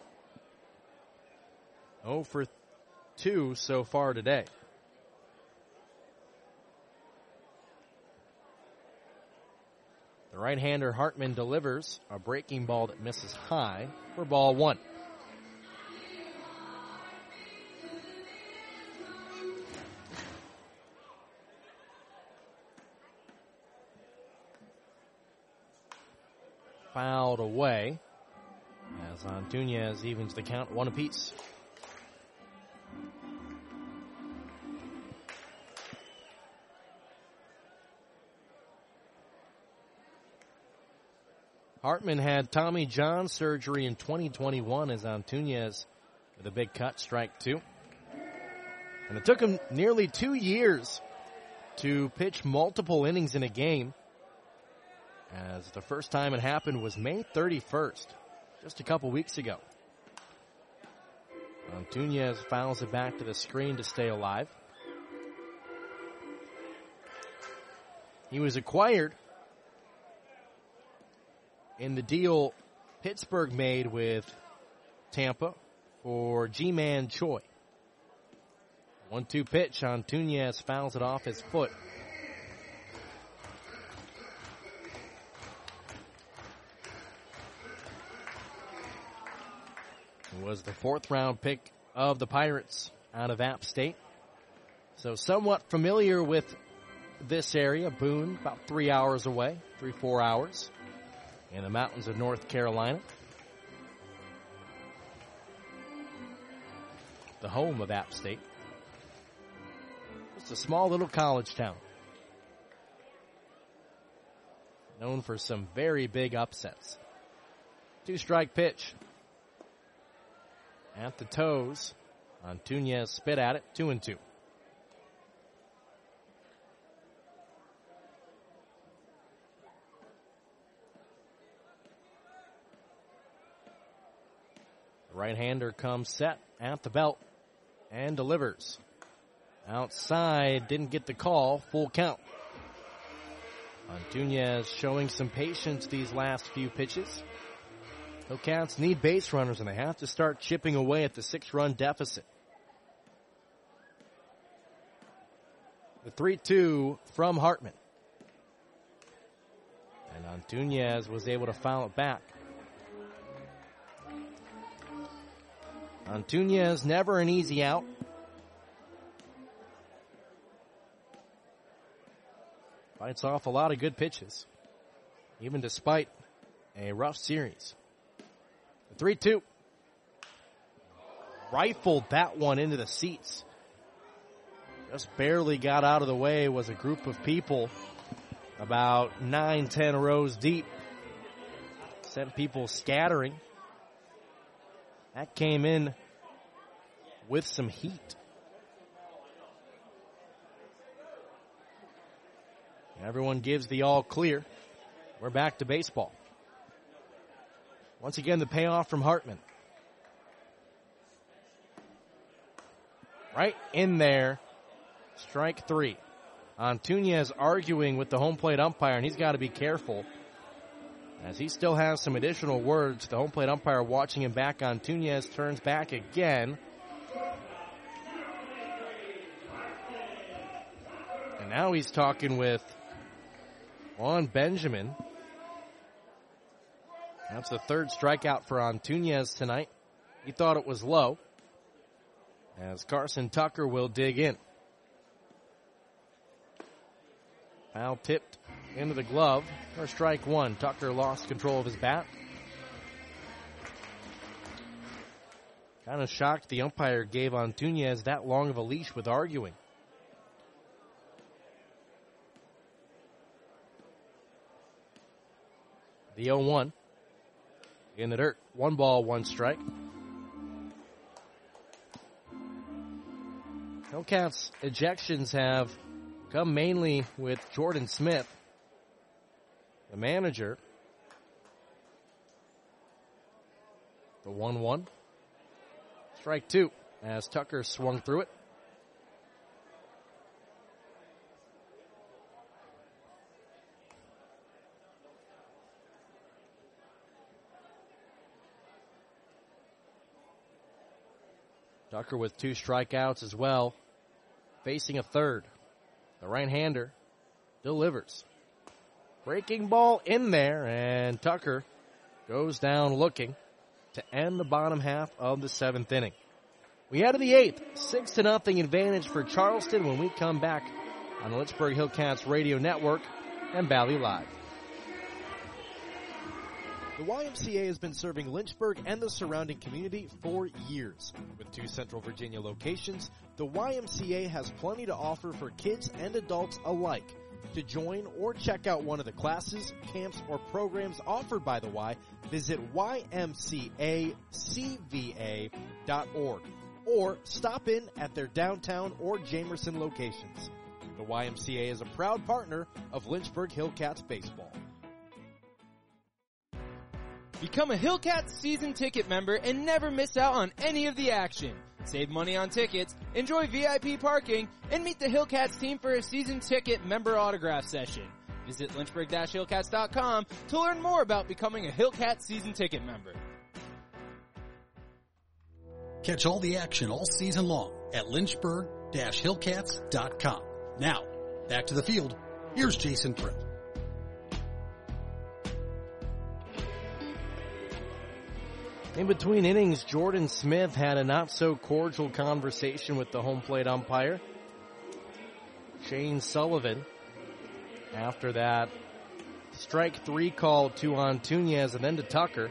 oh for two so far today. The right-hander Hartman delivers a breaking ball that misses high for ball one. Fouled away as Antunez evens the count one apiece. Hartman had Tommy John surgery in twenty twenty-one as Antunez with a big cut, strike two. And it took him nearly two years to pitch multiple innings in a game, as the first time it happened was May thirty-first, just a couple weeks ago. Antunez fouls it back to the screen to stay alive. He was acquired in the deal Pittsburgh made with Tampa for Ji-Man Choi. one two pitch, Antunez fouls it off his foot. It was the fourth round pick of the Pirates out of App State. So somewhat familiar with this area. Boone, about three hours away, three, four hours. In the mountains of North Carolina. The home of App State. It's a small little college town. Known for some very big upsets. Two-strike pitch. At the toes. Antunez spit at it, two and two. Right-hander comes set at the belt and delivers. Outside, didn't get the call, full count. Antunez showing some patience these last few pitches. Hillcats need base runners, and they have to start chipping away at the six-run deficit. The three two from Hartman. And Antunez was able to foul it back. Antunez never an easy out. Fights off a lot of good pitches, even despite a rough series. The three two. Rifled that one into the seats. Just barely got out of the way was a group of people about nine, ten rows deep. Sent people scattering. That came in with some heat. Everyone gives the all clear. We're back to baseball. Once again, the payoff from Hartman. Right in there. Strike three. Antunez arguing with the home plate umpire, and he's got to be careful, as he still has some additional words. The home plate umpire watching him back. Antunez turns back again. And now he's talking with Juan Benjamin. That's the third strikeout for Antunez tonight. He thought it was low, as Carson Tucker will dig in. Foul tipped into the glove for strike one. Tucker lost control of his bat. Kind of shocked the umpire gave Antunez that long of a leash with arguing. The oh one in the dirt. One ball, one strike. Hillcats ejections have come mainly with Jordan Smith, the manager. The one one. Strike two as Tucker swung through it. Tucker with two strikeouts as well, facing a third. The right-hander delivers. Breaking ball in there, and Tucker goes down looking to end the bottom half of the seventh inning. We head to the eighth, six to nothing advantage for Charleston when we come back on the Lynchburg Hillcats Radio Network and Valley Live. The Y M C A has been serving Lynchburg and the surrounding community for years. With two Central Virginia locations, the Y M C A has plenty to offer for kids and adults alike. To join or check out one of the classes, camps, or programs offered by the Y, visit Y M C A C V A dot org or stop in at their downtown or Jamerson locations. The Y M C A is a proud partner of Lynchburg Hillcats baseball. Become a Hillcats season ticket member and never miss out on any of the action. Save money on tickets, enjoy V I P parking, and meet the Hillcats team for a season ticket member autograph session. Visit Lynchburg Hillcats dot com to learn more about becoming a Hillcats season ticket member. Catch all the action all season long at Lynchburg Hillcats dot com. Now, back to the field. Here's Jason Tripp. In between innings, Jordan Smith had a not-so-cordial conversation with the home plate umpire, Shane Sullivan, after that strike three call to Antunez and then to Tucker.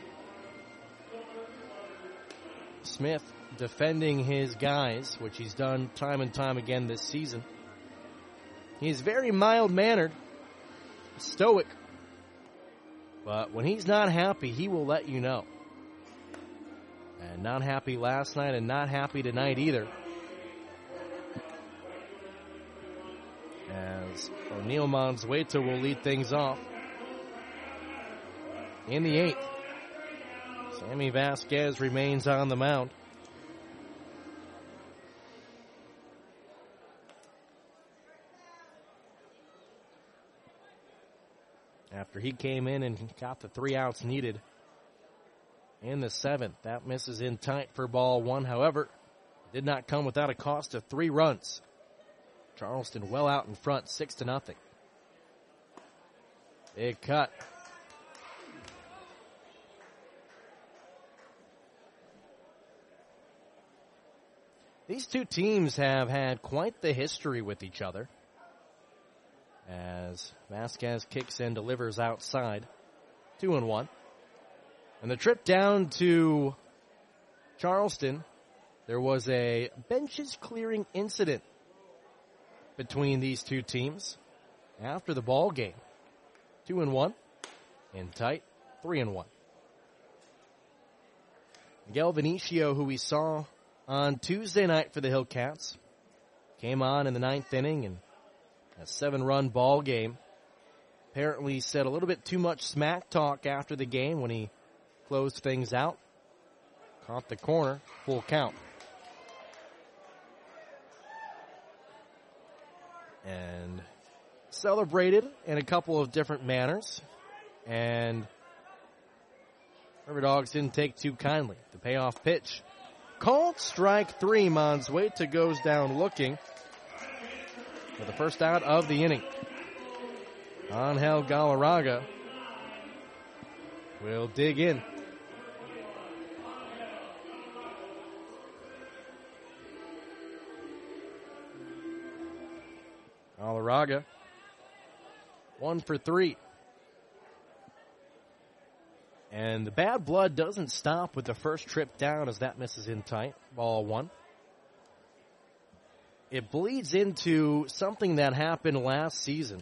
Smith defending his guys, which he's done time and time again this season. He's very mild-mannered, stoic, but when he's not happy, he will let you know. And not happy last night and not happy tonight either. As O'Neal Monzueta will lead things off in the eighth. Sammy Vasquez remains on the mound. After he came in and got the three outs needed in the seventh. That misses in tight for ball one. However, did not come without a cost of three runs. Charleston well out in front, six to nothing. Big cut. These two teams have had quite the history with each other. As Vasquez kicks in, delivers outside. Two and one. And the trip down to Charleston, there was a benches clearing incident between these two teams after the ball game. Two and one, in tight, three and one. Miguel Vinicio, who we saw on Tuesday night for the Hillcats, came on in the ninth inning and a seven-run ball game. Apparently said a little bit too much smack talk after the game when he closed things out. Caught the corner, full count. And celebrated in a couple of different manners. And River Dogs didn't take too kindly. The payoff pitch called strike three. Monzueta goes down looking for the first out of the inning. Angel Galarraga will dig in. Galarraga, one for three. And the bad blood doesn't stop with the first trip down as that misses in tight. Ball one. It bleeds into something that happened last season.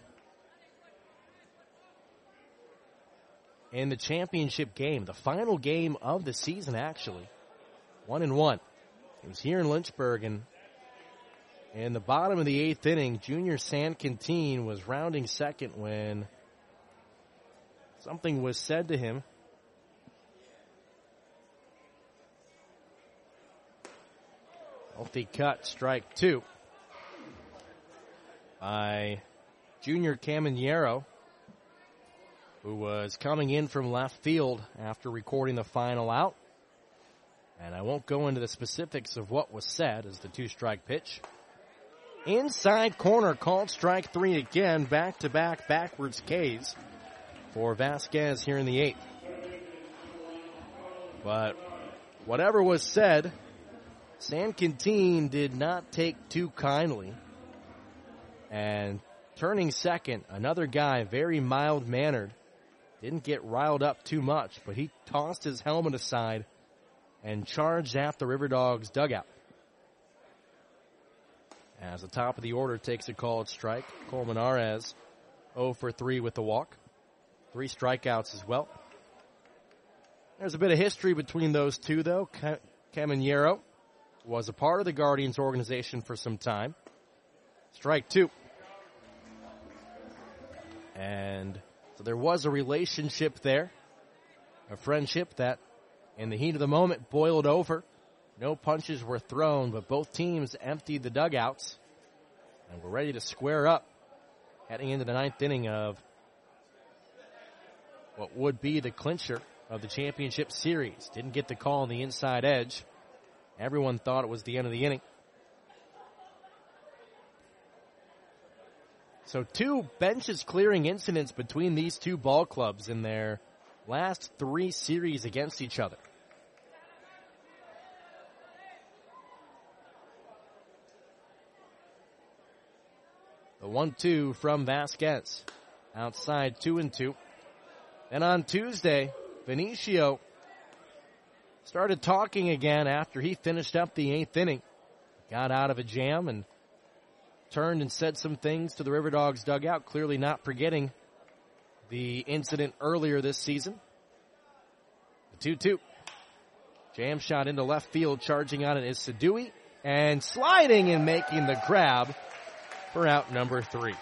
In the championship game, the final game of the season actually. One and one. It was here in Lynchburg, and In the bottom of the eighth inning, Junior Sanquintin was rounding second when something was said to him. Healthy cut, strike two by Junior Caminero, who was coming in from left field after recording the final out. And I won't go into the specifics of what was said as the two-strike pitch. Inside corner, called strike three again, back-to-back backwards Ks for Vasquez here in the eighth. But whatever was said, Sanquintin did not take too kindly. And turning second, another guy, very mild-mannered, didn't get riled up too much, but he tossed his helmet aside and charged at the River Dogs dugout. As the top of the order takes a called strike, Colmenares oh for three with the walk. Three strikeouts as well. There's a bit of history between those two, though. Caminero was a part of the Guardians organization for some time. Strike two. And so there was a relationship there, a friendship that in the heat of the moment boiled over. No punches were thrown, but both teams emptied the dugouts and were ready to square up heading into the ninth inning of what would be the clincher of the championship series. Didn't get the call on the inside edge. Everyone thought it was the end of the inning. So two benches clearing incidents between these two ball clubs in their last three series against each other. The one two from Vasquez. Outside two and two. And on Tuesday, Benicio started talking again after he finished up the eighth inning. Got out of a jam and turned and said some things to the River Dogs dugout, clearly not forgetting the incident earlier this season. The two two. Jam shot into left field, charging on it is Sadui, and sliding and making the grab for out number three.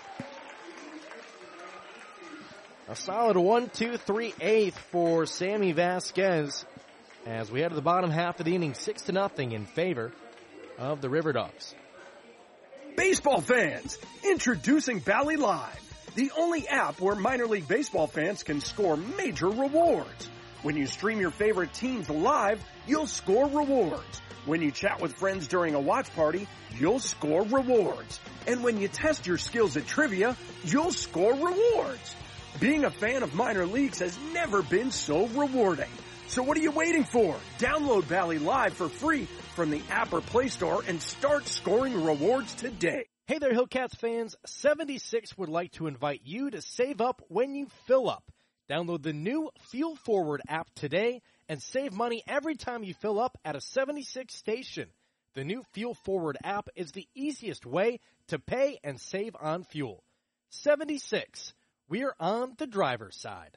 A solid one, two, three, eighth for Sammy Vasquez as we head to the bottom half of the inning, six to nothing in favor of the River Dogs. Baseball fans, introducing Bally Live, the only app where minor league baseball fans can score major rewards. When you stream your favorite teams live, you'll score rewards. When you chat with friends during a watch party, you'll score rewards. And when you test your skills at trivia, you'll score rewards. Being a fan of minor leagues has never been so rewarding. So what are you waiting for? Download Bally Live for free from the app or Play Store and start scoring rewards today. Hey there, Hillcats fans. seventy-six would like to invite you to save up when you fill up. Download the new Fuel Forward app today and save money every time you fill up at a seventy-six station. The new Fuel Forward app is the easiest way to pay and save on fuel. seventy-six. We're on the driver's side.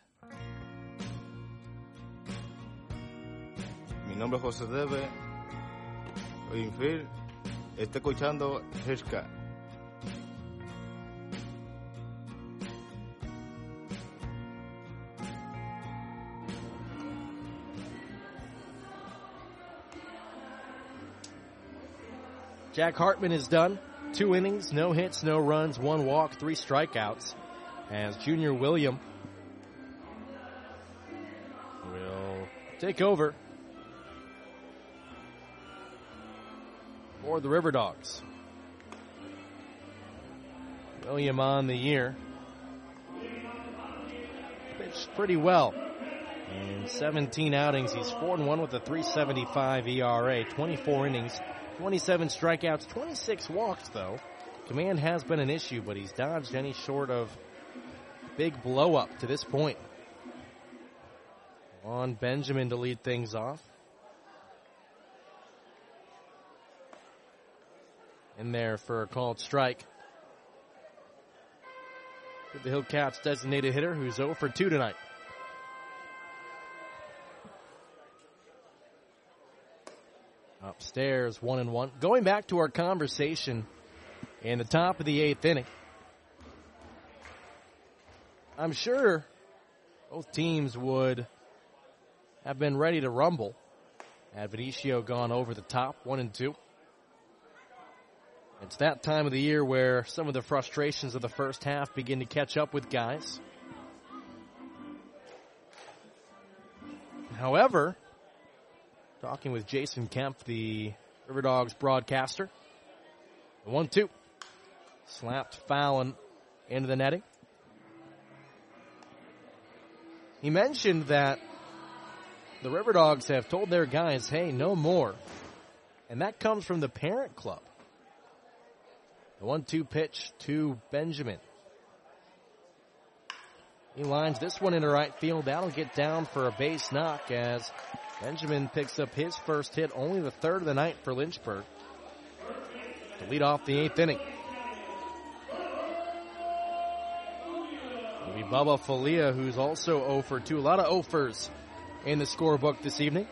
Mi nombre es José Debe. Infield. Está escuchando Hillcat. Jack Hartman is done. Two innings, no hits, no runs, one walk, three strikeouts. As Junior William will take over for the River Dogs. William on the year pitched pretty well. In seventeen outings, he's four and one with a three seventy-five E R A, twenty-four innings, twenty-seven strikeouts, twenty-six walks, though. Command has been an issue, but he's dodged any short of big blow-up to this point. On Benjamin to lead things off. In there for a called strike. To the Hillcats designated hitter, who's oh for two tonight. Upstairs, one and one. Going back to our conversation in the top of the eighth inning. I'm sure both teams would have been ready to rumble had Vinicio gone over the top, one and two. It's that time of the year where some of the frustrations of the first half begin to catch up with guys. However, talking with Jason Kemp, the River Dogs broadcaster, the one two slapped foul into the netting. He mentioned that the River Dogs have told their guys, hey, no more. And that comes from the parent club. The one two pitch to Benjamin. He lines this one into right field. That'll get down for a base knock as Benjamin picks up his first hit, only the third of the night for Lynchburg, to lead off the eighth inning. It'll be Bubba Falia, who's also oh for two. A lot of oh fers in the scorebook this evening.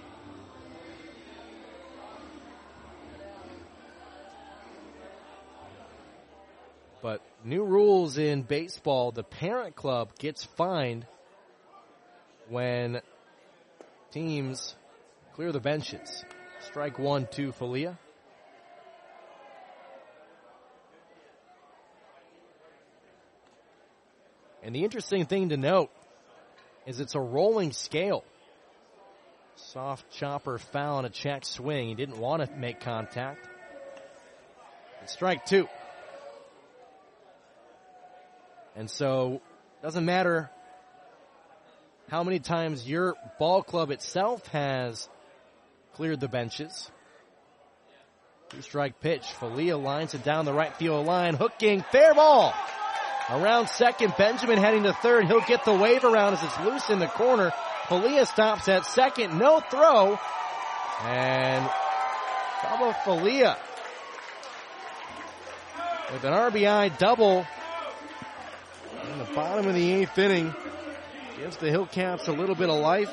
But new rules in baseball, the parent club gets fined when teams clear the benches. Strike one to Falia. And the interesting thing to note is it's a rolling scale. Soft chopper foul and a check swing. He didn't want to make contact. And strike two. And so, doesn't matter how many times your ball club itself has cleared the benches. Two-strike pitch. Falia lines it down the right field line. Hooking. Fair ball. Around second. Benjamin heading to third. He'll get the wave around as it's loose in the corner. Falia stops at second. No throw. And Bubba Falia with an R B I double in the bottom of the eighth inning. Gives the Hillcats a little bit of life.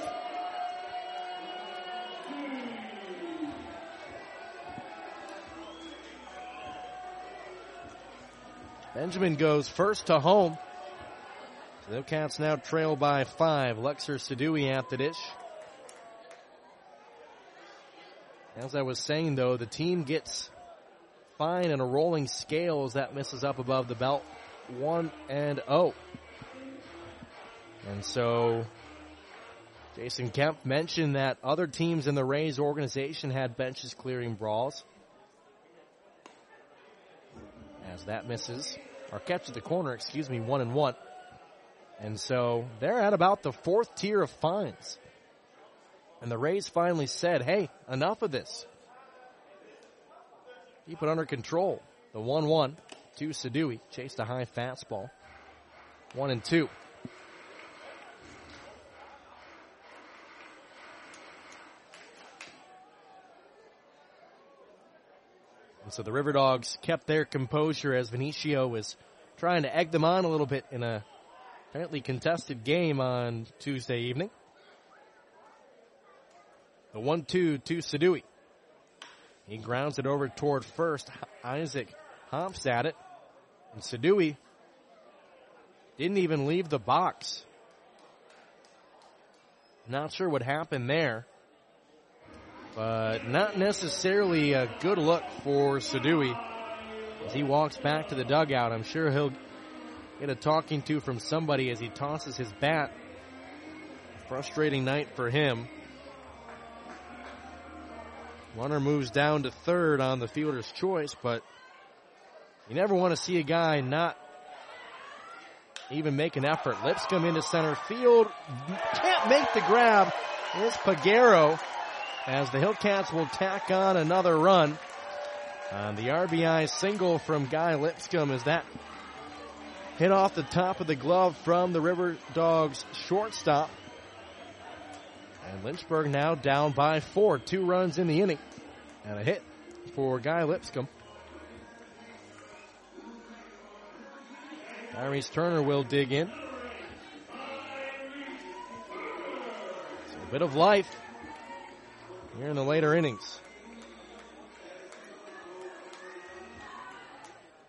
Benjamin goes first to home. The Hillcats now trail by five. Lexer Sadui at the dish. As I was saying, though, the team gets fine in a rolling scale as that misses up above the belt. one and oh. And so Jason Kemp mentioned that other teams in the Rays organization had benches clearing brawls. As that misses, or catch at the corner, excuse me, one and one. And so they're at about the fourth tier of fines. And the Rays finally said, hey, enough of this. Keep it under control. The one one to Sadui. Chased a high fastball. One and two. And so the River Dogs kept their composure as Vinicio was trying to egg them on a little bit in a apparently contested game on Tuesday evening. The one two to Sadui. He grounds it over toward first. Isaac hops at it. And Sadui didn't even leave the box. Not sure what happened there. But not necessarily a good look for Sadui as he walks back to the dugout. I'm sure he'll get a talking to from somebody as he tosses his bat. Frustrating night for him. Runner moves down to third on the fielder's choice, but you never want to see a guy not even make an effort. Lipscomb into center field. Can't make the grab. Here's Pagero as the Hillcats will tack on another run. Uh, the R B I single from Guy Lipscomb as that hit off the top of the glove from the River Dogs shortstop. And Lynchburg now down by four. Two runs in the inning. And a hit for Guy Lipscomb. Tyrese Turner will dig in. So a bit of life here in the later innings.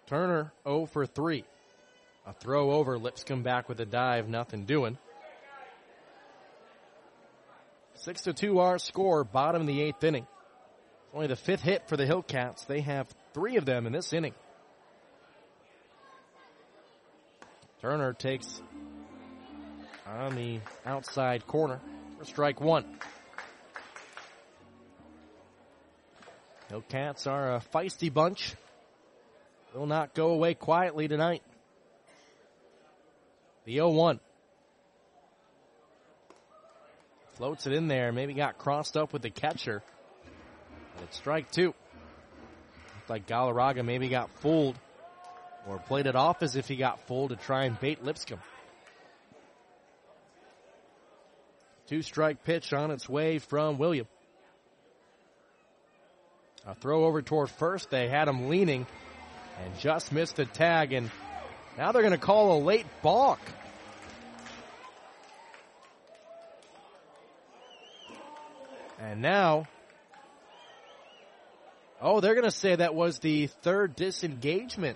Turner oh for three. A throw over, Lipscomb back with a dive, nothing doing. Six to two our score, bottom of the eighth inning. Only the fifth hit for the Hillcats. They have three of them in this inning. Turner takes on the outside corner for strike one. Hillcats are a feisty bunch. Will not go away quietly tonight. The oh one. Floats it in there. Maybe got crossed up with the catcher. But it's strike two. Looked like Galarraga maybe got fooled. Or played it off as if he got fooled to try and bait Lipscomb. Two-strike pitch on its way from William. A throw over toward first. They had him leaning and just missed the tag. And now they're going to call a late balk. And now, oh, they're going to say that was the third disengagement.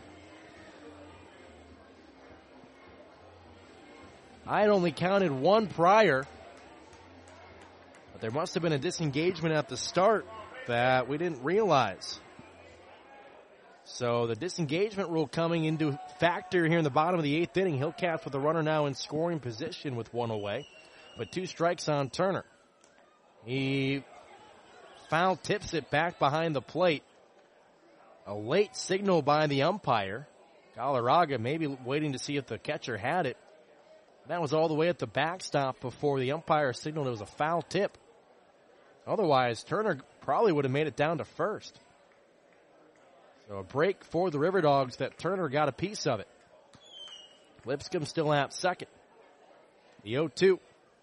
I had only counted one prior, but there must have been a disengagement at the start that we didn't realize. So the disengagement rule coming into factor here in the bottom of the eighth inning. Hillcats with a runner now in scoring position with one away, but two strikes on Turner. He foul tips it back behind the plate. A late signal by the umpire. Galarraga maybe waiting to see if the catcher had it. That was all the way at the backstop before the umpire signaled it was a foul tip. Otherwise, Turner probably would have made it down to first. So a break for the River Dogs that Turner got a piece of it. Lipscomb still at second. The oh two.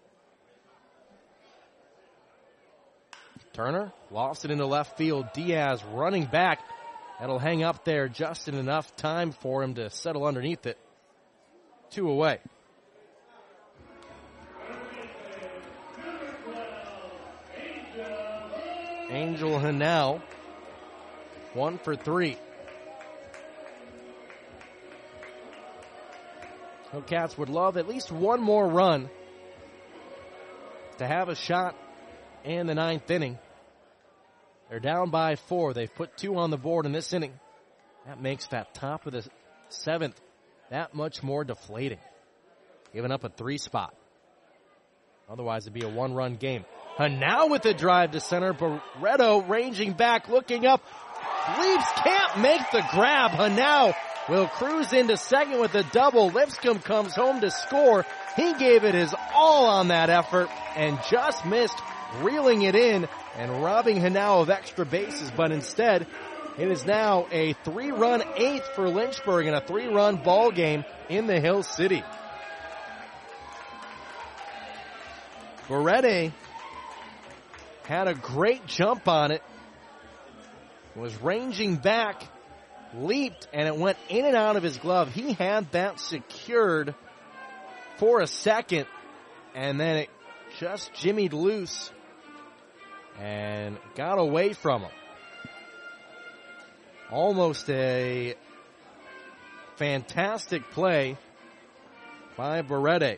Turner lost it into left field. Diaz running back. That'll hang up there just in enough time for him to settle underneath it. Two away. Angel Hanel, one for three. Hillcats would love at least one more run to have a shot in the ninth inning. They're down by four. They've put two on the board in this inning. That makes that top of the seventh that much more deflating. Giving up a three spot. Otherwise, it'd be a one-run game. And now with the drive to center, Barreto ranging back, looking up. Leaves can't make the grab. Hanau will cruise into second with a double. Lipscomb comes home to score. He gave it his all on that effort and just missed reeling it in and robbing Hanau of extra bases. But instead, it is now a three-run eighth for Lynchburg and a three-run ball game in the Hill City. Barrete had a great jump on it, was ranging back, leaped, and it went in and out of his glove. He had that secured for a second, and then it just jimmied loose and got away from him. Almost a fantastic play by Barrete.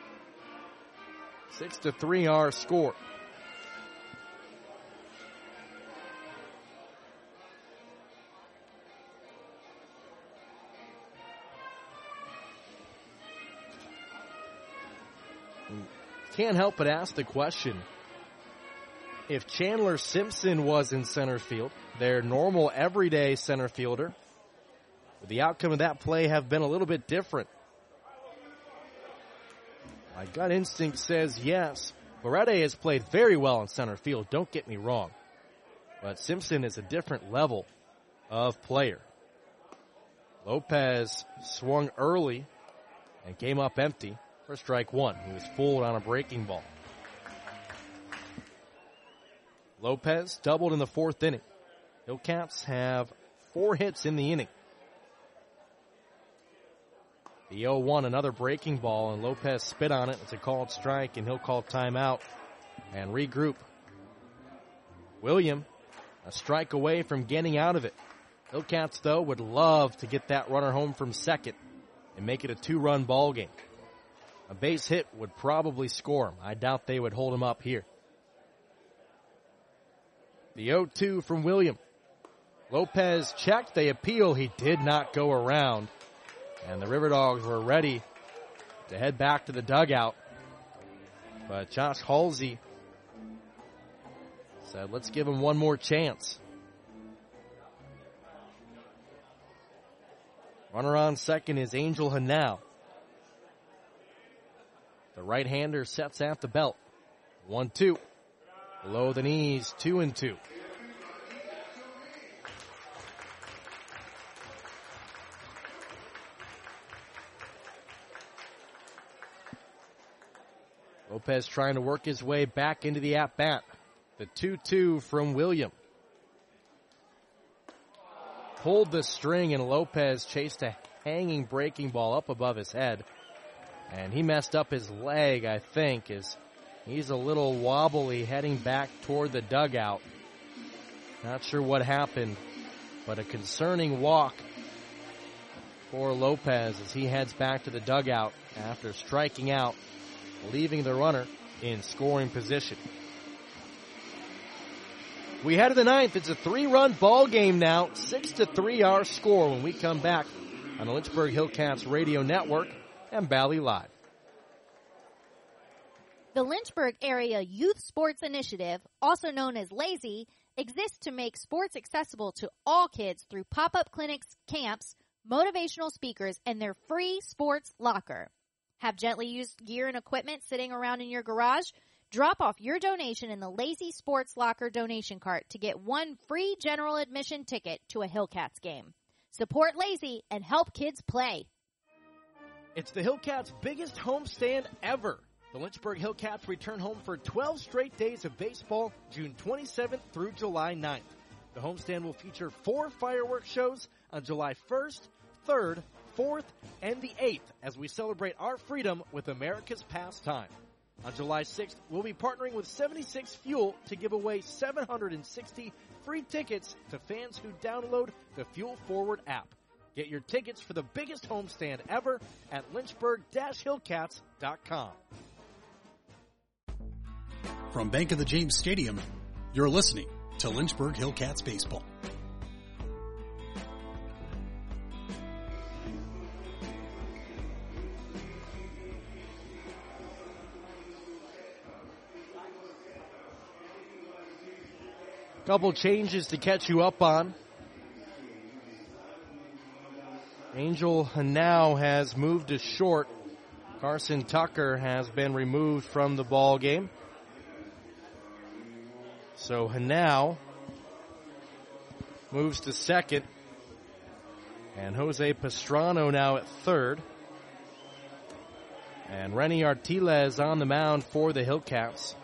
Six to three our score. Can't help but ask the question, if Chandler Simpson was in center field, their normal everyday center fielder, would the outcome of that play have been a little bit different? My gut instinct says yes. Barrete has played very well in center field, don't get me wrong. But Simpson is a different level of player. Lopez swung early and came up empty for strike one. He was fooled on a breaking ball. Lopez doubled in the fourth inning. Hillcats have four hits in the inning. The oh one, another breaking ball, and Lopez spit on it. It's a called strike, and he'll call timeout and regroup. William, a strike away from getting out of it. Hillcats, though, would love to get that runner home from second and make it a two-run ball game. A base hit would probably score him. I doubt they would hold him up here. The oh two from William. Lopez checked. They appeal. He did not go around. And the River Dogs were ready to head back to the dugout. But Josh Halsey said, let's give him one more chance. Runner on second is Angel Hanau. The right-hander sets at the belt. One, two. Below the knees, two and two. Lopez trying to work his way back into the at-bat. The two two from William. Pulled the string, and Lopez chased a hanging breaking ball up above his head. And he messed up his leg, I think, as he's a little wobbly heading back toward the dugout. Not sure what happened, but a concerning walk for Lopez as he heads back to the dugout after striking out, leaving the runner in scoring position. We head to the ninth. It's a three-run ball game now. Six to three our score when we come back on the Lynchburg Hillcats Radio Network and Bally Live. The Lynchburg Area Youth Sports Initiative, also known as LAZY, exists to make sports accessible to all kids through pop-up clinics, camps, motivational speakers, and their free sports locker. Have gently used gear and equipment sitting around in your garage? Drop off your donation in the LAZY Sports Locker donation cart to get one free general admission ticket to a Hillcats game. Support LAZY and help kids play. It's the Hillcats' biggest homestand ever. The Lynchburg Hillcats return home for twelve straight days of baseball, June twenty-seventh through July ninth. The homestand will feature four fireworks shows on July first, third, fourth, and the eighth as we celebrate our freedom with America's pastime. On July sixth, we'll be partnering with seventy-six Fuel to give away seven hundred sixty free tickets to fans who download the Fuel Forward app. Get your tickets for the biggest homestand ever at lynchburg dash hillcats dot com. From Bank of the James Stadium, you're listening to Lynchburg Hillcats Baseball. Couple changes to catch you up on. Angel Hanau has moved to short. Carson Tucker has been removed from the ball game. So Hanau moves to second. And Jose Pastrano now at third. And Renny Artiles on the mound for the Hillcats.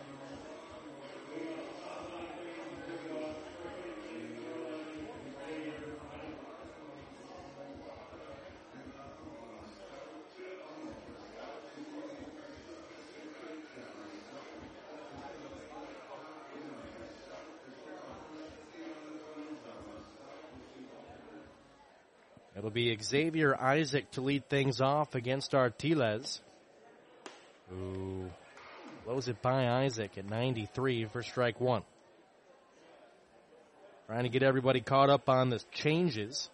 It'll be Xavier Isaac to lead things off against Artiles, who blows it by Isaac at ninety-three for strike one. Trying to get everybody caught up on the changes.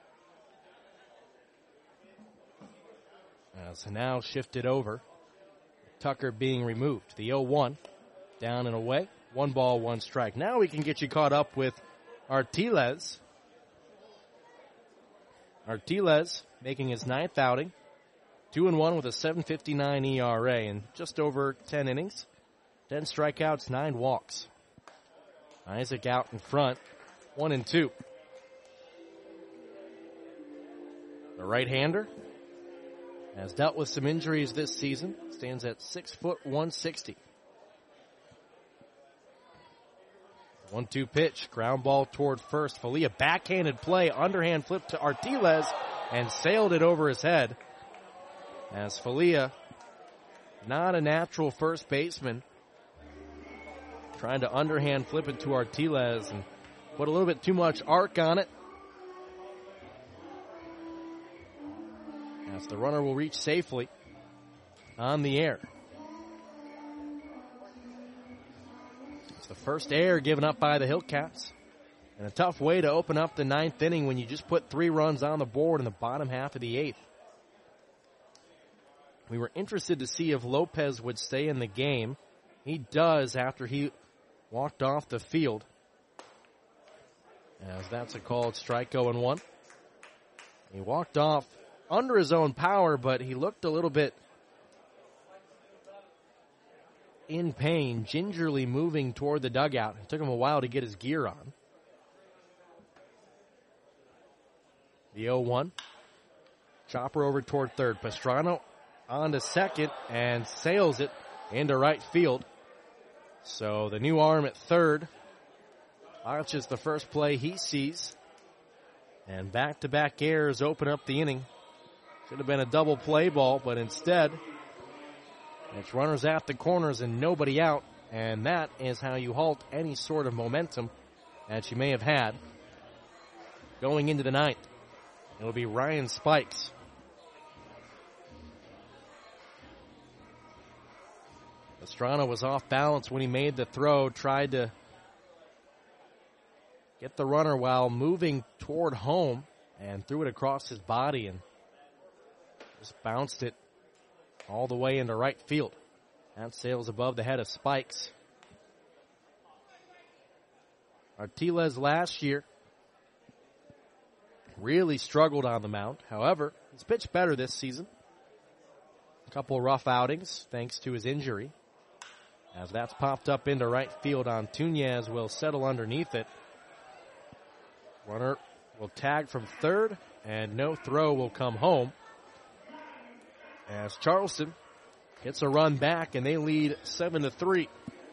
As now shifted over. Tucker being removed. The oh one down and away. One ball, one strike. Now we can get you caught up with Artiles. Artiles making his ninth outing, two and one with a seven fifty-nine E R A in just over ten innings, ten strikeouts, nine walks. Isaac out in front, one and two. The right-hander has dealt with some injuries this season, stands at six foot one sixty. one two pitch, ground ball toward first. Falia backhanded play, underhand flip to Artiles, and sailed it over his head. As Falia, not a natural first baseman, trying to underhand flip it to Artiles and put a little bit too much arc on it. as the runner will reach safely on the air. It's the first error given up by the Hillcats. And a tough way to open up the ninth inning when you just put three runs on the board in the bottom half of the eighth. We were interested to see if Lopez would stay in the game. He does after he walked off the field. As that's a called strike oh and one. He walked off under his own power, but he looked a little bit in pain, gingerly moving toward the dugout. It took him a while to get his gear on. The oh one. Chopper over toward third. Pastrana on to second and sails it into right field. So the new arm at third launches the first play he sees. And back-to-back errors open up the inning. Should have been a double play ball, but instead it's runners at the corners and nobody out. And that is how you halt any sort of momentum that you may have had going into the ninth. It'll be Ryan Spikes. Pastrana was off balance when he made the throw, tried to get the runner while moving toward home and threw it across his body and just bounced it all the way into right field. That sails above the head of Spikes. Artiles last year really struggled on the mound. However, he's pitched better this season. A couple of rough outings thanks to his injury. As that's popped up into right field, Antunes will settle underneath it. Runner will tag from third, and no throw will come home. As Charleston gets a run back, and they lead seven to three.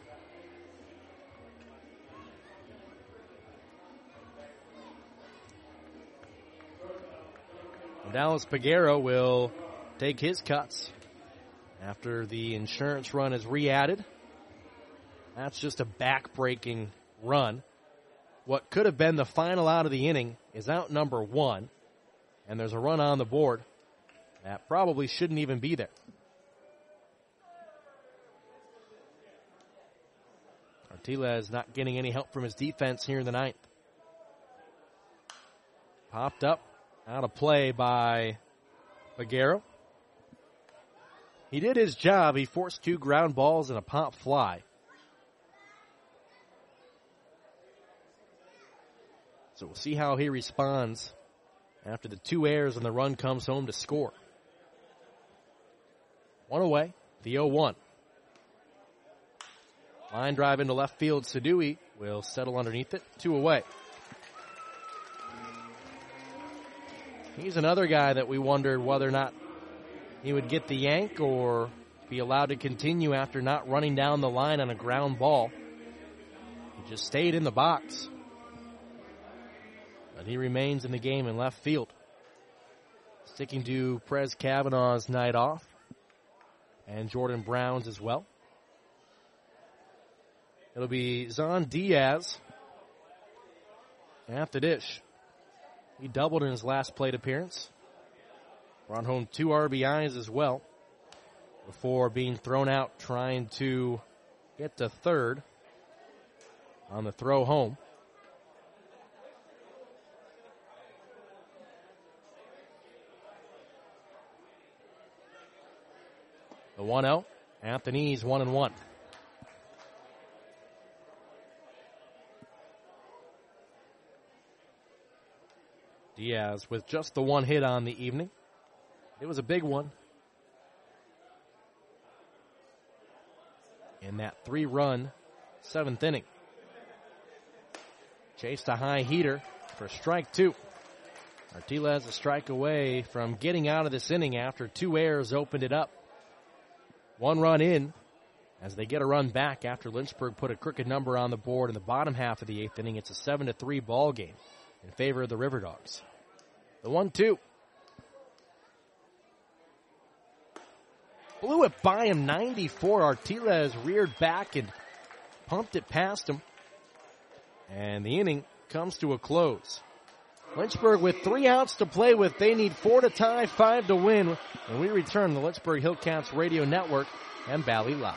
Dallas Peguero will take his cuts after the insurance run is re-added. That's just a back-breaking run. What could have been the final out of the inning is out number one, and there's a run on the board that probably shouldn't even be there. Artiles not getting any help from his defense here in the ninth. Popped up. Out of play by Peguero. He did his job. He forced two ground balls and a pop fly. So we'll see how he responds after the two errors and the run comes home to score. One away, the oh one. Line drive into left field. Sadui will settle underneath it. Two away. He's another guy that we wondered whether or not he would get the yank or be allowed to continue after not running down the line on a ground ball. He just stayed in the box. But he remains in the game in left field. Sticking to Prez Kavanaugh's night off. And Jordan Brown's as well. It'll be Zon Diaz at the dish. He doubled in his last plate appearance. Brought home two R B Is as well before being thrown out trying to get to third on the throw home. The one oh. Anthony's one and one. Diaz with just the one hit on the evening. It was a big one. In that three-run seventh inning. Chased a high heater for strike two. Artiles a strike away from getting out of this inning after two errors opened it up. One run in as they get a run back after Lynchburg put a crooked number on the board in the bottom half of the eighth inning. It's a seven to three ball game in favor of the River Dogs. The one two. Blew it by him, ninety-four. Artiles reared back and pumped it past him. And the inning comes to a close. Lynchburg with three outs to play with. They need four to tie, five to win. When we return, the Lynchburg Hillcats Radio Network and Bally Live.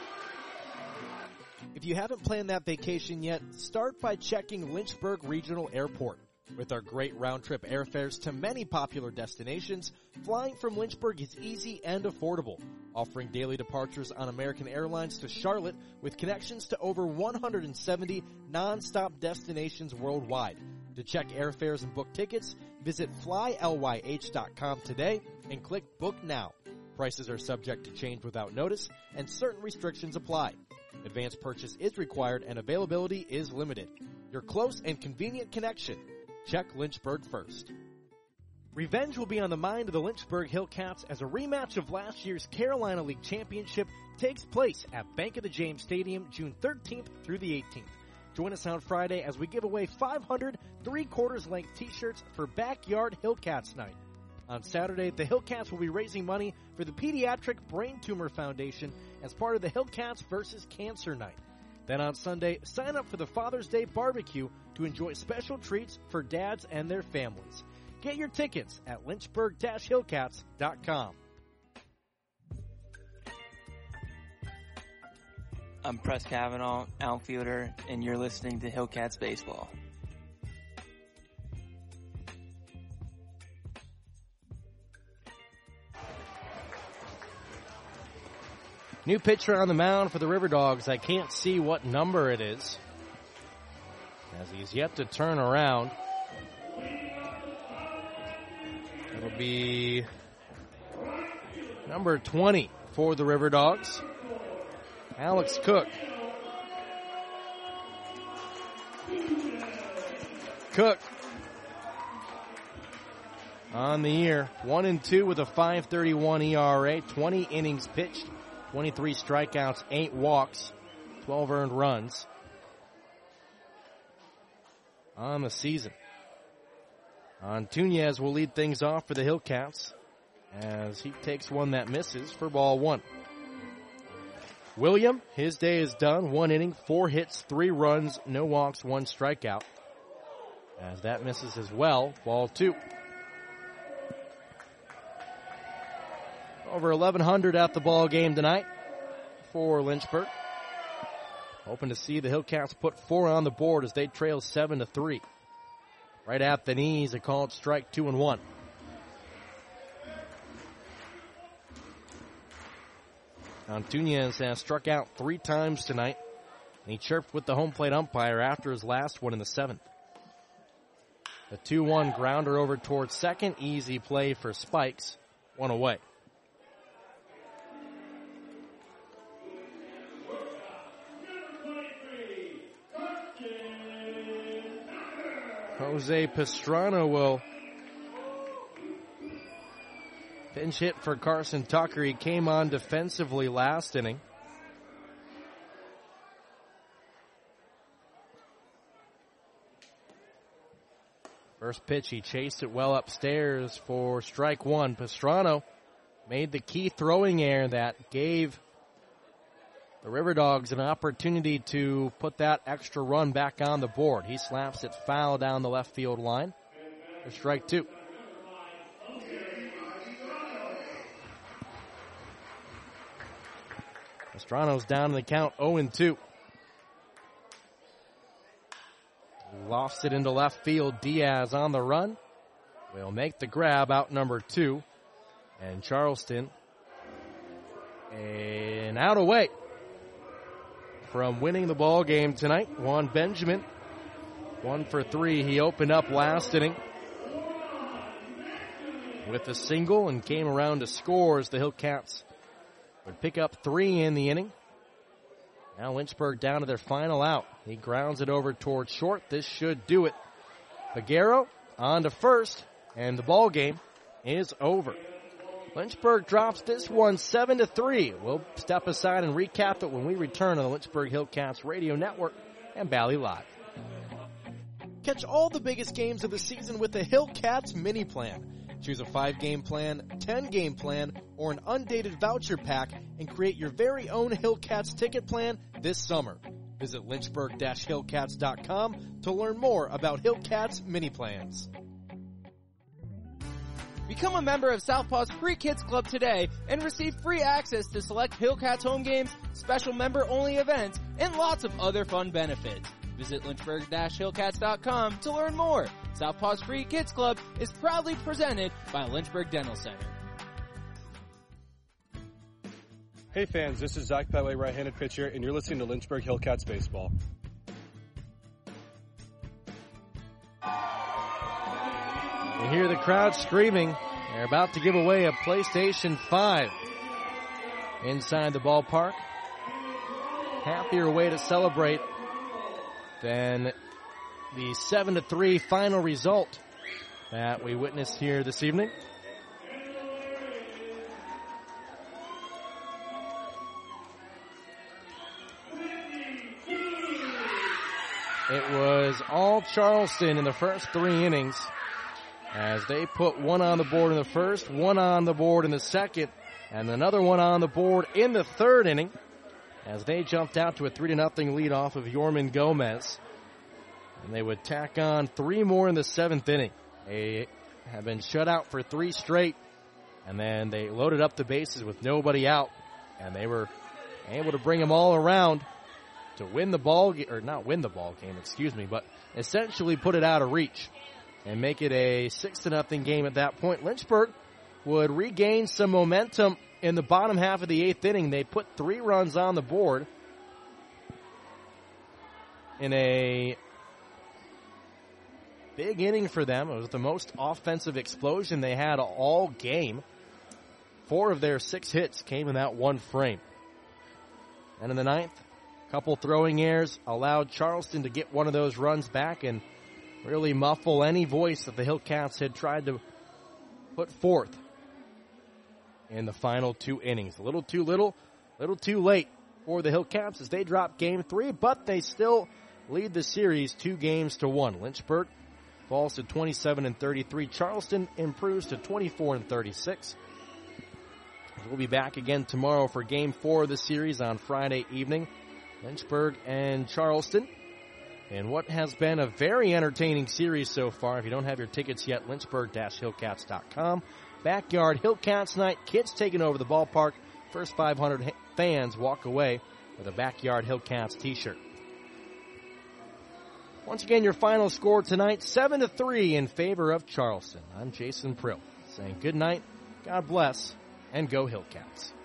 If you haven't planned that vacation yet, start by checking Lynchburg Regional Airport. With our great round-trip airfares to many popular destinations, flying from Lynchburg is easy and affordable, offering daily departures on American Airlines to Charlotte with connections to over one hundred seventy non-stop destinations worldwide. To check airfares and book tickets, visit fly ly h dot com today and click Book Now. Prices are subject to change without notice, and certain restrictions apply. Advanced purchase is required and availability is limited. Your close and convenient connection. Check Lynchburg first. Revenge will be on the mind of the Lynchburg Hillcats as a rematch of last year's Carolina League Championship takes place at Bank of the James Stadium June thirteenth through the eighteenth. Join us on Friday as we give away five hundred three-quarters length t-shirts for Backyard Hillcats Night. On Saturday, the Hillcats will be raising money for the Pediatric Brain Tumor Foundation as part of the Hillcats versus Cancer Night. Then on Sunday, sign up for the Father's Day barbecue to enjoy special treats for dads and their families. Get your tickets at lynchburg dash hillcats dot com. I'm Press Kavanaugh, outfielder, and you're listening to Hillcats Baseball. New pitcher on the mound for the River Dogs. I can't see what number it is, as he's yet to turn around. It'll be number twenty for the River Dogs, Alex Cook. Cook on the year, one and two with a five thirty-one E R A, twenty innings pitched, twenty-three strikeouts, eight walks, twelve earned runs on the season. Antunes will lead things off for the Hillcats as he takes one that misses for ball one. William, his day is done. One inning, four hits, three runs, no walks, one strikeout. As that misses as well, ball two. Over eleven hundred at the ball game tonight for Lynchburg. Hoping to see the Hillcats put four on the board as they trail seven to three. Right at the knees, a called strike, two and one. Antunes has struck out three times tonight, and he chirped with the home plate umpire after his last one in the seventh. The two one grounder over towards second, easy play for Spikes, one away. Jose Pastrana will pinch hit for Carson Tucker. He came on defensively last inning. First pitch, he chased it well upstairs for strike one. Pastrana made the key throwing error that gave the River Dogs an opportunity to put that extra run back on the board. He slaps it foul down the left field line for strike two. Pastrana's down in the count, oh and two. Lofts it into left field. Diaz on the run. Will make the grab out number two. And Charleston and out away from winning the ball game tonight. Juan Benjamin, one for three. He opened up last inning with a single and came around to score as the Hillcats would pick up three in the inning. Now Lynchburg down to their final out. He grounds it over towards short. This should do it. Figueroa on to first, and the ball game is over. Lynchburg drops this one seven to three. We'll step aside and recap it when we return on the Lynchburg Hillcats Radio Network and Bally Live. Catch all the biggest games of the season with the Hillcats mini plan. Choose a five-game plan, ten-game plan, or an undated voucher pack and create your very own Hillcats ticket plan this summer. Visit lynchburg dash hillcats dot com to learn more about Hillcats mini plans. Become a member of Southpaw's Free Kids Club today and receive free access to select Hillcats home games, special member-only events, and lots of other fun benefits. Visit lynchburg dash hillcats dot com to learn more. Southpaw's Free Kids Club is proudly presented by Lynchburg Dental Center. Hey fans, this is Zach Pettway, right-handed pitcher, and you're listening to Lynchburg Hillcats Baseball. You hear the crowd screaming. They're about to give away a PlayStation five inside the ballpark. Happier way to celebrate than the seven to three final result that we witnessed here this evening. It was all Charleston in the first three innings as they put one on the board in the first, one on the board in the second, and another one on the board in the third inning as they jumped out to a three to nothing lead off of Yorman Gomez. And they would tack on three more in the seventh inning. They have been shut out for three straight, and then they loaded up the bases with nobody out, and they were able to bring them all around to win the ball, or not win the ball game, excuse me, but essentially put it out of reach and make it a six to nothing game at that point. Lynchburg would regain some momentum in the bottom half of the eighth inning. They put three runs on the board in a big inning for them. It was the most offensive explosion they had all game. Four of their six hits came in that one frame. And in the ninth, a couple throwing errors allowed Charleston to get one of those runs back and really muffle any voice that the Hillcats had tried to put forth in the final two innings. A little too little, a little too late for the Hillcats as they drop game three, but they still lead the series two games to one. Lynchburg falls to twenty-seven and thirty-three. Charleston improves to twenty-four and thirty-six. We'll be back again tomorrow for game four of the series on Friday evening. Lynchburg and Charleston in what has been a very entertaining series so far. If you don't have your tickets yet, lynchburg dash hillcats dot com. Backyard Hillcats night. Kids taking over the ballpark. First five hundred fans walk away with a Backyard Hillcats t-shirt. Once again, your final score tonight, seven to three in favor of Charleston. I'm Jason Prill saying good night, God bless, and go Hillcats.